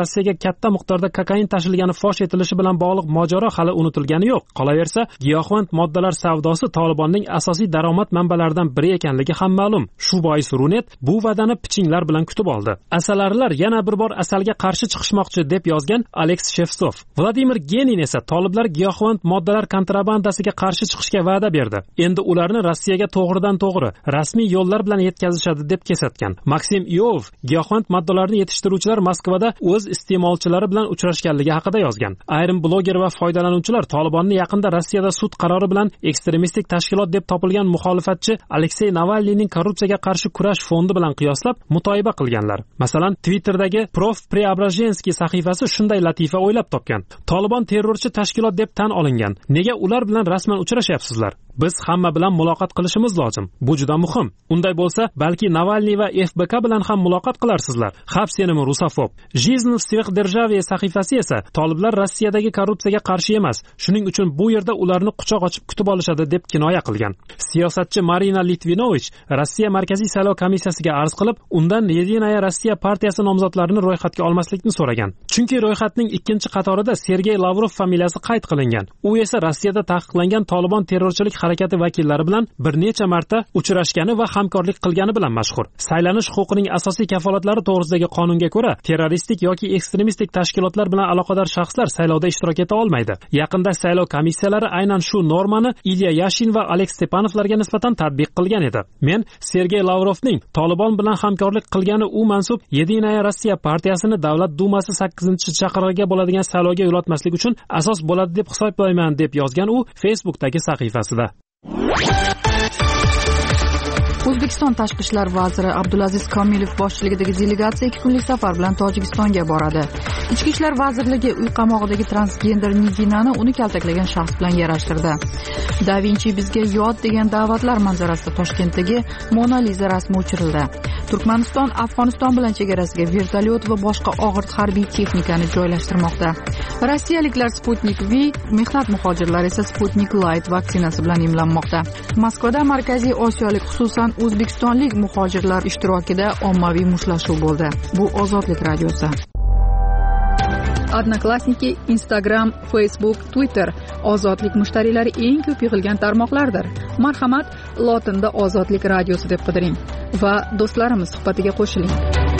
Rossiyaga katta miqdorda kokain tashilgani fosh etilishi bilan bog'liq mojaro hali unutilgani yo'q. Qolaversa, giyohvand moddalar savdosi Tolibonning asosiy daromad manbalaridan biri ekanligi ham ma'lum. Shu bois Runet bu va'dani pichinglar bilan kutib oldi. Asalarilar yana bir bor asalga qarshi chiqishmoqchi deb yozgan Aleks Shevtsov. Vladimir Genin esa toliblar giyohvand moddalar kontrabandasiga qarshi chiqishga va'da berdi. Endi ularni Rossiyaga to'g'ridan to'g'ri rasmiy yo'llar bilan yetkazishadi deb kesatgan. Maksim Iov giyohvand moddalarni yetishtiruvchilar Moskvada o'z iste'molchilari bilan uchrashganligi haqida yozgan. Ayrim bloger va foydalanuvchilar Tolibonni yaqinda Rossiyada sud qarori bilan ekstremistik tashkilot deb topilgan muxolifatchi Aleksey Navalniyning korrupsiyaga qarshi kurash fondi bilan qiyoslab mutoyiba qilganlar. Masalan, Twitter'dagi Prof Preobrazhenskiy sahifasi shunday latifa o'ylab topgan. Tolibon terrorchi tashkilot deb tan olingan. Nega ular bilan rasman uchrashyapsizlar? Biz hamma bilan muloqot qilishimiz lozim. Bu juda muhim. Unday bo'lsa, balki Navalniy va F B K bilan ham muloqot qilarsizlar. Xavf senimi rusofob. Жизнь в сверхдержаве sahifasi esa toliblar Rossiyadagi korrupsiyaga qarshi emas. Shuning uchun bu yerda ularni quchoq ochib kutib olishadi deb kinoya qilgan. Siyosatchi Marina Litvinovich Rossiya Markaziy saylov komissiyasiga arz qilib, undan Yedinaya Rossiya partiyasi nomzodlarini ro'yxatga olmaslikni so'ragan. Chunki ro'yxatning ikkinchi qatorida Sergey Lavrov familiyasi qayd qilingan. U esa Rossiyada taqiqlangan Tolibon terrorchilik harakati vakillari bilan bir necha marta uchrashgani va hamkorlik qilgani bilan mashhur. Saylanish huquqining asosiy kafolatlari to'g'risidagi qonunga ko'ra, terroristik yoki ekstremistik tashkilotlar bilan aloqador shaxslar saylovda ishtirok eta olmaydi. Yaqinda saylov komissiyalari aynan shu normani Ilya Yashin va Aleks Stepanovlarga nisbatan tatbiq qilgan edi. Men Sergey Lavrovning Tolibon bilan hamkorlik qilgani u mansub Yedinaya Rossiya partiyasini Davlat dumasi sakkizinchi chaqirig'iga bo'ladigan saylovga yo'latmaslik uchun asos bo'ladi deb hisoblayman deb yozgan u Facebook'dagi sahifasida. O'zbekiston tashqi ishlar vaziri Abdulaziz Komilov boshchiligidagi delegatsiya ikki kunlik safar bilan Tojikistonga boradi. Ichki ishlar vazirligi uy qamog'idagi transgender Niginani uni kaltaklagan shaxs bilan yarashtirdi. Da Vinci bizga yod degan da'vatlar manzarasida Toshkentdagi Mona Lisa rasmi o'chirildi. Turkmaniston Afg'oniston bilan chegarasiga vertolyot va boshqa og'ir harbiy texnikani joylashtirmoqda. Rossiyaliklar Sputnik V, mehnat muhojirlari esa Sputnik Light vaksinasi bilan emlanmoqda. Moskvada Markaziy Osiyolik, xususan o'zbekistonlik muhojirlar ishtirokida ommaviy mushtlashuv bo'ldi. Bu Ozodlik radiosi. Odnoklassniki, Instagram, Facebook, Twitter Ozodlik mushtariylari eng ko'p yig'ilgan tarmoqlardir. Marhamat, lotinda Ozodlik radiosi deb qidiring va do'stlarimiz suhbatiga qo'shiling.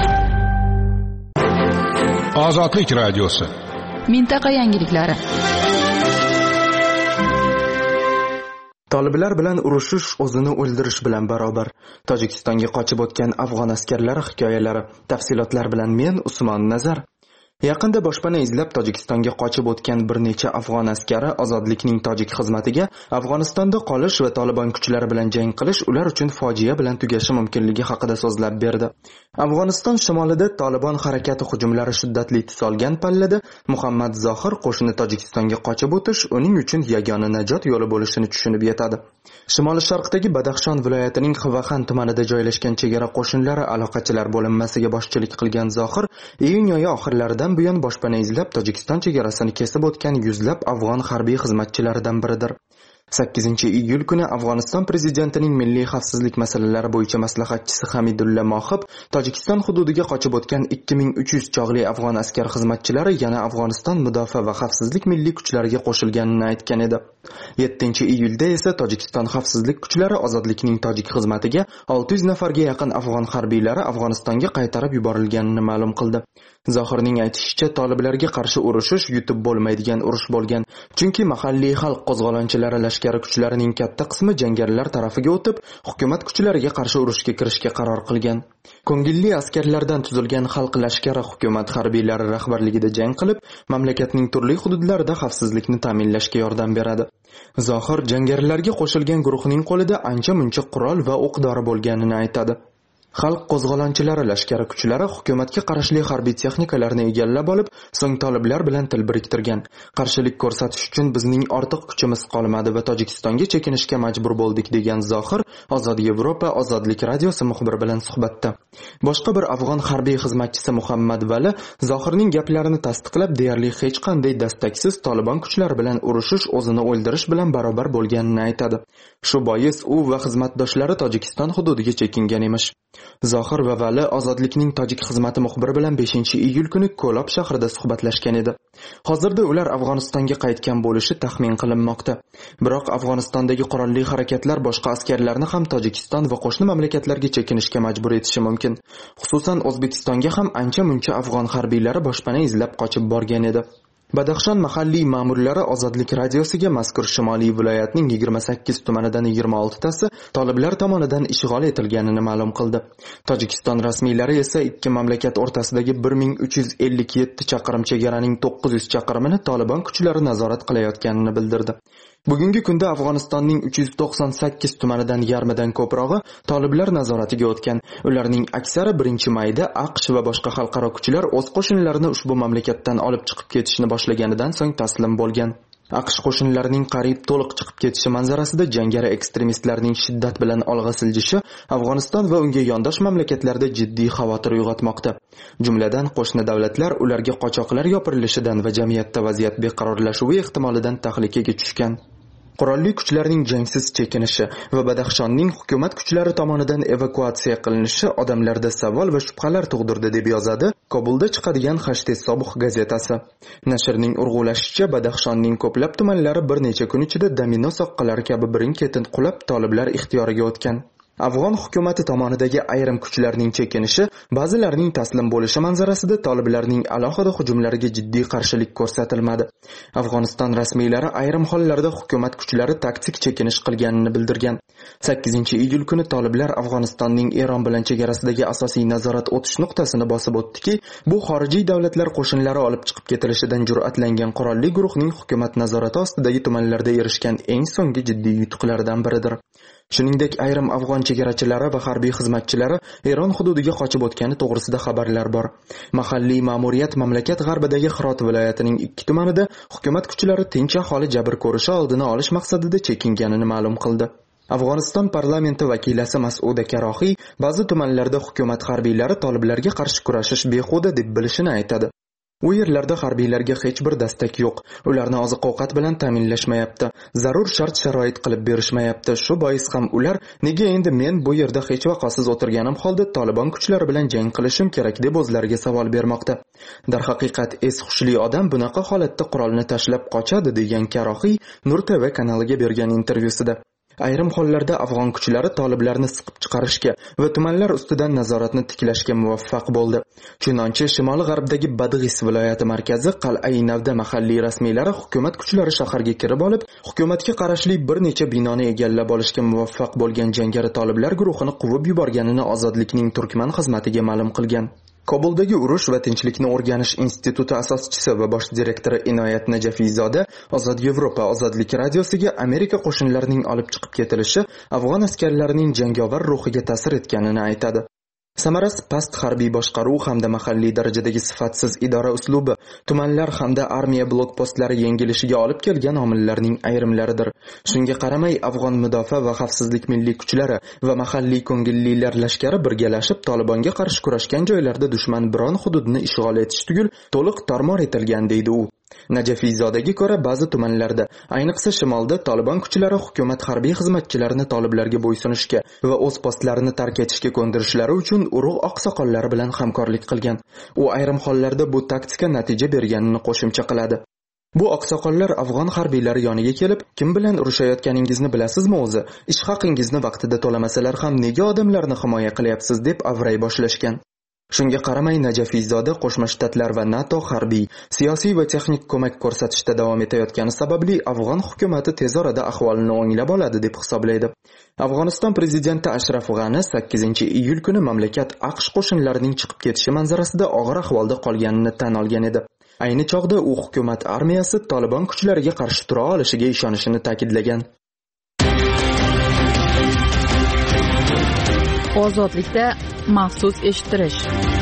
Ozodlik radiosi. Mintaqa yangiliklari. Toliblar bilan urushish o'zini o'ldirish bilan barobar. Tojikistonga qochib o'tgan afg'on askarlari hikoyalari. Tafsilotlar bilan men Usmon Nazar. Yaqinda boshpana izlab Tojikistonga qochib o'tgan bir necha afg'on askari ozodlikning tojik xizmatiga Afg'onistonda qolish va Tolibon kuchlari bilan jang qilish ular uchun fojia bilan tugashi mumkinligi haqida so'zlab berdi. Afg'oniston shimolida Tolibon harakati hujumlari shiddatli tus olgan pallada Muhammad Zohir qo'shni Tojikistonga qochib o'tish uning uchun yagona najot yo'li bo'lishini tushunib yetadi. Shimoli sharqdagi Badaxshon viloyatining Xivaxan tumanida joylashgan chegara qo'shinlari aloqachilar bo'linmasiga boshchilik qilgan Zohir iyun oyi oxirlarida buyon boshpana izlab Tojikiston chegarasini kesib o'tgan yuzlab afg'on harbiy xizmatchilaridan biridir. sakkizinchi iyul kuni Afg'oniston prezidentining milliy xavfsizlik masalalari bo'yicha maslahatchisi Hamidulla Mohib Tojikiston hududiga qochib o'tgan ikki ming uch yuz chog'li afg'on askar xizmatchilari yana Afg'oniston mudofaa va xavfsizlik milliy kuchlariga qo'shilganini aytgan edi. yettinchi iyulda esa Tojikiston xavfsizlik kuchlari ozodlikning tojik xizmatiga olti yuz nafarga yaqin afg'on harbiylari Afg'onistonga qaytarib yuborilganini ma'lum qildi. Zohirning aytishicha, toliblarga qarshi urushish yutib bo'lmaydigan urush bo'lgan. Chunki mahalliy xalq qo'zg'olonchilari lashkari kuchlarining katta qismi jangarilar tarafiga o'tib, hukumat kuchlariga qarshi urushga kirishga qaror qilgan. Ko'ngilli askarlardan tuzilgan xalq lashkari hukumat harbiylari rahbarligida jang qilib, mamlakatning turli hududlarida xavfsizlikni ta'minlashga yordam beradi. Zohir jangarilarga qo'shilgan guruhning qo'lida ancha-muncha qurol va o'q-dori bo'lganini aytadi. Xalq qo'zg'olonchilari lashkari kuchlari hukumatga qarashli harbiy texnikalarni egallab olib, so'ng toliblar bilan til biriktirgan. Qarshilik ko'rsatish uchun bizning ortiq kuchimiz qolmadi va Tojikistonga chekinishga majbur bo'ldik degan Zohir Ozod Yevropa Ozodlik radiosi muxbiri bilan suhbatda. Boshqa bir afg'on harbiy xizmatchisi Muhammad Vali Zohirning gaplarini tasdiqlab, deyarli hech qanday dastaksiz Tolibon kuchlari bilan urushish o'zini o'ldirish bilan barobar bo'lganini aytadi. Shu bois u va xizmatdoshlari Tojikiston hududiga chekingan emish. Zohir va Vali Ozodlikning tojik xizmati muxbiri bilan beshinchi iyul kuni Ko'lob shahrida suhbatlashgan edi. Hozirda ular Afg'onistonga qaytgan bo'lishi taxmin qilinmoqda. Biroq Afg'onistondagi qurolli harakatlar boshqa askarlarni ham Tojikiston va qo'shni mamlakatlarga chekinishga majbur etishi mumkin. Xususan O'zbekistonga ham ancha-muncha afg'on harbiylari boshpana izlab qochib borgan edi. Badaxshon mahalliy ma'murlari Ozodlik radiosiga mazkur Shimoliy viloyatning yigirma sakkiz tumanidan yigirma oltitasi toliblar tomonidan ishg'ol etilganini ma'lum qildi. Tojikiston rasmiylari esa ikki mamlakat o'rtasidagi bir ming uch yuz ellik yetti chaqirim chegaraning to'qqiz yuz chaqirimini Taliban kuchlari nazorat qilayotganini bildirdi. Bugungi kunda Afg'onistonning uch yuz to'qson sakkiz tumanidan yarmidan ko'prog'i toliblar nazoratiga o'tgan. Ularning aksari birinchi mayda AQSh va boshqa xalqaro kuchlar o'z qo'shinlarini ushbu mamlakatdan olib chiqib ketishni boshlaganidan so'ng taslim bo'lgan. AQSh qo'shinlarining qariyb to'liq chiqib ketishi manzarasida jangari ekstremistlarning shiddat bilan olg'a siljishi Afg'oniston va unga yondosh mamlakatlarda jiddiy xavotir uyg'otmoqda. Jumladan qo'shni davlatlar ularga qochoqlar yopirilishidan va jamiyatda vaziyat beqarorlashuvi ehtimolidan tahlikaga tushgan. Qurolli kuchlarning jangsiz chekinishi va Badaxshonning hukumat kuchlari tomonidan evakuatsiya qilinishi odamlarda savol va shubhalar tug'dirdi deb yozadi Kobulda chiqadigan Hashte Sobuh gazetasi. Nashrning urg'ulashicha, Badaxshonning ko'plab tumanlari bir necha kun ichida domino soqqalari kabi birin-ketin qulab toliblar ixtiyoriga o'tgan. Afg'on hukumati tomonidagi ayrim kuchlarning chekinishi, ba'zilarining taslim bo'lishi manzarasida toliblarning alohida hujumlariga jiddiy qarshilik ko'rsatilmadi. Afg'oniston rasmiylari ayrim hollarda hukumat kuchlari taktik chekinish qilganini bildirgan. sakkizinchi iyul kuni toliblar Afg'onistonning Eron bilan chegarasidagi asosiy nazorat o'tish nuqtasini bosib o'tdiki, bu xorijiy davlatlar qo'shinlari olib chiqib ketilishidan jur'atlangan qurolli guruhning hukumat nazorati ostidagi tumanlarda erishgan eng so'nggi jiddiy yutuqlardan biridir. Shuningdek, ayrim afg'on chegarachilari va harbiy xizmatchilari Eron hududiga qochib o'tgani to'g'risida xabarlar bor. Mahalliy ma'muriyat mamlakat g'arbidagi Hirot viloyatining ikki tumanida hukumat kuchlari tinch aholi jabr ko'rishi oldini olish maqsadida chekinganini ma'lum qildi. Afg'oniston parlamenti vakilasi Mas'uda Karohiy ba'zi tumanlarda hukumat harbiylari toliblarga qarshi kurashish behuda deb bilishini aytadi. U yerlarda harbiylarga hech bir dastak yo'q. Ularni oziq-ovqat bilan ta'minlashmayapti. Zarur shart-sharoit qilib berishmayapti. Shu bois ham ular nega endi men bu yerda hech vaqosiz o'tirganim holda Taliban kuchlari bilan jang qilishim kerak deb o'zlariga savol bermoqda. Darhaqiqat es-hushli odam bunaqa holatda qurolni tashlab qochadi degan Karohiy Nur T V kanaliga bergan intervyusida. Ayrim hollarda afg'on kuchlari toliblarni siqib chiqarishga va tumanlar ustidan nazoratni tiklashga muvaffaq bo'ldi. Chunonchi shimoli-g'arbdagi Badg'is viloyati markazi Qal'ai Navda mahalliy rasmiylari hukumat kuchlari shaharga kirib olib, hukumatga qarashli bir necha binoni egallab olishga muvaffaq bo'lgan jangari toliblar guruhini quvib yuborganini Ozodlikning Turkman xizmatiga ma'lum qilgan. Kobuldagi urush va tinchlikni o'rganish instituti asoschisi va bosh direktori Inoyat Najafiyzoda Ozod Yevropa Ozodlik radiosiga Amerika qo'shinlarining olib chiqib ketilishi afg'on askarlarining jangovar ruhiga ta'sir etganini aytadi. Samarasi past harbiy boshqaruv hamda mahalliy darajadagi sifatsiz idora uslubi, tumanlar hamda armiya blokpostlari yengilishiga olib kelgan omillarning ayrimlaridir. Shunga qaramay, afg'on mudofaa va xavfsizlik milliy kuchlari va mahalliy ko'ngillilar lashkari birgalashib Talibanga qarshi kurashgan joylarda dushman biron hududni ishg'ol etish tugul to'liq tarmor etilgan deydi u. Najafiyzodaga ko'ra, ba'zi tumanlarda, ayniqsa shimolda Taliban kuchlari hukumat harbiy xizmatchilarini toliblarga bo'ysunishga va o'z postlarini tark etishga ko'ndirishlari uchun urug' oqsoqollari bilan hamkorlik qilgan. U ayrim hollarda bu taktika natija berganini qo'shimcha qiladi. Bu oqsoqollar afg'on harbiylari yoniga kelib, kim bilan urushayotganingizni bilasizmi o'zi? Ish haqingizni vaqtida to'lamasalar ham nega odamlarni himoya qilyapsiz deb avray boshlashgan. Shunga qaramay, Najafiyzoda Qo'shma Shtatlar va NATO harbiy, siyosiy va texnik ko'mak ko'rsatishda davom etayotgani sababli afg'on hukumatı tez orada ahvolini o'nglab oladi deb hisoblaydi. Afg'oniston prezidenti Ashraf G'ani sakkizinchi iyul kuni mamlakat AQSh qo'shinlarining chiqib ketishi manzarasida og'ir ahvolda qolganini tan olgan edi. Ayni chog'da u hukumat armiyasi Taliban kuchlariga qarshi tura olishiga ishonishini ta'kidlagan. Ozodlikda maxsus eshittirish.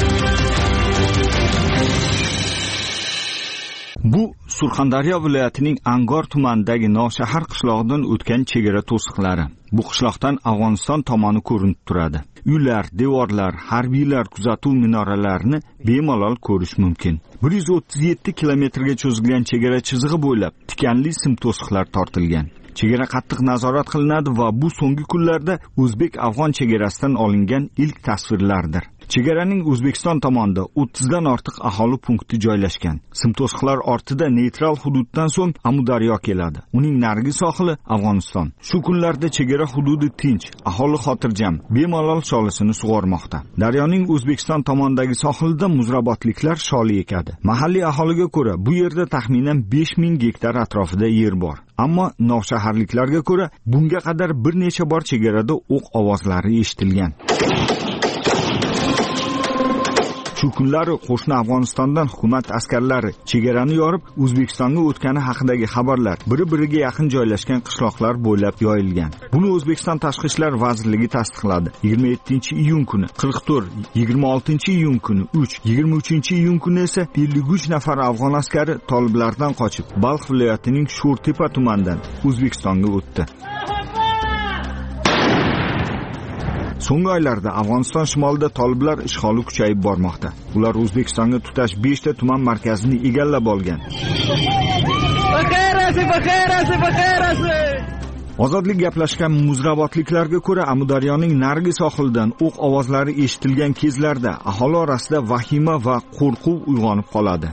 Bu Surxondaryo viloyatining Angor tumanidagi Novshahar qishlog'idan o'tgan chegara to'siqlari. Bu qishloqdan Afg'oniston tomoni ko'rinib turadi. Uylar, devorlar, harbiylar kuzatuv minoralarini bemalol ko'rish mumkin. bir yuz o'ttiz yetti kilometrga cho'zilgan chegara chizig'i bo'ylab tikanli sim to'siqlar tortilgan. Chegara qattiq nazorat qilinadi va bu so'nggi kunlarda o'zbek-afg'on chegarasidan olingan ilk tasvirlardir. Chegaraning O'zbekiston tomonida o'ttizdan ortiq aholi punkti joylashgan. Simto'siqlar ortida neytral hududdan so'ng Amudaryo keladi. Uning narigi sohili Afg'oniston. Shu kunlarda chegara hududi tinch, aholi xotirjam, bemalol sholisini sug'ormoqda. Daryoning O'zbekiston tomonidagi sohilida muzrabotliklar sholi ekadi. Mahalliy aholiga ko'ra, bu yerda taxminan besh ming gektar atrofida yer bor. Ammo novshaharliklarga ko'ra, bunga qadar bir necha bor chegarada o'q ovozlari eshitilgan. Shu kunlari qo'shni Afg'onistondan hukumat askarlari chegarani yorib, O'zbekistonga o'tgani haqidagi xabarlar bir-biriga yaqin joylashgan qishloqlar bo'ylab yoyilgan. Buni O'zbekiston Tashqi ishlar vazirligi tasdiqladi. yigirma yettinchi iyun kuni qirq to'rt, yigirma oltinchi iyun kuni uch, yigirma uchinchi iyun kuni esa ellik uch nafar afg'on askari toliblardan qochib, Balx viloyatining Sho'rtepa tumanidan O'zbekistonga o'tdi. So'nggi oylarda Afg'oniston shimolida toliblar ishg'oli kuchayib bormoqda. Ular O'zbekistonga tutash besh ta tuman markazini egallab olgan. Ozodlik gaplashgan muzrabotliklarga ko'ra, Amudaryoning narigi sohilidan o'q ovozlari eshitilgan kezlarda aholi orasida vahima va qo'rquv uyg'onib qoladi.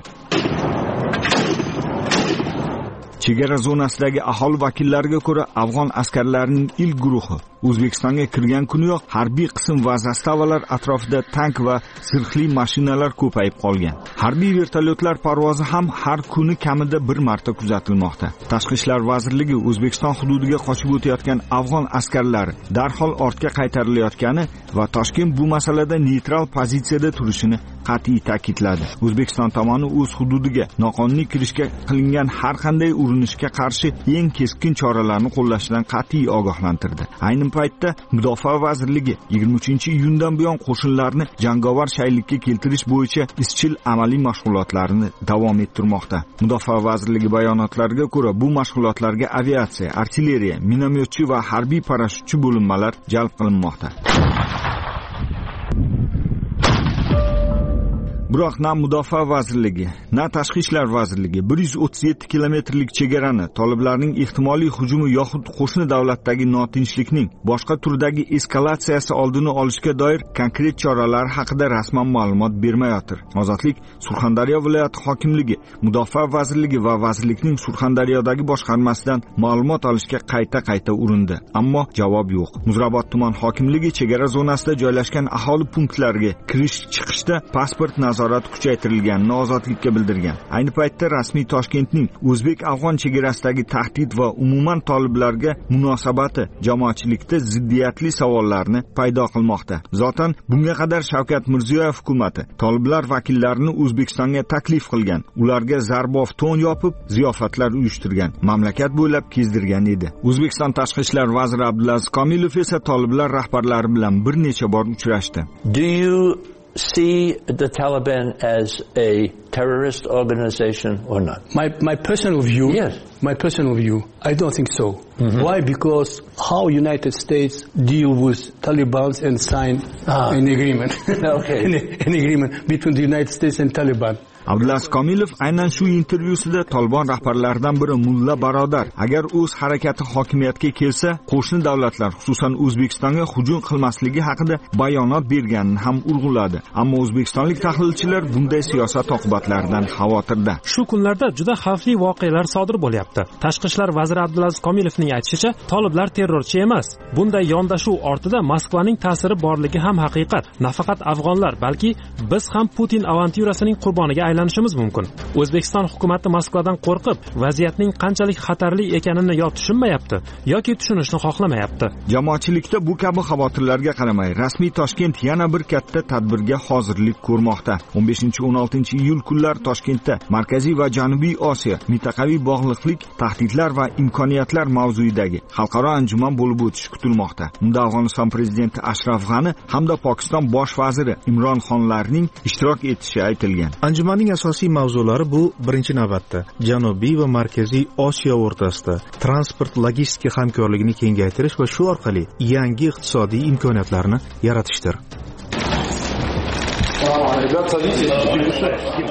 Chegara zonasidagi aholi vakillariga ko'ra, afg'on askarlarining ilk guruhi O'zbekistonga kirgan kuniyoq harbiy qism va zastavalar atrofida tank va zirhli mashinalar ko'payib qolgan. Harbiy vertolyotlar parvozi ham har kuni kamida bir marta kuzatilmoqda. Tashqi ishlar vazirligi O'zbekiston hududiga qochib o'tayotgan afg'on askarlari darhol ortga qaytarilayotgani va Toshkent bu masalada neytral pozitsiyada turishini qat'iy ta'kidladi. O'zbekiston tomoni o'z hududiga noqonuniy kirishga qilingan har qanday urinishga qarshi eng keskin choralarni qo'llashdan qat'iy ogohlantirdi. Ayni paytda Mudofaa vazirligi yigirma uchinchi iyundan buyon qo'shinlarni jangovar shaylikka keltirish bo'yicha izchil amaliy mashg'ulotlarini davom ettirmoqda. Mudofaa vazirligi bayonotlariga ko'ra, bu mashg'ulotlarga aviatsiya, artilleriya, minomyotchi va harbiy parashyutchi bo'linmalar jalb qilinmoqda. Biroq na Mudofaa vazirligi, na Tashqi ishlar vazirligi bir yuz o'ttiz yetti kilometrlik chegarani toliblarning ehtimoliy hujumi yoxud qo'shni davlatdagi notinchlikning boshqa turdagi eskalatsiyasi oldini olishga doir konkret choralar haqida rasman ma'lumot bermayotir. Ozodlik Surxondaryo viloyati hokimligi, Mudofaa vazirligi va vazirlikning Surxondaryodagi boshqarmasidan ma'lumot olishga qayta-qayta urindi, ammo javob yo'q. Muzrabot tuman hokimligi chegara zonasida joylashgan aholi punktlariga kirish-chiqishda pasport nazorat kuchaytirilganini ozodlikka bildirgan. Ayni paytda rasmiy Toshkentning o'zbek-afg'on chegarasidagi tahdid va umuman toliblarga munosabati jamoatchilikda ziddiyatli savollarni paydo qilmoqda. Zotan bunga qadar Shavkat Mirziyoyev hukumatı toliblar vakillarini O'zbekistonga taklif qilgan, ularga zarbov to'n yopib, ziyofatlar uyushtirgan, mamlakat bo'ylab kezdirgan edi. O'zbekiston Tashqi ishlar vaziri Abdulaziz Komilov esa toliblar rahbarlari bilan bir necha bor uchrashdi. Do you see the Taliban as a terrorist organization or not? My my personal view. Yes. My personal view. I don't think so. Mm-hmm. Why? Because how United States deal with Taliban and sign ah. an agreement. Okay. an, an agreement between the United States and Taliban. Abdulaziz Komilov aynan shu intervyusida Tolibon rahbarlaridan biri Mulla Barodar agar o'z harakati hokimiyatga kelsa, qo'shni davlatlar, xususan O'zbekistonga hujum qilmasligi haqida bayonot berganini ham urg'uladi. Ammo o'zbekistonlik tahlilchilar bunday siyosat oqibatlaridan xavotirda. Shu kunlarda juda xavfli voqealar sodir bo'lyapti. Tashqi ishlar vaziri Abdulaziz Komilovning aytishicha, toliblar terrorchi emas. Bunday yondashuv ortida Moskvaning ta'siri borligi ham haqiqat. Nafaqat afg'onlar, balki biz ham Putin avantyurasining qurboniga aylanishimiz mumkin. O'zbekiston hukumatı Moskvadan qo'rqib, vaziyatning qanchalik xatarli ekanini yo tushunmayapti, yoki tushunishni xohlamayapti. Jamoatchilikda bu kabi xavotirlarga qaramay, rasmiy Toshkent yana bir katta tadbirga hozirlik ko'rmoqda. o'n beshinchi o'n oltinchi iyul kunlari Toshkentda Markaziy va Janubiy Osiyo mintaqaviy bog'liqlik, tahdidlar va imkoniyatlar mavzuidagi xalqaro anjuman bo'lib o'tishi kutilmoqda. Unda Afg'oniston prezidenti Ashraf G'ani hamda Pokiston bosh vaziri Imron Xonlarning ishtirok etishi aytilgan. Anjumanning asosiy mavzulari bu birinchi navbatda Janubiy va Markaziy Osiyo o'rtasida transport logistika hamkorligini kengaytirish va shu orqali yangi iqtisodiy imkoniyatlarni yaratishdir.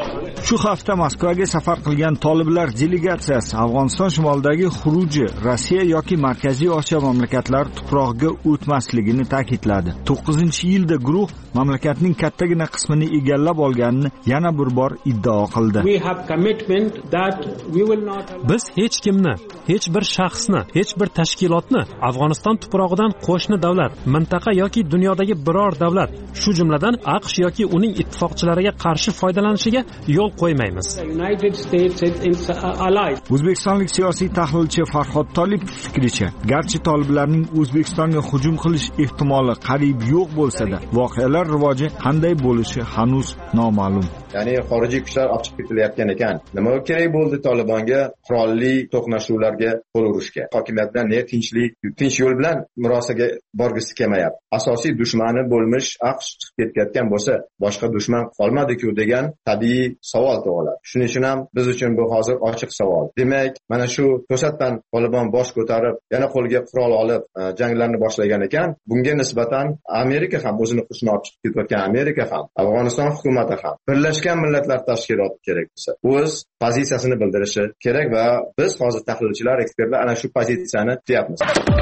Shu hafta Moskvaga safar qilgan toliblar delegatsiyasi Afg'oniston shimolidagi xurujni Rossiya yoki Markaziy Osiyo mamlakatlari tuprog'iga o'tmasligini ta'kidladi. to'qqizinchi yilda guruh mamlakatning kattagina qismini egallab olganini yana bir bor iddao qildi. Biz hech kimni, hech bir shaxsni, hech bir tashkilotni Afg'oniston tuprog'idan qo'shni davlat, mintaqa yoki dunyodagi biror davlat, shu jumladan AQSh yoki uning ittifoqchilariga qarshi foydalanishiga yo'l qo'ymaymiz. O'zbekistonlik siyosiy tahlilchi Farhod Tolipov fikricha, garchi toliblarning O'zbekistonga hujum qilish ehtimoli qariyb yo'q bo'lsa-da, voqealar rivoji qanday bo'lishi hanuz noma'lum. Ya'ni xorijiy kuchlar olib chiqib ketilayotgan ekan. Nima kerak bo'ldi Tolibonga qurolli to'qnashuvlarga qo'l urishga? Hokimiyat bilan ne tinchlik, tinch yo'l bilan murosaga borgisi kelmayapti. Asosiy dushmani bo'lmish AQSh chiqib ketayotgan bo'lsa, boshqa dushman qolmadi-ku degan tabiiy savol tug'iladi. Shuning uchun ham biz uchun bu hozir ochiq savol. Demak, mana shu to'satdan Tolibon bosh ko'tarib, yana qo'lga qurol olib janglarni boshlagan ekan. Bunga nisbatan Amerika ham o'zini qo'shini olib chiqib ketayotgan Amerika ham, Afg'oniston hukumati ham Birlashgan Millatlar Tashkiloti kerak bo'lsa, o'z pozitsiyasini bildirishi kerak va biz hozir tahlilchilar, ekspertlar ana shu pozitsiyani kutayapmiz.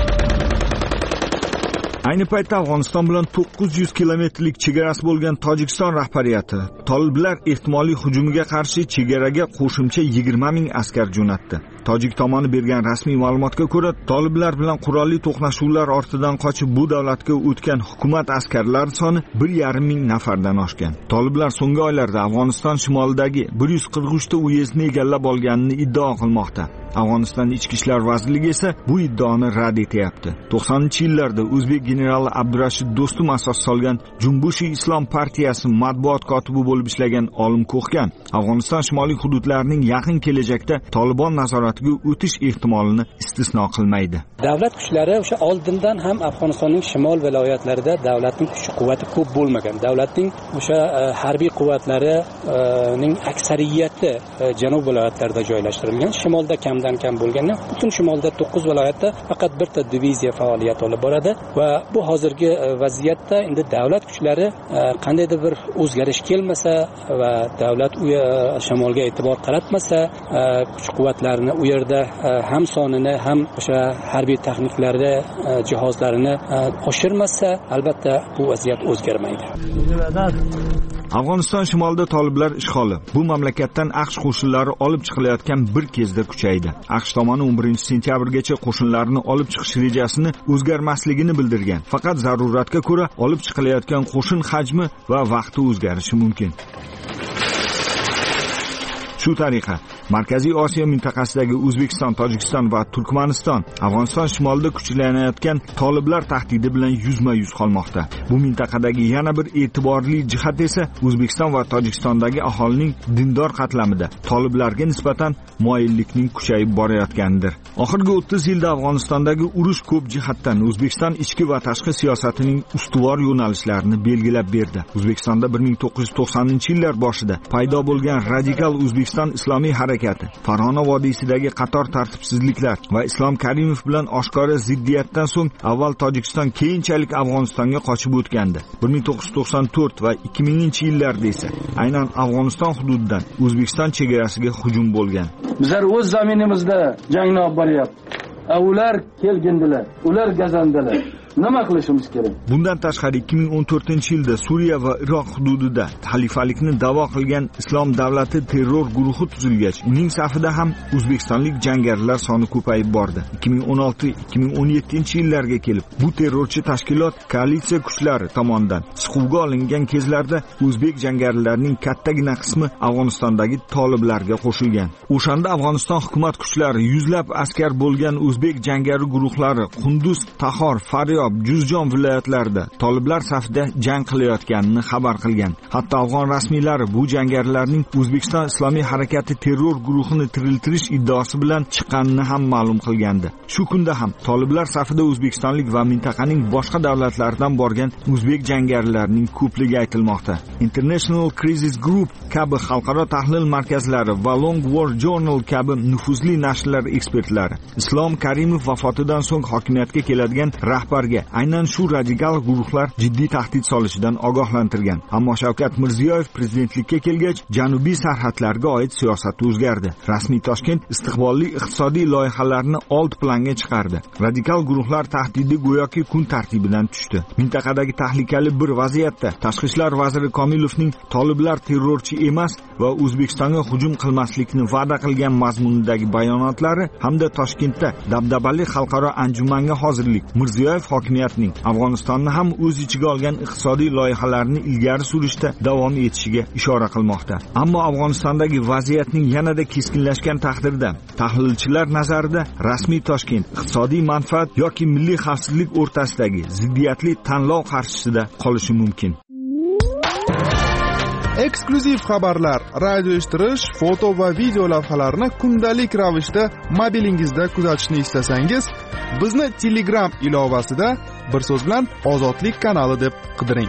Ayni paytda Afg'oniston bilan to'qqiz yuz kilometrlik chegarasi bo'lgan Tojikiston rahbariyati toliblar ehtimoliy hujumiga qarshi chegaraga qo'shimcha yigirma ming askar jo'natdi. Tojik tomoni bergan rasmiy ma'lumotga ko'ra, toliblar bilan qurolli to'qnashuvlar ortidan qochib bu davlatga o'tgan hukumat askarlari soni bir yarim ming nafardan oshgan. Toliblar so'nggi oylarda Afg'oniston shimolidagi bir yuz qirq uch ta uyezdni egallab olganini iddao qilmoqda. Afg'oniston ichki ishlar vazirligi esa bu iddaoni rad etyapti. to'qsoninchi yillarda O'zbek generali Abdurashid Do'stum asos solgan Jumbushi Islom partiyasi matbuot kotibi bo'lib ishlagan olim Ko'xgan Afg'oniston shimoliy hududlarining yaqin kelajakda Tolibon nazoratiga o'tish ehtimolini istisno qilmaydi. Davlat kuchlari o'sha oldindan ham Afg'onistonning shimol viloyatlarida davlatning kuch-quvvati ko'p bo'lmagan. Davlatning o'sha harbiy quvvatlarining aksariyati janub viloyatlarida joylashtirilgan. Shimolda kam kam bo'lganda butun shimolda to'qqiz viloyatda faqat birta diviziya faoliyat olib boradi va bu hozirgi vaziyatda endi davlat kuchlari qandaydir bir o'zgarish kelmasa va davlat u shimolga e'tibor qaratmasa, kuch-quvvatlarini u yerda ham sonini ham o'sha harbiy texniklarni jihozlarini oshirmasa, albatta bu vaziyat o'zgarmaydi. Afg'oniston shimolida toliblar ishg'oli bu mamlakatdan AQSh qo'shinlari olib chiqilayotgan bir kezda kuchaydi. AQSh tomoni o'n birinchi sentyabrgacha qo'shinlarni olib chiqish rejasini o'zgarmasligini bildirgan. Faqat zaruratga ko'ra olib chiqilayotgan qo'shin hajmi va vaqti o'zgarishi mumkin. Shu tariqa Markaziy Osiyo mintaqasidagi O'zbekiston, Tojikiston va Turkmaniston Afg'oniston shimolida kuchlanayotgan toliblar tahdidi bilan yuzma-yuz qolmoqda. Bu mintaqadagi yana bir e'tiborli jihat esa O'zbekiston va Tojikistondagi aholining dindor qatlamida toliblarga nisbatan moyillikning kuchayib borayotganidir. Oxirgi o'ttiz yilda Afg'onistondagi urush ko'p jihatdan O'zbekiston ichki va tashqi siyosatining ustuvor yo'nalishlarini belgilab berdi. O'zbekistonda bir ming to'qqiz yuz to'qsoninchi yillar boshida paydo bo'lgan radikal O'zbekiston islomiy harakati, Farg'ona vodiysidagi qator tartibsizliklar va Islom Karimov bilan oshkora ziddiyatdan so'ng avval Tojikiston, keyinchalik Afg'onistonga qochib o'tgandi. bir ming to'qqiz yuz to'qson to'rt va ikki minginchi yillarda esa aynan Afg'oniston hududidan O'zbekiston chegarasiga hujum bo'lgan. Bizlar o'z zaminimizda jangni olib boryapti. Ular kelgindilar, ular gazandilar. Nima qilishimiz kerak? Bundan tashqari ikki ming o'n to'rtinchi yilda Suriya va Iroq hududida xalifalikni da'vo qilgan Islom davlati terror guruhi tuzilgach, uning safida ham o'zbekistonlik jangarilar soni ko'payib bordi. ikki ming o'n olti ikki ming o'n yettinchi yillarga kelib, bu terrorchi tashkilot koalitsiya kuchlari tomonidan siquvga olingan kezlarda o'zbek jangarilarining kattagina qismi Afg'onistondagi toliblarga qo'shilgan. O'shanda Afg'oniston hukumat kuchlari yuzlab askar bo'lgan o'zbek jangari guruhlari Qunduz, Tahor, Faryod, Juzjon viloyatlarida toliblar safida jang qilayotganini xabar qilgan. Hatto afg'on rasmiylari bu jangarilarning O'zbekiston islomiy harakati terror guruhini tiriltirish iddaosi bilan chiqqanini ham ma'lum qilgandi. Shu kunda ham toliblar safida o'zbekistonlik va mintaqaning boshqa davlatlaridan borgan o'zbek jangarilarning ko'pligi aytilmoqda. International Crisis Group kabi xalqaro tahlil markazlari va Long War Journal kabi nufuzli nashrlar ekspertlari Islom Karimov vafotidan so'ng hokimiyatga keladigan rahbar rasmiylarga aynan shu radikal guruhlar jiddiy tahdid solishidan ogohlantirgan. Ammo Shavkat Mirziyoyev prezidentlikka kelgach, janubiy sarhadlarga oid siyosati o'zgardi. Rasmiy Toshkent istiqbolli iqtisodiy loyihalarni old planga chiqardi. Radikal guruhlar tahdidi go'yoki kun tartibidan tushdi. Mintaqadagi tahlikali bir vaziyatda Tashqi ishlar vaziri Komilovning toliblar terrorchi emas va O'zbekistonga hujum qilmaslikni va'da qilgan mazmunidagi bayonotlari hamda Toshkentda dabdabali xalqaro anjumanga hozirlik Mirziyoyev hokimiyatining Afg'onistonni ham o'z ichiga olgan iqtisodiy loyihalarni ilgari surishda davom etishiga ishora qilmoqda. Ammo Afg'onistondagi vaziyatning yanada keskinlashgan taqdirda tahlilchilar nazarida rasmiy Toshkent iqtisodiy manfaat yoki milliy xavfsizlik o'rtasidagi ziddiyatli tanlov qarshisida qolishi mumkin. Eksklyuziv xabarlar, radio eshittirish, foto va video lavhalarni kundalik ravishda mobilingizda kuzatishni istasangiz, bizni Telegram ilovasida bir so'z bilan Ozodlik kanali deb qidiring.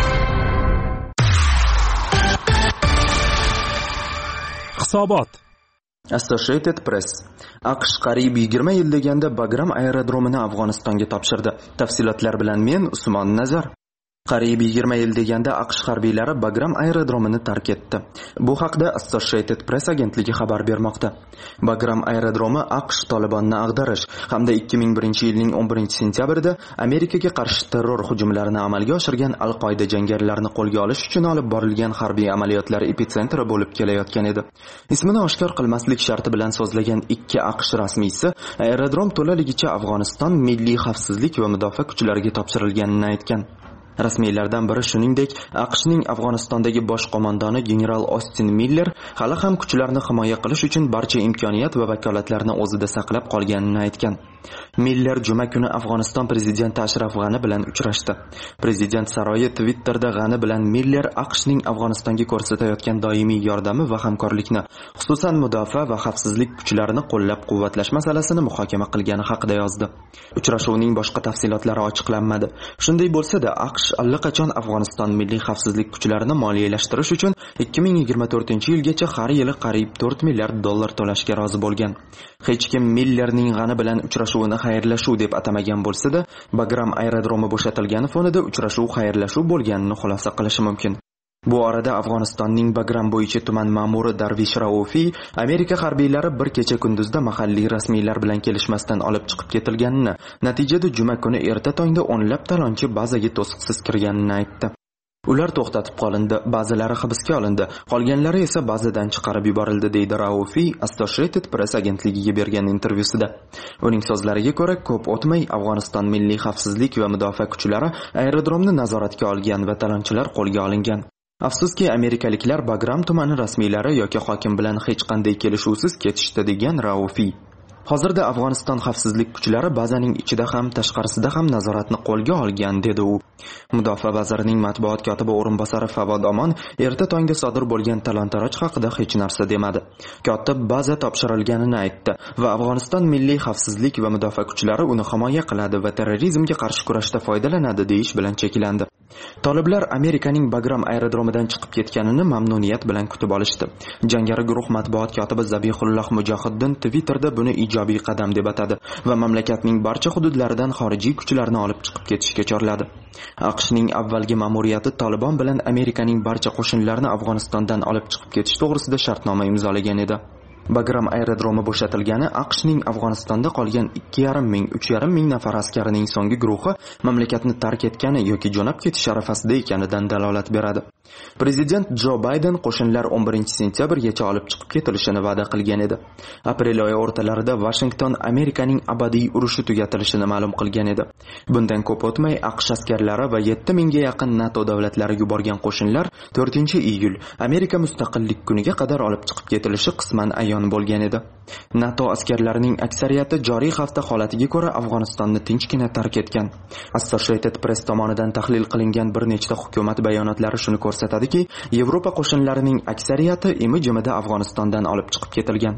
Hisobot. Associated Press. AQSh qariyb yigirma yil deganda Bagram aerodromini Afg'onistonga topshirdi. Tafsilotlar bilan men Usmon Nazar. Qariyb yigirma yil deganda AQSh harbiylari Bagram aerodromini tark etdi. Bu haqda Associated Press agentligi xabar bermoqda. Bagram aerodromi AQSh Tolibonni ag'darish hamda ikki ming birinchi yilning o'n birinchi sentyabrida Amerikaga qarshi terror hujumlarini amalga oshirgan Al-Qoida jangarilarini qo'lga olish uchun olib borilgan harbiy amaliyotlar epitsentri bo'lib kelayotgan edi. Ismini oshkor qilmaslik sharti bilan so'zlagan ikki AQSh rasmiysi aerodrom to'laligicha Afg'oniston milliy xavfsizlik va mudofaa kuchlariga topshirilganini aytgan. Rasmiylardan biri shuningdek, AQShning Afg'onistondagi bosh qo'mondoni general Austin Miller hali ham kuchlarni himoya qilish uchun barcha imkoniyat va vakolatlarni o'zida saqlab qolganini aytgan. Miller juma kuni Afg'oniston prezidenti Ashraf G'ani bilan uchrashdi. Prezident saroyi Twitterda G'ani bilan Miller AQShning Afg'onistonga ko'rsatayotgan doimiy yordami va hamkorlikni, xususan mudofaa va xavfsizlik kuchlarini qo'llab-quvvatlash masalasini muhokama qilgani haqida yozdi. Uchrashuvning boshqa tafsilotlari ochiqlanmadi. Shunday bo'lsa-da, AQSh allaqachon Afg'oniston milliy xavfsizlik kuchlarini moliyalashtirish uchun ikki ming yigirma to'rtinchi yilgacha har yili qariyb to'rt milliard dollar to'lashga rozi bo'lgan. Hech kim Millerning G'ani bilan uchrashuvini xayrlashuv deb atamagan bo'lsa-da, Bagram aerodromi bo'shatilgani fonida uchrashuv xayrlashuv bo'lganini xulosa qilish mumkin. Bu orada Afg'onistonning Bagram bo'yicha tuman ma'muri Darvish Raufiy Amerika harbiylari bir kecha kunduzda mahalliy rasmiylar bilan kelishmasdan olib chiqib ketilganini, natijada juma kuni erta tongda o'nlab talonchi bazaga to'siqsiz kirganini aytdi. Ular to'xtatib qolindi, ba'zilari hibsga olindi, qolganlari esa bazadan chiqarib yuborildi, deydi Raufiy Associated Press agentligiga bergan intervyusida. Uning so'zlariga ko'ra, ko'p o'tmay Afg'oniston milliy xavfsizlik va mudofaa kuchlari aerodromni nazoratga olgan va talonchilar qo'lga olingan. Afsuski, amerikaliklar Bagram tumani rasmiylari yoki hokim bilan hech qanday kelishuvsiz ketishdi, degan Raufiy. Hozirda Afg'oniston xavfsizlik kuchlari bazaning ichida ham tashqarisida ham nazoratni qo'lga olgan, dedi u. Mudofaa vazirining matbuot kotibi o'rinbosari Favod Omon erta tongda sodir bo'lgan talon-taroj haqida hech narsa demadi. Kotib baza topshirilganini aytdi va Afg'oniston milliy xavfsizlik va mudofaa kuchlari uni himoya qiladi va terrorizmga qarshi kurashda foydalanadi deyish bilan cheklandi. Toliblar Amerikaning Bagram aerodromidan chiqib ketganini mamnuniyat bilan kutib olishdi. Jangari guruh matbuot kotibi Zabihulloh Mujohiddin Twitterda buni ijobiy qadam deb atadi va mamlakatning barcha hududlaridan xorijiy kuchlarni olib chiqib ketishga chorladi. AQShning avvalgi ma'muriyati Tolibon bilan Amerikaning barcha qo'shinlarini Afg'onistondan olib chiqib ketish to'g'risida shartnoma imzolagan edi. Bagram aerodromi bo'shatilgani AQShning Afg'onistonda qolgan ikki yarim ming uch yarim ming nafar askarining so'nggi guruhi mamlakatni tark etgani yoki jo'nab ketish arafasida ekanidan dalolat beradi. Prezident Jo Bayden qo'shinlar o'n birinchi sentyabrgacha olib chiqib ketilishini va'da qilgan edi. Aprel oyi o'rtalarida Washington Amerikaning abadiy urushi tugatilishini ma'lum qilgan edi. Bundan ko'p o'tmay AQSh askarlari va yetti mingga yaqin NATO davlatlari yuborgan qo'shinlar to'rtinchi iyul Amerika mustaqillik kuniga qadar olib chiqib ketilishi qisman ayon bo'lgan edi. NATO askarlarining aksariyati joriy hafta holatiga ko'ra Afg'onistonni tinchgina tark etgan. Associated Press tomonidan tahlil qilingan bir nechta hukumat bayonotlari shuni ko'rsatadiki, Yevropa qo'shinlarining aksariyati imi-jimida Afg'onistondan olib chiqib ketilgan.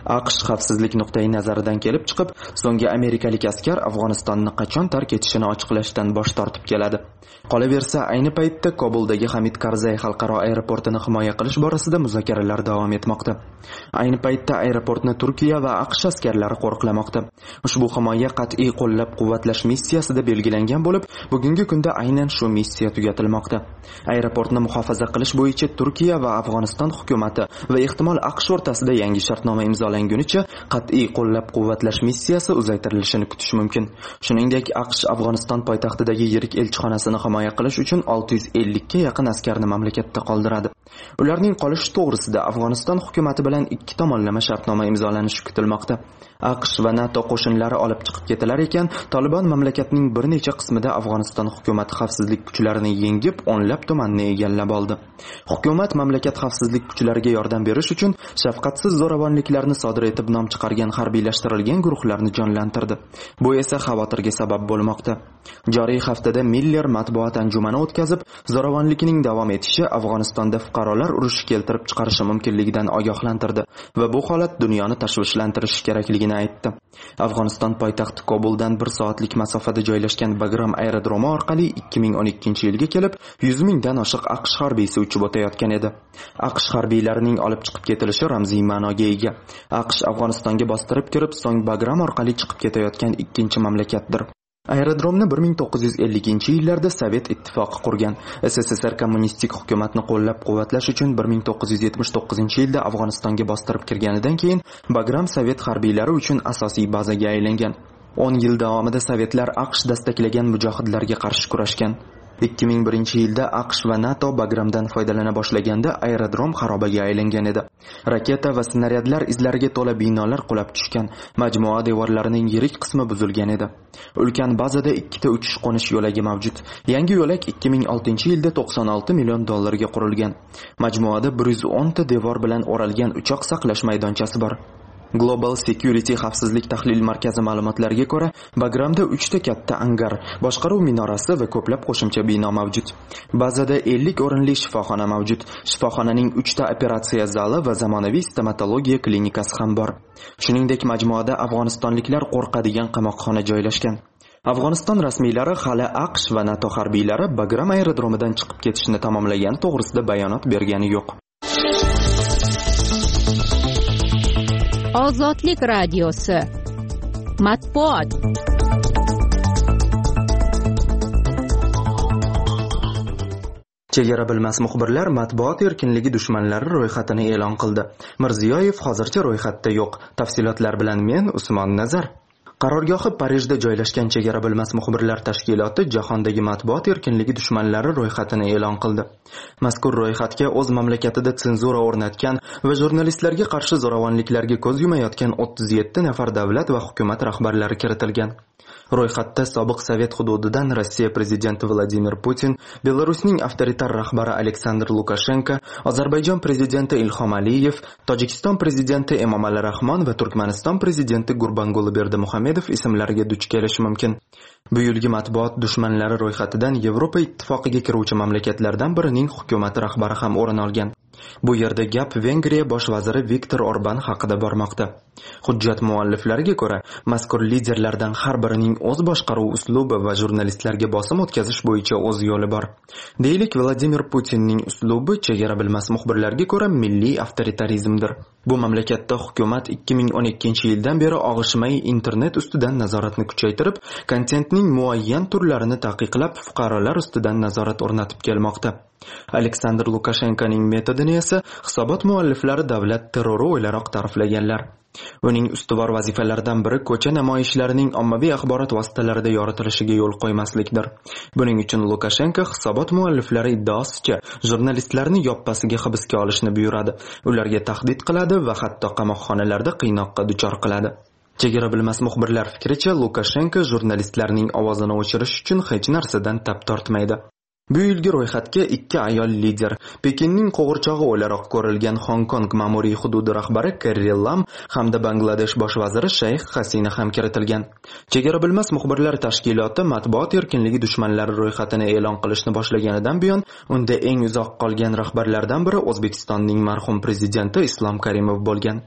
aqsh xavfsizlik nuqtai nazaridan kelib chiqib, so'nggi amerikalik askar Afg'onistonni qachon tark etishini ochiqlashdan bosh tortib keladi. Qolaversa, ayni paytda Kobuldagi Hamid Karzai xalqaro aeroportini himoya qilish borasida muzokaralar davom etmoqda. Ayni paytda aeroportni Turkiya va aqsh askarlari qo'riqlamoqda. Ushbu himoya qat'iy qo'llab-quvvatlash missiyasida belgilangan bo'lib, bugungi kunda aynan shu missiya tugatilmoqda. Aeroportni muhofaza qilish bo'yicha Turkiya va Afg'oniston hukumati va ehtimol aqsh o'rtasida yangi shartnoma imzolangunicha qat'iy qo'llab-quvvatlash missiyasi uzaytirilishini kutish mumkin. Shuningdek, aqsh Afg'oniston poytaxtidagi yirik elchixonasini himoya qilish uchun olti yuz ellik ga yaqin askarni mamlakatda qoldiradi. Ularning qolishi to'g'risida Afg'oniston hukumati bilan ikki tomonlama shartnoma imzolanishi kutilmoqda. aqsh va NATO qo'shinlari olib chiqib ketilar ekan, Taliban mamlakatning bir necha qismida Afg'oniston hukumati xavfsizlik kuchlarini yengib, o'nlab tumanni egallab oldi. Hukumat mamlakat xavfsizlik kuchlariga yordam berish uchun shafqatsiz zo'ravonliklarni sodir etib nom chiqargan harbiylashtirilgan guruhlarni jonlantirdi. Bu esa xavotirga sabab bo'lmoqda. Joriy haftada Miller matbuot anjumani o'tkazib, zo'ravonlikning davom etishi Afg'onistonda fuqarolar urushi keltirib chiqarishi mumkinligidan ogohlantirdi va bu holat dunyoni tashvishlantirishi kerakligini aytdi. Afg'oniston poytaxti Kobuldan bir soatlik masofada joylashgan Bagram aerodromi orqali ikki ming o'n ikkinchi yilga kelib yuz mingdan oshiq aqsh harbiysi uchib o'tayotgan edi. aqsh harbiylarining olib chiqib ketilishi ramziy ma'noga ega. aqsh Afg'onistonga bostirib kirib, so'ng Bagram orqali chiqib ketayotgan ikkinchi mamlakatdir. Aerodromni bir ming to'qqiz yuz elliginchi yillarda Sovet ittifoqi qurgan. SSSR kommunistik hukumatni qo'llab-quvvatlash uchun bir ming to'qqiz yuz yetmish to'qqizinchi yilda Afg'onistonga bostirib kirganidan keyin Bagram Sovet harbiylari uchun asosiy bazaga aylangan. o'n yil davomida Sovetlar aqsh dastaklagan mujohidlarga qarshi kurashgan. ikki ming birinchi yilda aqsh va NATO Bagramdan foydalana boshlaganda aerodrom xarobaga aylangan edi. Raketa va snaryadlar izlariga to'la binolar qulab tushgan, majmua devorlarining yirik qismi buzilgan edi. Ulkan bazada ikkita uchish-qo'nish yo'lagi mavjud. Yangi yo'lak ikki ming oltinchi yilda to'qson olti million dollarga qurilgan. Majmuada bir yuz o'n ta devor bilan o'ralgan uchoq saqlash maydonchasi bor. Global Security xavfsizlik tahlil markazi ma'lumotlariga ko'ra, Bagramda uchta katta angar, boshqaruv minorasi va ko'plab qo'shimcha bino mavjud. Bazada ellik o'rinli shifoxona mavjud. Shifoxonaning uchta operatsiya zali va zamonaviy stomatologiya klinikasi ham bor. Shuningdek, majmuada afg'onistonliklar qo'rqadigan qamoqxona joylashgan. Afg'oniston rasmiylari hali aqsh va NATO harbiylari Bagram aerodromidan chiqib ketishni tamomlagani to'g'risida bayonot bergani yo'q. Ozodlik radiosi matbuot. Chegara bilmas muxbirlar matbuot erkinligi dushmanlari ro'yxatini e'lon qildi. Mirziyoyev hozircha ro'yxatda yo'q. Tafsilotlar bilan men Usmon Nazar. Qarorgohi Parijda joylashgan Chegara bilmas muxbirlar tashkiloti jahondagi matbuot erkinligi dushmanlari ro'yxatini e'lon qildi. Mazkur ro'yxatga o'z mamlakatida senzura o'rnatgan va jurnalistlarga qarshi zo'ravonliklarga ko'z yumayotgan o'ttiz yetti nafar davlat va hukumat rahbarlari kiritilgan. Ro'yxatda sobiq Sovet hududidan Rossiya prezidenti Vladimir Putin, Belarusning avtoritar rahbari Aleksandr Lukashenko, Ozarbayjon prezidenti Ilhom Aliyev, Tojikiston prezidenti Emomali Rahmon va Turkmaniston prezidenti Gurbanguli Berdimuhamedov ismlariga duch kelishi mumkin. Bu yilgi matbuot dushmanlari ro'yxatidan Yevropa ittifoqiga kiruvchi mamlakatlardan birining hukumat rahbari ham o'rin olgan. Bu yerda gap Vengriya bosh vaziri Viktor Orban haqida bormoqda. Hujjat mualliflariga ko'ra, mazkur liderlardan har birining o'z boshqaruv uslubi va jurnalistlarga bosim o'tkazish bo'yicha o'z yo'li bor. Deylik, Vladimir Putinning uslubi chegara bilmas muxbirlarga ko'ra milliy avtoritarizmdir. Bu mamlakatda hukumat ikki ming o'n ikkinchi yildan beri og'ishmay internet ustidan nazoratni kuchaytirib, kontentning muayyan turlarini taqiqlab, fuqarolar ustidan nazorat o'rnatib kelmoqda. Aleksandr Lukashenkoning metodini esa hisobot mualliflari davlat terrori o'ylaroq ta'riflaganlar. Uning ustuvor vazifalaridan biri ko'cha namoyishlarining ommaviy axborot vositalarida yoritilishiga yo'l qo'ymaslikdir. Buning uchun Lukashenko hisobot mualliflari iddaosicha jurnalistlarni yoppasiga hibsga olishni buyuradi, ularga tahdid qiladi va hatto qamoqxonalarda qiynoqqa duchor qiladi. Chegara bilmas muxbirlar fikricha, Lukashenko jurnalistlarning ovozini o'chirish uchun hech narsadan tap tortmaydi. Bu yilgi ro'yxatga ikki ayol lider, Pekinning qo'g'irchog'i o'laroq ko'rilgan Hong Kong ma'muriy hududi rahbari Carrie Lam hamda Bangladesh bosh vaziri Shayx Hasina ham kiritilgan. Chegara bilmas muxbirlar tashkiloti matbuot erkinligi dushmanlari ro'yxatini e'lon qilishni boshlaganidan buyon unda eng uzoq qolgan rahbarlardan biri O'zbekistonning marhum prezidenti Islom Karimov bo'lgan.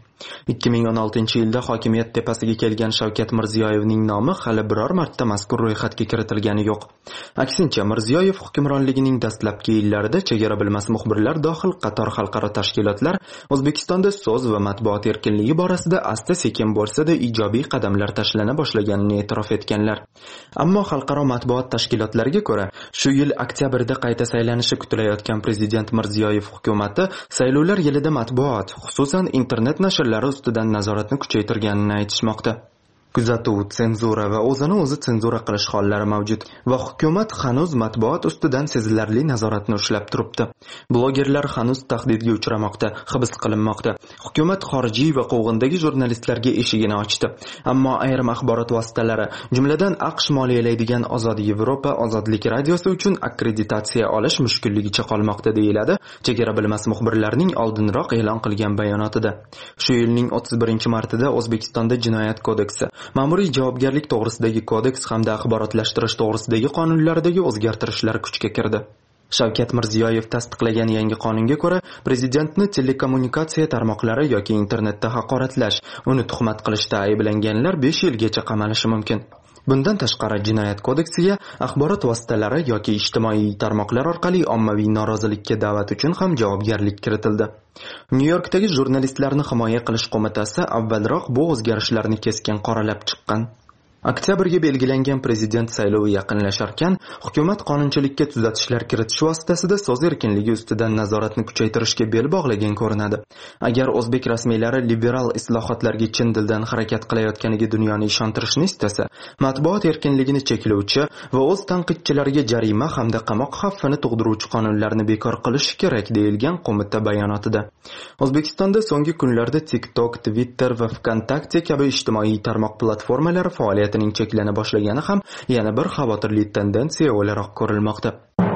ikki ming o'n oltinchi yilda hokimiyat tepasiga kelgan Shavkat Mirziyoyevning nomi hali biror marta mazkur ro'yxatga kiritilgani yo'q. Aksincha, Mirziyoyev hukmronligining dastlabki yillarida chegara bilmas muxbirlar dohil qator xalqaro tashkilotlar O'zbekistonda so'z va matbuot erkinligi borasida asta-sekin bo'lsa-da ijobiy qadamlar tashlana boshlaganini e'tirof etganlar. Ammo xalqaro matbuot tashkilotlariga ko'ra, shu yil oktyabrda qayta saylanishi kutilayotgan prezident Mirziyoyev hukumatı saylovlar yilida matbuot, xususan internet nashrlari ustidan nazoratni kuchaytirganini aytishmoqda. Kuzatuv, senzura va o'zini o'zi senzura qilish hollari mavjud va hukumat hanuz matbuot ustidan sezilarli nazoratni ushlab turibdi. Blogerlar hanuz tahdidga uchramoqda, hibs qilinmoqda. Hukumat xorijiy va quvg'indagi jurnalistlarga eshigini ochdi. Ammo ayrim axborot vositalari, jumladan AQSh moliyalaydigan Ozod Yevropa Ozodlik radiosi uchun akkreditatsiya olish mushkulligicha qolmoqda deyiladi chegara bilmas muxbirlarning oldinroq e'lon qilgan bayonotida. Shu yilning o'ttiz birinchi martida O'zbekistonda Jinoyat kodeksi, Ma'muriy javobgarlik to'g'risidagi kodeks hamda axborotlashtirish to'g'risidagi qonunlardagi o'zgartirishlar kuchga kirdi. Shavkat Mirziyoyev tasdiqlagan yangi qonunga ko'ra, prezidentni telekommunikatsiya tarmoqlari yoki internetda haqoratlash, uni tuhmat qilishda ayblanganlar besh yilgacha qamalishi mumkin. Bundan tashqari Jinoyat kodeksiga axborot vositalari yoki ijtimoiy tarmoqlar orqali ommaviy norozilikka da'vat uchun ham javobgarlik kiritildi. Nyu-Yorkdagi jurnalistlarni himoya qilish qo'mitasi avvalroq bu o'zgarishlarni keskin qoralab chiqqan. Oktyabrga belgilangan prezident saylovi yaqinlasharkan, hukumat qonunchilikka tuzatishlar kiritish vositasida so'z erkinligi ustidan nazoratni kuchaytirishga bel bog'lagan ko'rinadi. Agar o'zbek rasmiylari liberal islohotlarga chin dildan harakat qilayotganiga dunyoni ishontirishni istasa, matbuot erkinligini cheklovchi va o'z tanqidchilariga jarima hamda qamoq xavfini tug'diruvchi qonunlarni bekor qilish kerak deyilgan qo'mita bayonotida. O'zbekistonda so'nggi kunlarda TikTok, Twitter va VKontakte kabi ijtimoiy tarmoq platformalari faoliyati cheklana boshlagani ham yana bir xavotirli tendensiya o'laroq ko'rilmoqda.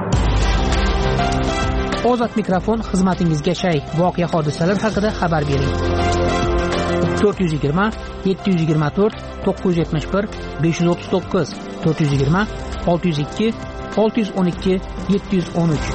Ozod mikrofon xizmatingizga shay. Voqea hodisalar haqida xabar bering. to'rt yuz yigirma yetti yuz yigirma to'rt to'qqiz yuz yetmish bir besh yuz o'ttiz to'qqiz to'rt yuz yigirma olti yuz ikki olti yuz o'n ikki yetti yuz o'n uch.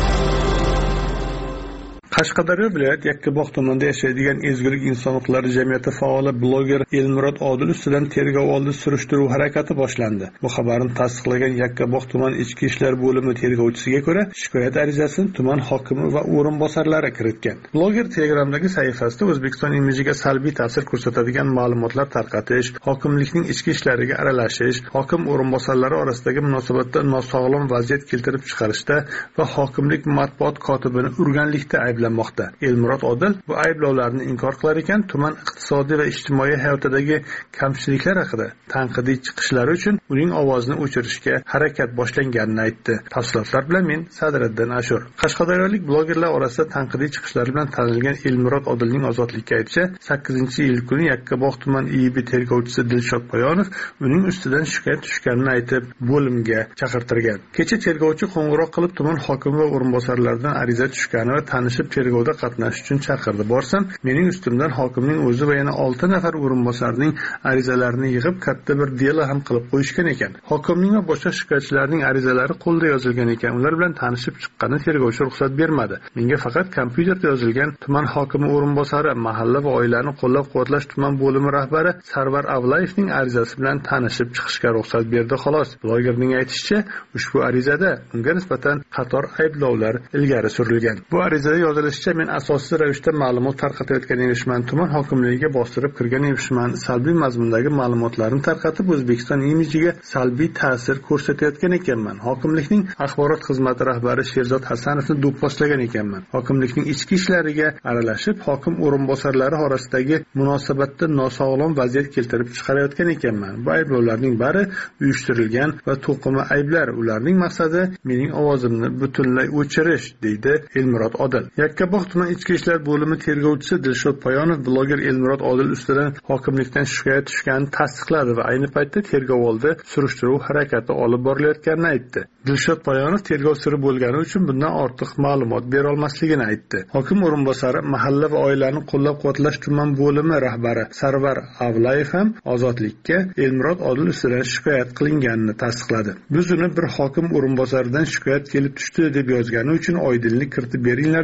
Qashqadaryo viloyat Yakkabog' tumanida yashaydigan Ezgulik inson huquqlari jamiyati faoli bloger Elmurod Odil ustidan tergov oldi surishtiruv harakati boshlandi. Bu xabarni tasdiqlagan Yakkabog' tuman ichki ishlar bo'limi tergovchisiga ko'ra, shikoyat arizasini tuman hokimi va o'rinbosarlari kiritgan. Bloger Telegramdagi sahifasida O'zbekiston imijiga salbiy ta'sir ko'rsatadigan ma'lumotlar tarqatish, hokimlikning ichki ishlariga aralashish, hokim o'rinbosarlari orasidagi munosabatda nosog'lom vaziyat keltirib chiqarishda va hokimlik matbuot kotibini urganlikda ayblanmoqda. Elmurod Odil bu ayblovlarni inkor qilar ekan, tuman iqtisodiy va ijtimoiy hayotidagi kamchiliklar haqida tanqidiy chiqishlari uchun uning ovozini o'chirishga harakat boshlanganini aytdi. Tafsilotlar bilan men Sadriddin Ashur. Qashqadaryolik blogerlar orasida tanqidiy chiqishlari bilan tanilgan Elmurod Odilning ozodlikka aytishicha, sakkizinchi iyul kuni Yakkabog' tuman I I B tergovchisi Dilshod Poyonov uning ustidan shikoyat tushganini aytib, bo'limga chaqirtirgan. Kecha tergovchi qo'ng'iroq qilib tuman hokimi va o'rinbosarlaridan ariza tushgani va tanishib tergovda qatnashish uchun chaqirdi. Borsam, mening ustimdan hokimning o'zi va yana olti nafar o'rinbosarning arizalarini yig'ib katta bir delo ham qilib qo'yishgan ekan. Hokimning va boshqa shikoyatchilarning arizalari qo'lda yozilgan ekan. Ular bilan tanishib chiqqani tergovchi ruxsat bermadi. Menga faqat kompyuterda yozilgan tuman hokimi o'rinbosari, mahalla va oilani qo'llab-quvvatlash tuman bo'limi rahbari Sarvar Avlayevning arizasi bilan tanishib chiqishga ruxsat berdi xolos. Blogerning aytishicha, ushbu arizada unga nisbatan qator ayblovlar ilgari surilgan. Bu arizada yozilishicha, men asosiy ravishda ma'lumot tarqatayotgan emishman, tuman hokimligiga bostirib kirgan emishman, salbiy mazmundagi ma'lumotlarni tarqatib O'zbekiston imijiga salbiy ta'sir ko'rsatayotgan ekanman. Hokimlikning axborot xizmati rahbari Sherzod Hasanovni do'pposlagan ekanman. Hokimlikning ichki ishlariga aralashib, hokim o'rinbosarlari orasidagi munosabatda nosog'lom vaziyat keltirib chiqarayotgan ekanman. Bu ayblovlarning bari uyushtirilgan va to'qima ayblar. Ularning maqsadi mening ovozimni butunlay o'chirish, deydi Elmurod Odil. Yakkabog' tuman ichki ishlar bo'limi tergovchisi Dilshod Poyonov bloger Elmurod Odil ustidan hokimlikdan shikoyat tushganini tasdiqladi va ayni paytda tergov oldi surishtiruv harakati olib borilayotganini aytdi. Dilshod Poyonov tergov siri bo'lgani uchun bundan ortiq ma'lumot bera olmasligini aytdi. Hokim o'rinbosari, mahalla va oilani qo'llab-quvvatlash tuman bo'limi rahbari Sarvar Avlayev ham ozodlikka Elmurod Odil ustidan shikoyat qilinganini tasdiqladi. Biz uni bir hokim o'rinbosaridan shikoyat kelib tushdi deb yozgani uchun oydinlik kiritib beringlar deb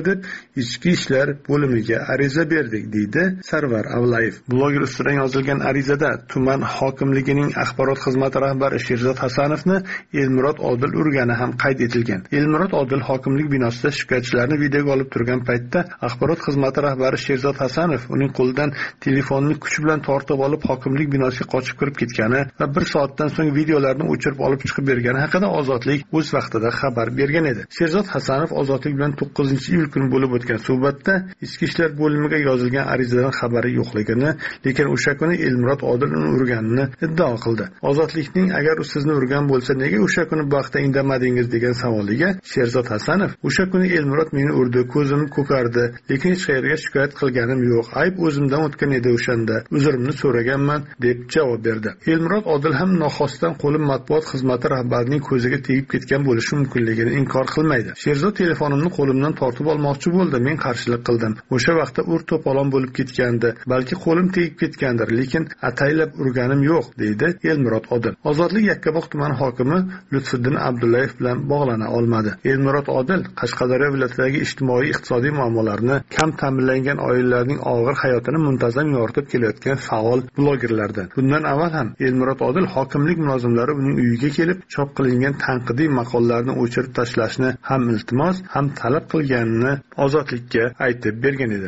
ichki ishlar bo'limiga ariza berdik, deydi Sarvar Avlayev. Bloger ustidan yozilgan arizada tuman hokimligining axborot xizmati rahbari Sherzod Hasanovni Elmurod Odil urgani ham qayd etilgan. Elmurod Odil hokimlik binosida shikoyatchilarni videoga olib turgan paytda axborot xizmati rahbari Sherzod Hasanov uning qo'lidan telefonni kuch bilan tortib olib hokimlik binosiga qochib kirib ketgani va bir soatdan so'ng videolarni o'chirib olib chiqib bergani haqida Ozodlik o'z vaqtida xabar bergan edi. Sherzod Hasanov Ozodlik bilan to'qqizinchi iyul kuni bo'lib o'tgan suhbatda ichki ishlar bo'limiga yozilgan arizadan xabari yo'qligini, lekin o'sha kuni Elmurod Odil uni urganini iddao qildi. Ozodlikning agar u sizni urgan bo'lsa, nega o'sha kuni bu vaqtda indamadingiz degan savoliga Sherzod Hasanov o'sha kuni Elmurod meni urdi, ko'zim ko'kardi, lekin hech qayerga shikoyat qilganim yo'q. Ayb o'zimdan o'tgan edi o'shanda. Uzrimni so'raganman deb javob berdi. Elmurod Odil ham noxosdan qo'lim matbuot xizmati rahbarining ko'ziga tegib ketgan bo'lishi mumkinligini inkor qilmaydi. Sherzod telefonimni qo'limdan tortib olmoqchi bo'ldi, men qarshilik qildim. O'sha vaqtda ur to'polon bo'lib ketgandi. Balki qo'lim tegib ketgandir, lekin ataylab urganim yo'q, deydi Elmurod Odil. Ozodlik Yakkabog' tumani hokimi Lutfiddin Abdullayev bilan bog'lana olmadi. Elmurod Odil Qashqadaryo viloyatidagi ijtimoiy-iqtisodiy muammolarni, kam ta'minlangan oilalarning og'ir hayotini muntazam yoritib kelayotgan faol blogerlardan. Bundan avval ham Elmurod Odil hokimlik mulozimlari uning uyiga kelib, chop qilingan tanqidiy maqolalarni o'chirib tashlashni ham iltimos, ham talab qilganini Ozodlikka aytib bergan edi.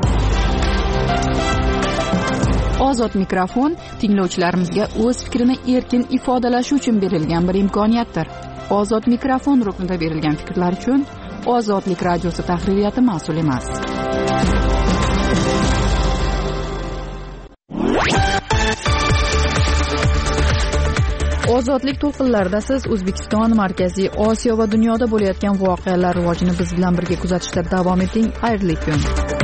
Ozod mikrofon tinglovchilarimizga o'z fikrini erkin ifodalashi uchun berilgan bir imkoniyatdir. Ozod mikrofon ruknida berilgan fikrlar uchun Ozodlik radiosi tahririyati mas'ul emas. Ozodlik to'lqinlarida siz O'zbekiston, Markaziy Osiyo va dunyoda bo'layotgan voqealar rivojini biz bilan birga kuzatishda davom eting. Xayrli kun.